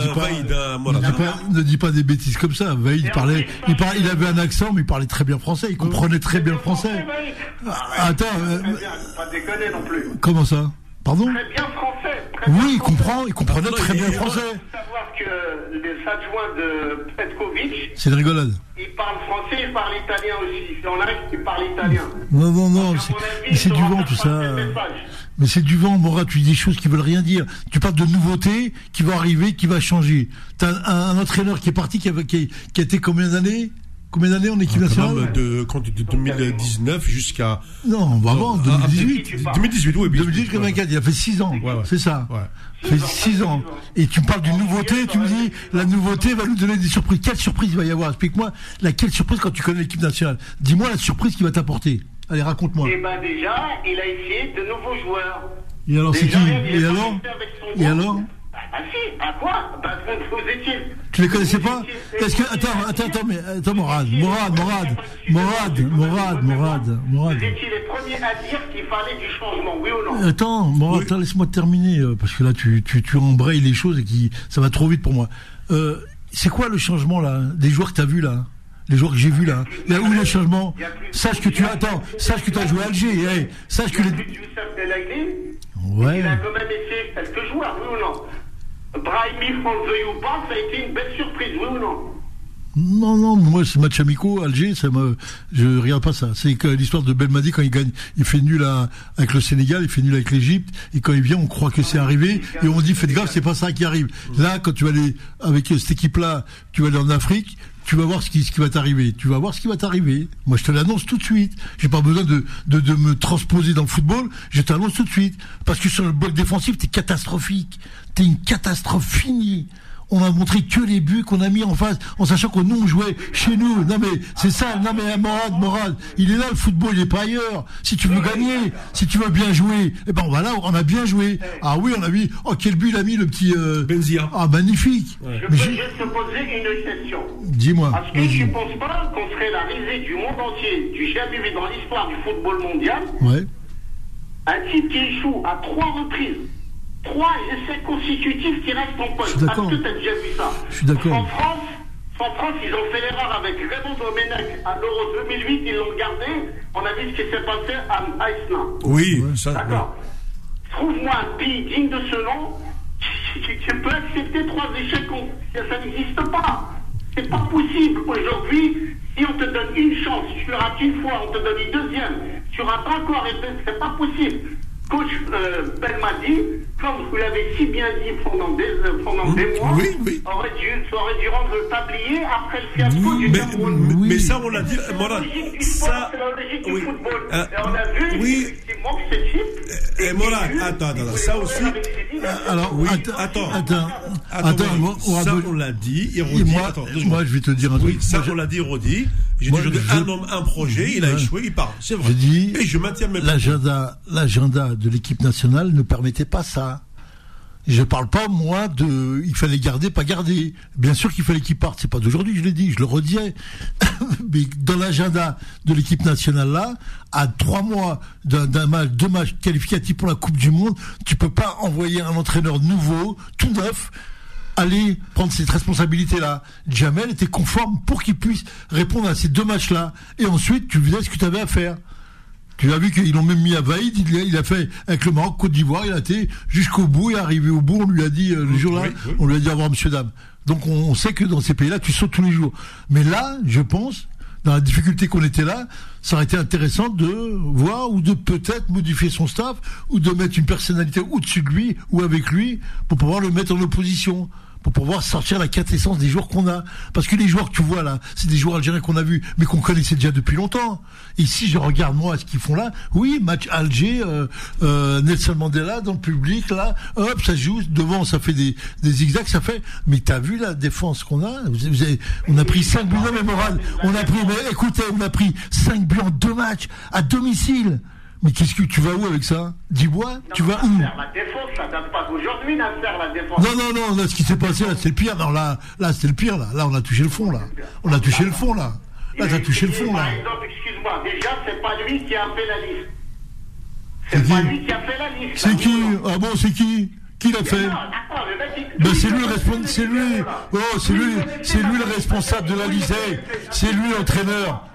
ne dis pas des bêtises comme ça. Vaïd il avait un accent, mais il parlait très bien français, il comprenait très bien le français. Attends. Pas déconner non plus. Comment ça? Pardon? Très bien français. Oui, il comprenait très bien le français. Il faut savoir que les adjoints de Petkovic, c'est une rigolade. Ils parlent français, ils parlent italien aussi. Si on arrive, ils parlent italien. Non, c'est du vent tout ça. Mais c'est du vent, Morad, tu dis des choses qui veulent rien dire. Tu parles de nouveautés qui vont arriver, qui va changer. T'as un entraîneur qui est parti, qui a été combien d'années en équipe nationale? De 2019 jusqu'à... Non, avant, 2018. 2018, oui. 2018-2024, il a fait 6 ans. Ouais. C'est ça. Ouais. Il fait 6 ans. Et tu me parles d'une nouveauté, tu me dis, la nouveauté va nous donner des surprises. Quelle surprise il va y avoir? Explique-moi, quelle surprise quand tu connais l'équipe nationale? Dis-moi la surprise qu'il va t'apporter. Allez, raconte-moi. Eh ben déjà, il a essayé de nouveaux joueurs. Et alors, c'est qui? Et alors Ah si, à quoi? Vous étiez... Tu les connaissais pas? Est-ce que... Attends, Morad. Vous étiez les premiers à dire qu'il fallait du changement, oui ou non? Attends, Morad, attends, laisse-moi terminer, parce que là, tu embrayes les choses et ça va trop vite pour moi. C'est quoi le changement, là, des joueurs que t'as vus, là? Les joueurs que j'ai vus, là. Où est le changement? Sache que tu as joué à Alger, sache que les... Ouais. Il a quand même essayé quelques joueurs, oui ou non? Brahimi, France veuille ou pas, ça a été une belle surprise, oui ou non? Non, moi, ce match amicaux, Alger, je regarde pas ça. C'est que l'histoire de Belmadi, quand il gagne, il fait nul avec le Sénégal, il fait nul avec l'Égypte, et quand il vient, on croit que c'est arrivé, et on dit, faites gaffe, c'est pas ça qui arrive. Là, quand tu vas aller, avec cette équipe-là, tu vas aller en Afrique, tu vas voir ce qui va t'arriver. Tu vas voir ce qui va t'arriver. Moi, je te l'annonce tout de suite. J'ai pas besoin de me transposer dans le football. Je t'annonce tout de suite. Parce que sur le bloc défensif, t'es catastrophique. T'es une catastrophe finie. On a montré que les buts qu'on a mis en face, en sachant que nous, on jouait chez nous. Non, mais, c'est ça. Non, mais, Morad, il est là, le football, il est pas ailleurs. Si tu veux gagner, si tu veux bien jouer, eh ben, voilà, on a bien joué. Ah oui, on a vu, quel but il a mis, le petit, Benzia. Ah, magnifique. Ouais. Je peux juste te poser une question. Dis-moi. Est-ce que tu penses pas qu'on serait la risée du monde entier, du jamais vu dans l'histoire du football mondial? Ouais. Un type qui échoue à 3 reprises. 3 essais consécutifs qui restent en poste. Est-ce que tu as déjà vu ça? Je suis d'accord. En France, En France, ils ont fait l'erreur avec Raymond Domenech à l'Euro 2008, ils l'ont gardé. On a vu ce qui s'est passé à Iceland. Oui, ça. D'accord. Trouve-moi un pays digne de ce nom qui peut accepter 3 échecs. Ça n'existe pas. C'est pas possible. Aujourd'hui, si on te donne une chance, tu rates une fois, on te donne une deuxième, tu rates encore, c'est pas possible. Coach Belmadi, comme vous l'avez si bien dit pendant des mois, oui. aurait dû rendre le tablier après le fiasco du Cameroun. Mais ça, on l'a dit. Voilà. Ça, c'est la logique du oui. football. Et on a vu effectivement que cette type. Et voilà, attends, ça aussi. Alors, oui, attends, ça, on l'a dit. Moi, je vais te dire un truc. Oui, ça, on l'a dit, Rodi. J'ai dit, un homme, un projet, il a échoué, il part. C'est vrai. Et je maintiens mes l'agenda de l'équipe nationale ne permettait pas ça. Je parle pas, moi, il fallait garder, pas garder. Bien sûr qu'il fallait qu'il parte. C'est pas d'aujourd'hui, je l'ai dit, je le redirai. Mais dans l'agenda de l'équipe nationale, là, à 3 mois d'un match, 2 matchs qualificatifs pour la Coupe du Monde, tu peux pas envoyer un entraîneur nouveau, tout neuf, aller prendre cette responsabilité-là. Jamel était conforme pour qu'il puisse répondre à ces 2 matchs-là. Et ensuite, tu faisais ce que tu avais à faire. Tu as vu qu'ils l'ont même mis à Vaïd, il a fait avec le Maroc, Côte d'Ivoire, il a été jusqu'au bout, il est arrivé au bout, on lui a dit, le jour-là, on lui a dit au revoir, monsieur, dame. Donc on sait que dans ces pays-là, tu sautes tous les jours. Mais là, je pense, dans la difficulté qu'on était là, ça aurait été intéressant de voir ou de peut-être modifier son staff ou de mettre une personnalité au-dessus de lui ou avec lui pour pouvoir le mettre en opposition, pour pouvoir sortir la quintessence des joueurs qu'on a. Parce que les joueurs que tu vois là, c'est des joueurs algériens qu'on a vus, mais qu'on connaissait déjà depuis longtemps. Et si je regarde moi ce qu'ils font là, oui, match Alger, Nelson Mandela dans le public là, hop, ça joue, devant ça fait des zigzags, ça fait. Mais t'as vu la défense qu'on a? On a pris 5 buts, non mais Morane, on a pris 5 buts en 2 matchs à domicile. Mais qu'est-ce que tu vas où avec ça? Dis-moi, tu vas où? La défense, ça date pas d'aujourd'hui, d'affaire la défense. Non, là, ce qui s'est passé, là, c'est le pire. Non, là, c'est le pire, là. Là, on a touché le fond, là. On a touché le fond, là. Là, t'as touché le fond, là. Par exemple, excuse-moi, déjà, c'est pas lui qui a fait la liste. C'est pas lui qui a fait la liste. C'est qui? Ah bon, c'est qui? Qui l'a fait? Ben c'est lui le responsable, c'est lui le responsable de la liste. C'est lui l'entraîneur.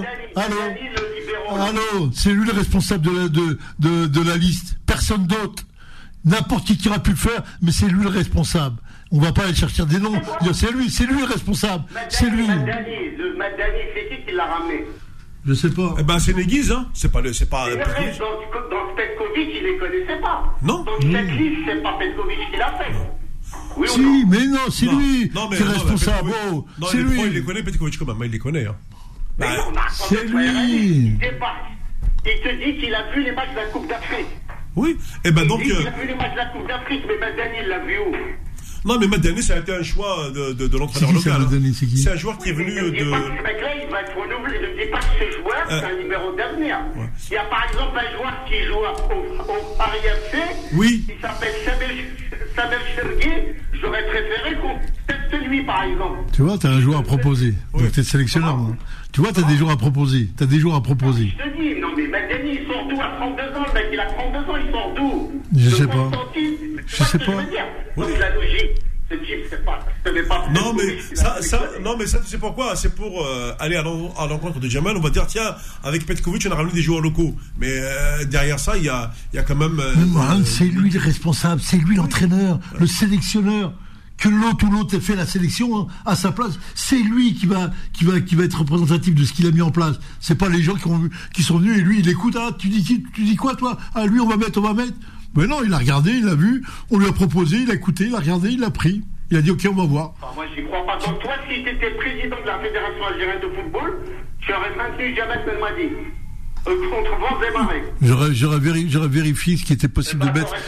Allô, c'est lui le responsable de la liste. Personne d'autre. N'importe qui aurait pu le faire, mais c'est lui le responsable. On va pas aller chercher des noms. C'est lui le responsable. C'est lui. Madani, c'est qui l'a ramené? Je sais pas. Eh ben, c'est Neguiz, hein. C'est pas. Dans Petkovic, il les connaissait pas. Non. Donc, cette liste, c'est pas Petkovic qui l'a fait. Oui si, ou non? mais non, c'est lui qui est responsable. Non, c'est lui. Il les connaît, Petkovic, quand même. Il les connaît, hein. Mais non, c'est lui. Il te dit qu'il a vu les matchs de la Coupe d'Afrique. Oui. Eh ben, donc. Il a vu les matchs de la Coupe d'Afrique, mais Madani, il l'a vu où? Non, mais Madani, ça a été un choix de l'entraîneur local. C'est un joueur qui est venu de. Ce mec-là, il va être renouvelé. Ne me dis pas que ce joueur, c'est un numéro d'avenir. Ouais. Il y a par exemple un joueur qui joue au Paris FC. Oui. Il s'appelle Samuel Chergui. J'aurais préféré qu'on teste lui, par exemple. Tu vois, t'as un joueur à proposer. Oui. Donc t'es sélectionneur. Hein. Tu vois, t'as des joueurs à proposer. Je te dis, non, mais Madani, il sort d'où à 32 ans? Le mec, il a 32 ans, il sort d'où? Je sais pas. Je sais pas. Donc la logique, ce type, c'est pas. Non, mais ça, tu sais pourquoi? C'est pour aller à l'encontre de Jamel. On va dire, tiens, avec Petkovic, on a ramené des joueurs locaux. Mais derrière ça, il y a quand même. C'est lui le responsable, c'est lui l'entraîneur, le sélectionneur. Que l'autre ait fait la sélection à sa place, c'est lui qui va être représentatif de ce qu'il a mis en place. C'est pas les gens qui sont venus et lui il écoute. Ah, tu dis quoi toi? Ah, lui on va mettre. Mais non, il a regardé, il a vu, on lui a proposé, il a écouté, il a regardé, il a pris. Il a dit ok, on va voir. Enfin, moi j'y crois pas. Donc toi, si tu étais président de la Fédération algérienne de football, tu aurais maintenu Jamel Belmadi. Contre Vent. J'aurais vérifié ce qui était possible de mettre.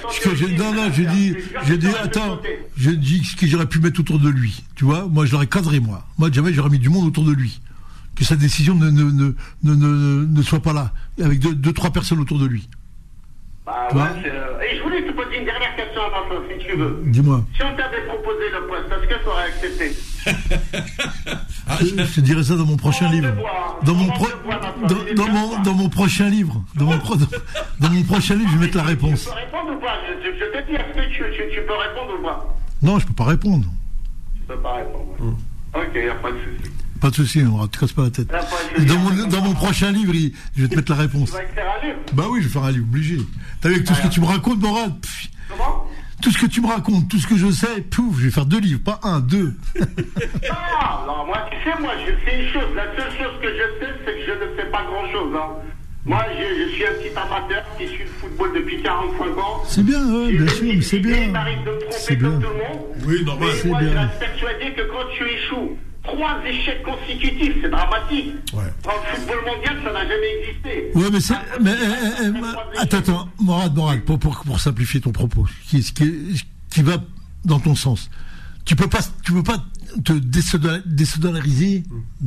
J'ai dit ce que j'aurais pu mettre autour de lui. Tu vois, moi je l'aurais cadré, moi. Moi, jamais j'aurais mis du monde autour de lui. Que sa décision ne soit pas là. Avec deux, trois personnes autour de lui. Bah ouais, et je voulais te poser une dernière question avant ça, si tu veux. Dis-moi. Si on t'avait proposé le poste, est-ce que tu aurais accepté? Je dirais ça dans mon prochain livre. Dans mon prochain livre. Dans mon prochain livre, je vais mettre la réponse. Tu peux répondre ou pas? Je te dis, est-ce que tu peux répondre ou pas? Non, je peux pas répondre. Tu peux pas répondre. Ok, il n'y a pas de souci. Pas de souci, on ne te casse pas la tête. Dans mon prochain livre, je vais te mettre la réponse. Tu vas écrire un livre? Bah oui, je vais faire un livre, obligé. T'as vu, avec tout ce que tu me racontes, Morad. Comment? Tout ce que tu me racontes, tout ce que je sais, pouf, je vais faire 2 livres, pas 1, 2. Non, moi, tu sais, je sais une chose. La seule chose que je sais, c'est que je ne sais pas grand-chose. Hein. Moi, je suis un petit amateur qui suit le football depuis 45 ans. C'est bien, ouais, bien sûr, mais c'est bien. Il m'arrive de me tromper comme tout le monde. Oui, normal. Mais moi, je reste persuadé que quand tu échoues 3 échecs consécutifs, c'est dramatique. Ouais. Dans le football mondial, ça n'a jamais existé. Ouais, mais c'est. Attends, Morad, pour simplifier ton propos, qui va dans ton sens. Tu peux pas te désolidariser.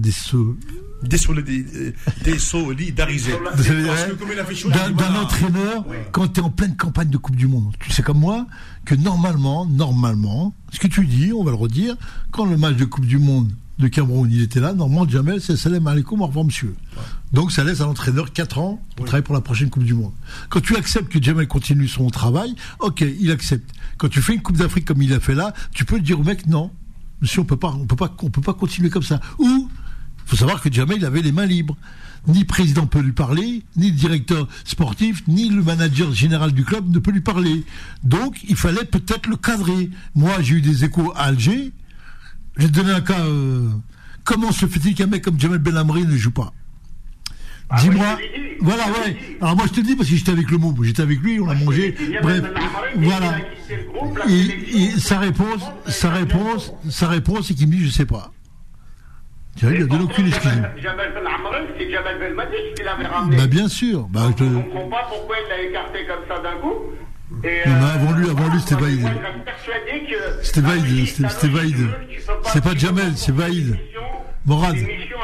Désolidariser. D'un entraîneur quand tu es en pleine campagne de Coupe du Monde. Tu sais comme moi que normalement, ce que tu dis, on va le redire, quand le match de Coupe du Monde de Cameroun, il était là, normalement, Jamel, c'est salam alaikum, au revoir monsieur. Ouais. Donc ça laisse à l'entraîneur 4 ans pour travailler pour la prochaine Coupe du Monde. Quand tu acceptes que Jamel continue son travail, ok, il accepte. Quand tu fais une Coupe d'Afrique comme il a fait là, tu peux dire au mec, non, monsieur, on peut pas continuer comme ça. Ou, faut savoir que Jamel, il avait les mains libres. Ni le président peut lui parler, ni le directeur sportif, ni le manager général du club ne peut lui parler. Donc, il fallait peut-être le cadrer. Moi, j'ai eu des échos à Alger. Je vais te donner un cas. Comment se fait-il qu'un mec comme Jamel Belhamri ne joue pas? Dis-moi. Voilà, ouais. Alors moi, je te dis parce que j'étais avec le mot. J'étais avec lui, on a mangé. Bref, voilà. Et sa réponse, c'est qu'il me dit, je sais pas. Il a donné aucune excuse. Jamel Belhamri, c'est Jamel Belmadi qui l'avait ramené. Bah bien sûr. Bah, je ne comprends pas pourquoi il l'a écarté comme ça d'un coup. Et non, avant lui, c'était Vaïd. C'était Vaïd. C'est pas Jamel, c'est Vaïd. Morad.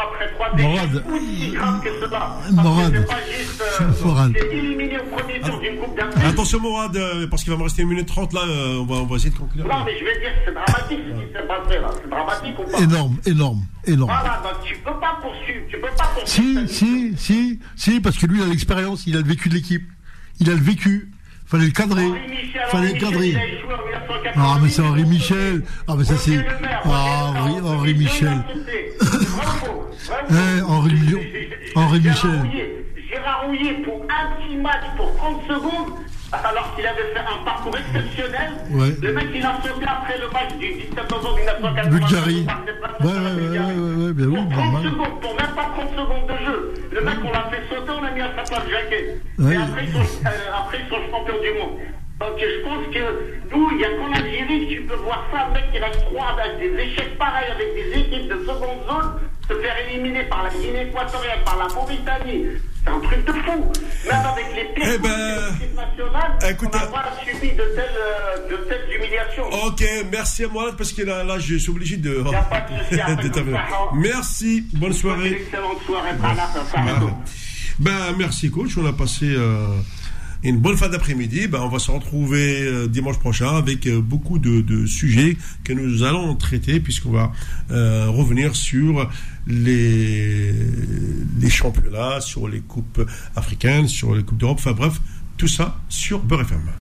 Attention Morad, parce qu'il va me rester 1 minute 30 là, on va essayer de conclure. Non mais je vais dire, c'est dramatique ce qui s'est passé là. C'est dramatique ou pas? Énorme. Voilà, donc tu peux pas poursuivre. Si, parce que lui il a l'expérience, il a le vécu de l'équipe. Il a le vécu. Fallait le cadrer. Ah, mais c'est Henri Michel. Ah, mais ça c'est. Ah, Henri Michel. Henri Michel. Gérard Rouillet pour un petit match pour 30 secondes, alors qu'il avait fait un parcours exceptionnel. Ouais. Le mec, il a sauté après le match du 17 novembre 1980. Bulgarie. Ouais, bien oui. Pour 30 secondes, pour même pas 30 secondes de jeu. Le mec, on l'a fait sauter, on l'a mis à sa place Jacquet. Et après, ils sont champions du monde. Donc, je pense que nous, il n'y a qu'en Algérie que tu peux voir ça. Le mec, il reste 3 avec des échecs pareils, avec des équipes de seconde zone, se faire éliminer par la Guinée équatoriale, par la Mauritanie. C'est un truc de fou. Même avec les pires équipes nationales, on n'a pas subi de telles humiliations. Ok, merci à moi, parce que là je suis obligé de... Il n'y a pas de souci. Merci, bonne soirée. Excellente soirée. Merci coach, on a passé... une bonne fin d'après-midi. On va se retrouver dimanche prochain avec beaucoup de sujets que nous allons traiter, puisqu'on va revenir sur les championnats, sur les coupes africaines, sur les coupes d'Europe, enfin bref, tout ça sur Beurre FM.